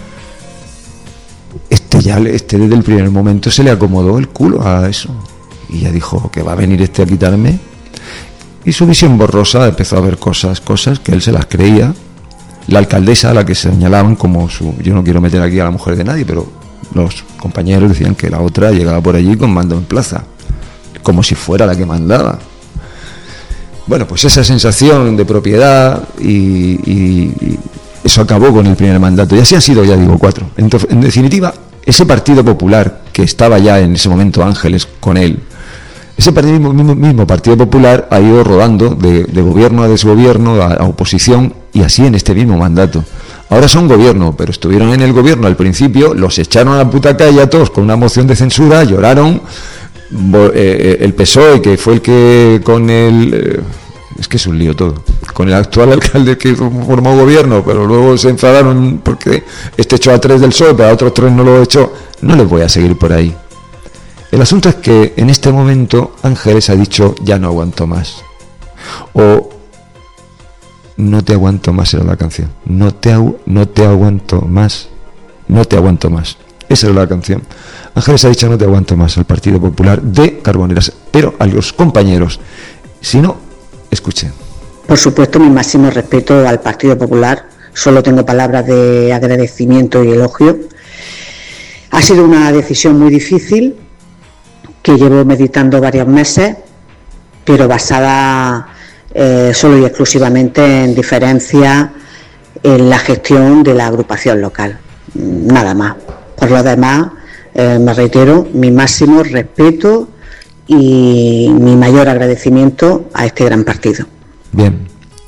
Este ya, este desde el primer momento se le acomodó el culo a eso. Y ya dijo que va a venir este a quitarme. Y su visión borrosa empezó a ver cosas, cosas que él se las creía. La alcaldesa, a la que señalaban como su... Yo no quiero meter aquí a la mujer de nadie, pero los compañeros decían que la otra llegaba por allí con mando en plaza, como si fuera la que mandaba. Bueno, pues esa sensación de propiedad y, y, y eso acabó con el primer mandato, y así han sido, ya digo, cuatro. Entonces, en definitiva, ese Partido Popular que estaba ya en ese momento Ángeles con él, ese partido, mismo, mismo Partido Popular ha ido rodando de, de gobierno a desgobierno, a, a oposición, y así en este mismo mandato. Ahora son gobierno, pero estuvieron en el gobierno al principio, los echaron a la puta calle a todos con una moción de censura, lloraron. Eh, el P S O E, que fue el que con el... Eh, es que es un lío todo. Con el actual alcalde que formó gobierno, pero luego se enfadaron porque este echó a tres del P S O E, pero a otros tres no lo echó. No les voy a seguir por ahí. El asunto es que en este momento Ángeles ha dicho, ya no aguanto más. O... No te aguanto más era la canción. No te, agu- no te aguanto más. No te aguanto más. Esa era la canción. Ángeles ha dicho no te aguanto más al Partido Popular de Carboneras. Pero a los compañeros, si no, escuchen. Por supuesto, mi máximo respeto al Partido Popular. Solo tengo palabras de agradecimiento y elogio. Ha sido una decisión muy difícil que llevo meditando varios meses, pero basada... Eh, solo y exclusivamente en diferencia en la gestión de la agrupación local, nada más. Por lo demás, eh, me reitero mi máximo respeto y mi mayor agradecimiento a este gran partido. Bien.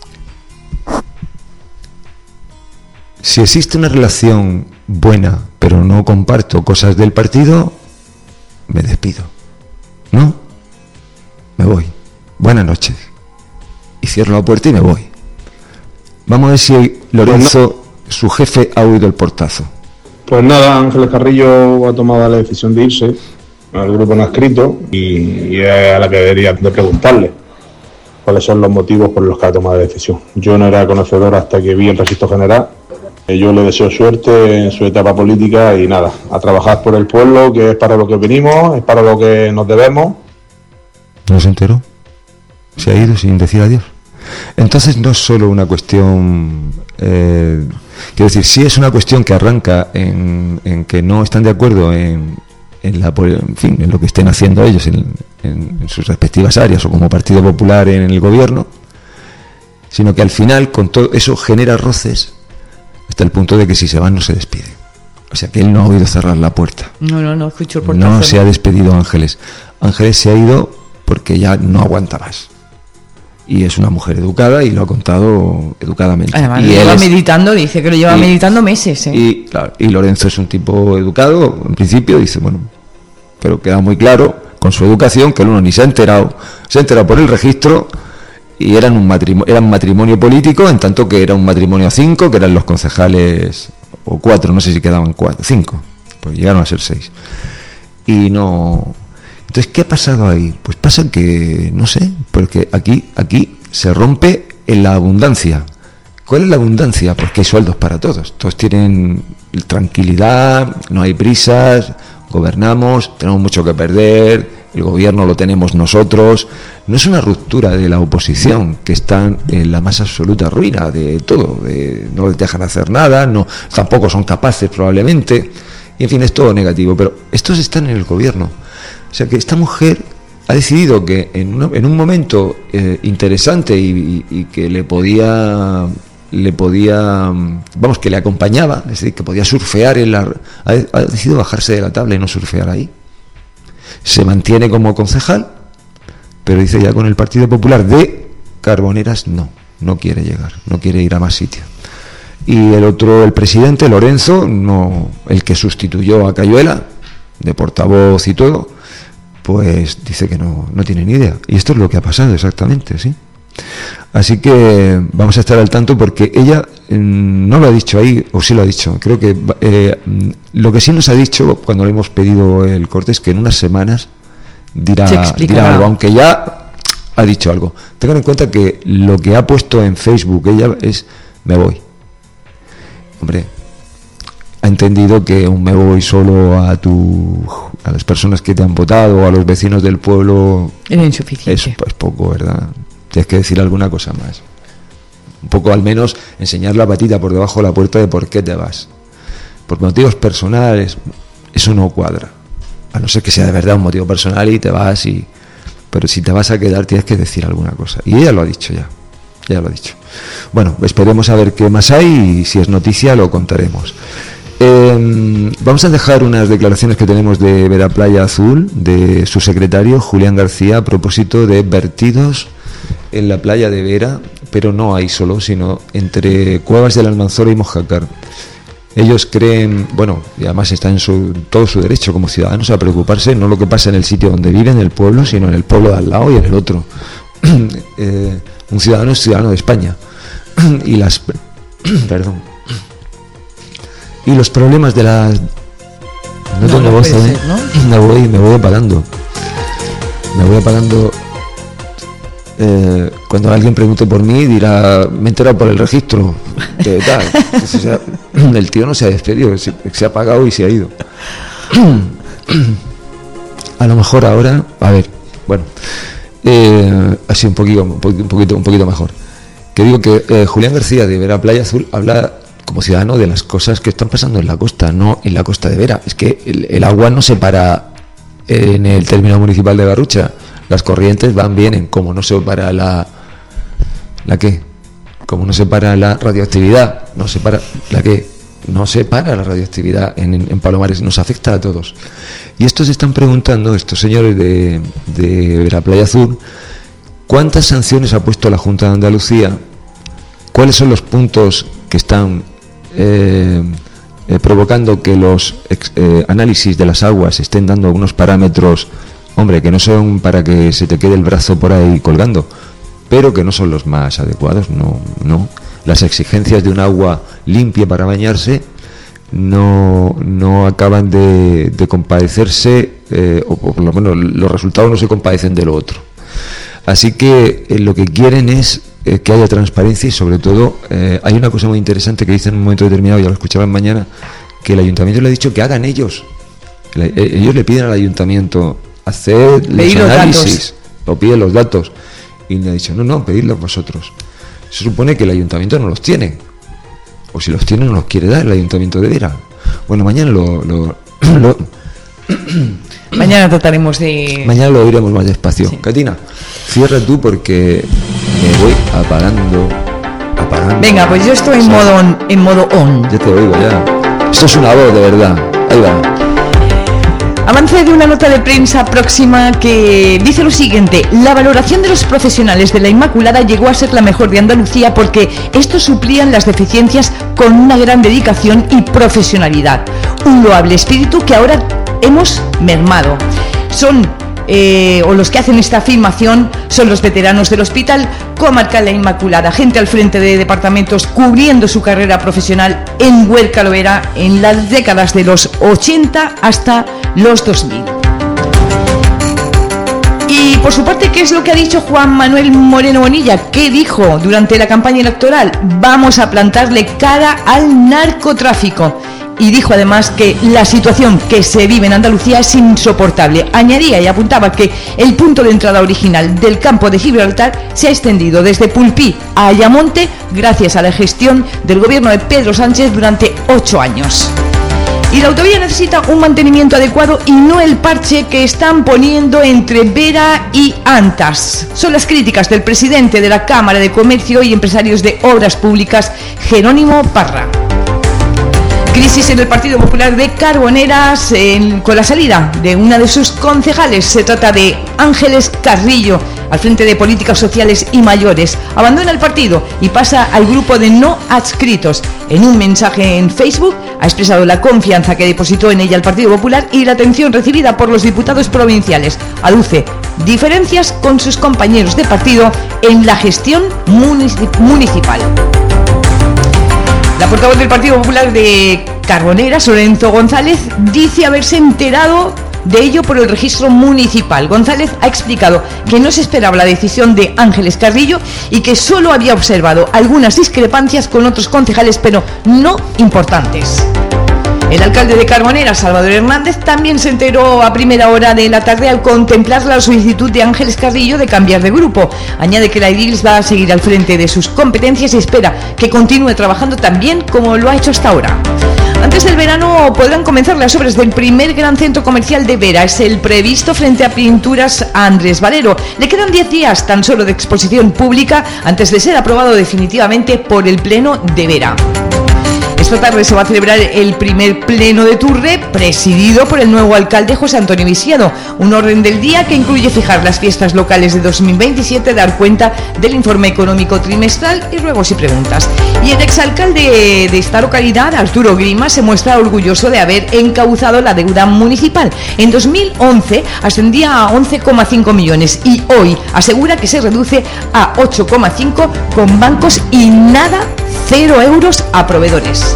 Si existe una relación buena, pero no comparto cosas del partido, me despido. ¿No? Me voy. Buenas noches. Y cierro la puerta y me voy. Vamos a ver si Lorenzo, su jefe, ha oído el portazo. Pues nada, Ángeles Carrillo ha tomado la decisión de irse. El grupo no ha escrito y, y es a la que debería de preguntarle. cuáles son los motivos por los que ha tomado la decisión. Yo no era conocedor hasta que vi el registro general. Yo le deseo suerte en su etapa política y nada, a trabajar por el pueblo, que es para lo que venimos, es para lo que nos debemos. ¿No se enteró? Se ha ido sin decir adiós. Entonces no es solo una cuestión, eh, quiero decir, sí es una cuestión que arranca en, en que no están de acuerdo en, en, la, en, fin, en lo que estén haciendo ellos en, en, en sus respectivas áreas o como Partido Popular en el gobierno, sino que al final con todo eso genera roces hasta el punto de que si se van no se despide. O sea que él no ha oído cerrar la puerta. No, no, no escucho el portazo. No se ha despedido Ángeles. Ángeles se ha ido porque ya no aguanta más. Y es una mujer educada y lo ha contado educadamente. Además, y lo él lleva es, meditando, dice que lo lleva y, meditando meses. ¿eh? Y, claro, y Lorenzo es un tipo educado, en principio, dice, bueno, pero queda muy claro con su educación que el uno ni se ha enterado, se ha enterado por el registro y eran un matrimonio, era un matrimonio político, en tanto que era un matrimonio a cinco, que eran los concejales, o cuatro, no sé si quedaban cuatro, cinco, pues llegaron a ser seis. Y no... Entonces, ¿qué ha pasado ahí? Pues pasa que, no sé, porque aquí, aquí se rompe en la abundancia. ¿Cuál es la abundancia? Porque hay sueldos para todos. Todos tienen tranquilidad, no hay prisas, gobernamos, tenemos mucho que perder, el gobierno lo tenemos nosotros. No es una ruptura de la oposición, que están en la más absoluta ruina de todo. De, no les dejan hacer nada, no, tampoco son capaces probablemente. Y en fin, es todo negativo. Pero estos están en el gobierno. O sea que esta mujer ha decidido que en, una, en un momento eh, interesante y, y, y que le podía, le podía, vamos, que le acompañaba, es decir, que podía surfear en la, ha, ha decidido bajarse de la tabla y no surfear ahí. Se mantiene como concejal, pero dice ya con el Partido Popular de Carboneras no, no quiere llegar, no quiere ir a más sitios. Y el otro, el presidente Lorenzo, no, el que sustituyó a Cayuela, de portavoz y todo, pues dice que no, no tiene ni idea. Y esto es lo que ha pasado exactamente, ¿sí? Así que vamos a estar al tanto porque ella no lo ha dicho ahí, o sí lo ha dicho. Creo que eh, lo que sí nos ha dicho cuando le hemos pedido el corte es que en unas semanas dirá, dirá algo, aunque ya ha dicho algo. Tengan en cuenta que lo que ha puesto en Facebook ella es me voy. Hombre, ha entendido que un me voy solo a tu a las personas que te han votado o a los vecinos del pueblo era insuficiente. Es pues poco, ¿verdad? Tienes que decir alguna cosa más. Un poco al menos enseñar la patita por debajo de la puerta de por qué te vas. Por motivos personales, eso no cuadra. A no ser que sea de verdad un motivo personal y te vas y... Pero si te vas a quedar tienes que decir alguna cosa. Y ella lo ha dicho ya. Ya lo ha dicho. Bueno, esperemos a ver qué más hay y si es noticia lo contaremos. Eh, vamos a dejar unas declaraciones que tenemos de Veraplaya Azul, de su secretario Julián García, a propósito de vertidos en la playa de Vera, pero no hay solo, sino entre Cuevas del Almanzora y Mojácar. Ellos creen, bueno, y además está en su, todo su derecho como ciudadanos a preocuparse, no lo que pasa en el sitio donde viven, en el pueblo, sino en el pueblo de al lado y en el otro. eh, un ciudadano es ciudadano de España. y las... perdón. Y los problemas de la... No tengo no, voz, no ¿eh? ¿no? Me voy, me voy apagando. Me voy apagando... Eh, cuando alguien pregunte por mí dirá, me he enterado por el registro que tal, que o sea, el tío no se ha despedido, se, se ha apagado y se ha ido. A lo mejor ahora, a ver, bueno, eh, así un poquito, un poquito, un poquito mejor. Que digo que eh, Julián García de Veraplaya Azul habla como ciudadano de las cosas que están pasando en la costa, no en la costa de Vera. Es que el, el agua no se para en el término municipal de Garrucha. Las corrientes van, vienen, como no se para la... ¿La qué? Como no se para la radioactividad, no se para... ¿La qué? No se para la radioactividad en, en Palomares, nos afecta a todos. Y estos están preguntando, estos señores de, de la Playa Azul, ¿cuántas sanciones ha puesto la Junta de Andalucía? ¿Cuáles son los puntos que están eh, eh, provocando que los ex, eh, análisis de las aguas estén dando algunos parámetros... Hombre, que no son para que se te quede el brazo por ahí colgando, pero que no son los más adecuados, no, no. Las exigencias de un agua limpia para bañarse no, no acaban de, de compadecerse, eh, o por lo menos los resultados no se compadecen de lo otro. Así que eh, lo que quieren es eh, que haya transparencia y sobre todo eh, hay una cosa muy interesante que dicen en un momento determinado, ya lo escuchaban mañana, que el ayuntamiento le ha dicho que hagan ellos. Le, eh, ellos le piden al ayuntamiento hacer los análisis, o piden los datos, y le ha dicho, no, no, pedidlos vosotros. Se supone que el ayuntamiento no los tiene, o si los tiene no los quiere dar el ayuntamiento de Vera. Bueno, mañana lo... lo, lo mañana trataremos de... Mañana lo oiremos más despacio. Sí. Catina, cierra tú porque me voy apagando, apagando. Venga, pues yo estoy en modo on, en modo on. Ya te oigo, ya. Esto es una voz, de verdad. Ahí va. Avance de una nota de prensa próxima que dice lo siguiente: la valoración de los profesionales de la Inmaculada llegó a ser la mejor de Andalucía porque estos suplían las deficiencias con una gran dedicación y profesionalidad. Un loable espíritu que ahora hemos mermado. Son, eh, o los que hacen esta afirmación, son los veteranos del Hospital Comarcal La Inmaculada, gente al frente de departamentos cubriendo su carrera profesional en Huerca Loera en las décadas de los ochenta hasta los dos mil. Y por su parte, ¿qué es lo que ha dicho Juan Manuel Moreno Bonilla? ¿Qué dijo durante la campaña electoral? Vamos a plantarle cara al narcotráfico. Y dijo además que la situación que se vive en Andalucía es insoportable. Añadía y apuntaba que el punto de entrada original del campo de Gibraltar se ha extendido desde Pulpí a Ayamonte gracias a la gestión del gobierno de Pedro Sánchez durante ocho años. Y la autovía necesita un mantenimiento adecuado y no el parche que están poniendo entre Vera y Antas. Son las críticas del presidente de la Cámara de Comercio y Empresarios de Obras Públicas, Jerónimo Parra. Crisis en el Partido Popular de Carboneras en, con la salida de una de sus concejales. Se trata de Ángeles Carrillo, al frente de Políticas Sociales y Mayores. Abandona el partido y pasa al grupo de no adscritos. En un mensaje en Facebook ha expresado la confianza que depositó en ella el Partido Popular y la atención recibida por los diputados provinciales. Aduce diferencias con sus compañeros de partido en la gestión municipal. La portavoz del Partido Popular de Carboneras, Lorenzo González, dice haberse enterado de ello por el registro municipal. González ha explicado que no se esperaba la decisión de Ángeles Carrillo y que solo había observado algunas discrepancias con otros concejales, pero no importantes. El alcalde de Carboneras, Salvador Hernández, también se enteró a primera hora de la tarde al contemplar la solicitud de Ángeles Carrillo de cambiar de grupo. Añade que la edil va a seguir al frente de sus competencias y espera que continúe trabajando tan bien como lo ha hecho hasta ahora. Antes del verano podrán comenzar las obras del primer gran centro comercial de Vera. Es el previsto frente a Pinturas Andrés Valero. Le quedan diez días tan solo de exposición pública antes de ser aprobado definitivamente por el Pleno de Vera. Esta tarde se va a celebrar el primer pleno de Turre, presidido por el nuevo alcalde José Antonio Visiedo. Un orden del día que incluye fijar las fiestas locales de dos mil veintisiete, dar cuenta del informe económico trimestral y ruegos y preguntas. Y el exalcalde de esta localidad, Arturo Grima, se muestra orgulloso de haber encauzado la deuda municipal. En dos mil once ascendía a once coma cinco millones y hoy asegura que se reduce a ocho coma cinco con bancos y nada, cero euros a proveedores.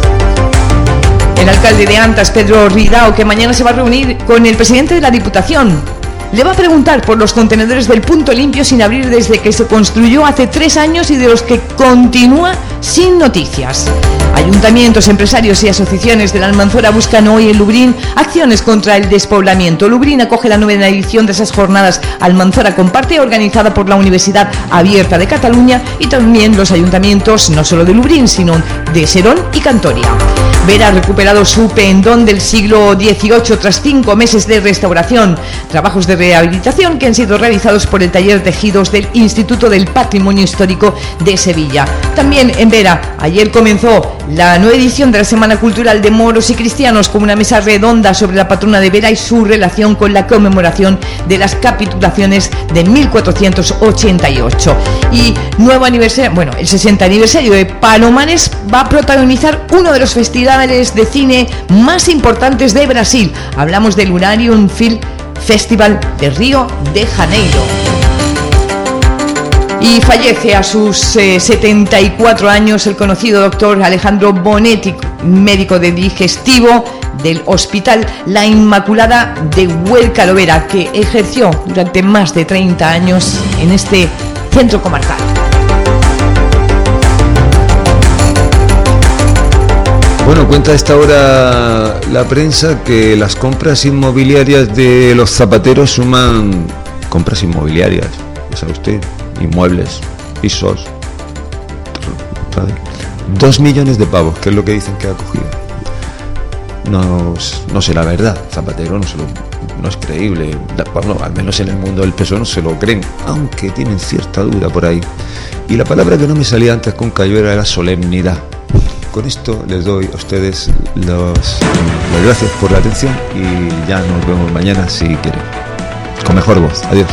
El alcalde de Antas, Pedro Ridao, que mañana se va a reunir con el presidente de la Diputación, le va a preguntar por los contenedores del Punto Limpio sin abrir desde que se construyó hace tres años y de los que continúa sin noticias. Ayuntamientos, empresarios y asociaciones de la Almanzora buscan hoy en Lubriñ acciones contra el despoblamiento. Lubriñ acoge la novena edición de esas jornadas Almanzora Comparte, organizada por la Universidad Abierta de Cataluña y también los ayuntamientos, no solo de Lubriñ, sino de Serón y Cantoria. Vera ha recuperado su pendón del siglo dieciocho tras cinco meses de restauración. Trabajos de rehabilitación que han sido realizados por el taller Tejidos del Instituto del Patrimonio Histórico de Sevilla. También en Vera, ayer comenzó la nueva edición de la Semana Cultural de Moros y Cristianos con una mesa redonda sobre la patrona de Vera y su relación con la conmemoración de las capitulaciones de mil cuatrocientos ochenta y ocho. Y nuevo aniversario, bueno, el sesenta aniversario de Palomares va a protagonizar uno de los festivales de cine más importantes de Brasil. Hablamos del Lunarium Film Festival de Río de Janeiro. Y fallece a sus eh, setenta y cuatro años el conocido doctor Alejandro Bonetti, médico de digestivo del Hospital La Inmaculada de Huelca Lovera, que ejerció durante más de treinta años en este centro comarcal. Bueno, cuenta a esta hora la prensa que las compras inmobiliarias de los zapateros suman compras inmobiliarias, ya sabe usted, inmuebles, pisos, ¿sabe? Dos millones de pavos, que es lo que dicen que ha cogido. No, no sé la verdad, Zapatero no, se lo, no es creíble, bueno, al menos en el mundo del P S O E no se lo creen, aunque tienen cierta duda por ahí. Y la palabra que no me salía antes con Cayo era la solemnidad. Con esto les doy a ustedes los, las gracias por la atención y ya nos vemos mañana si quieren. Con mejor voz. Adiós.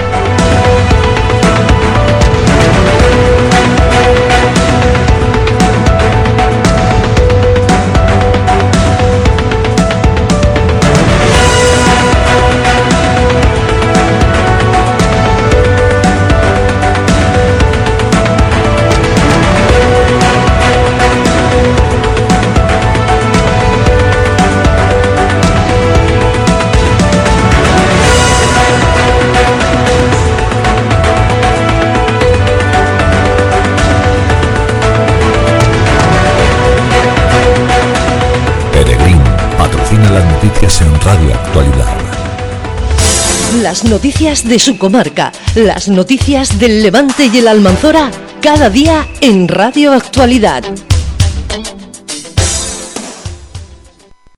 En Radio Actualidad. Las noticias de su comarca, las noticias del Levante y el Almanzora, cada día en Radio Actualidad.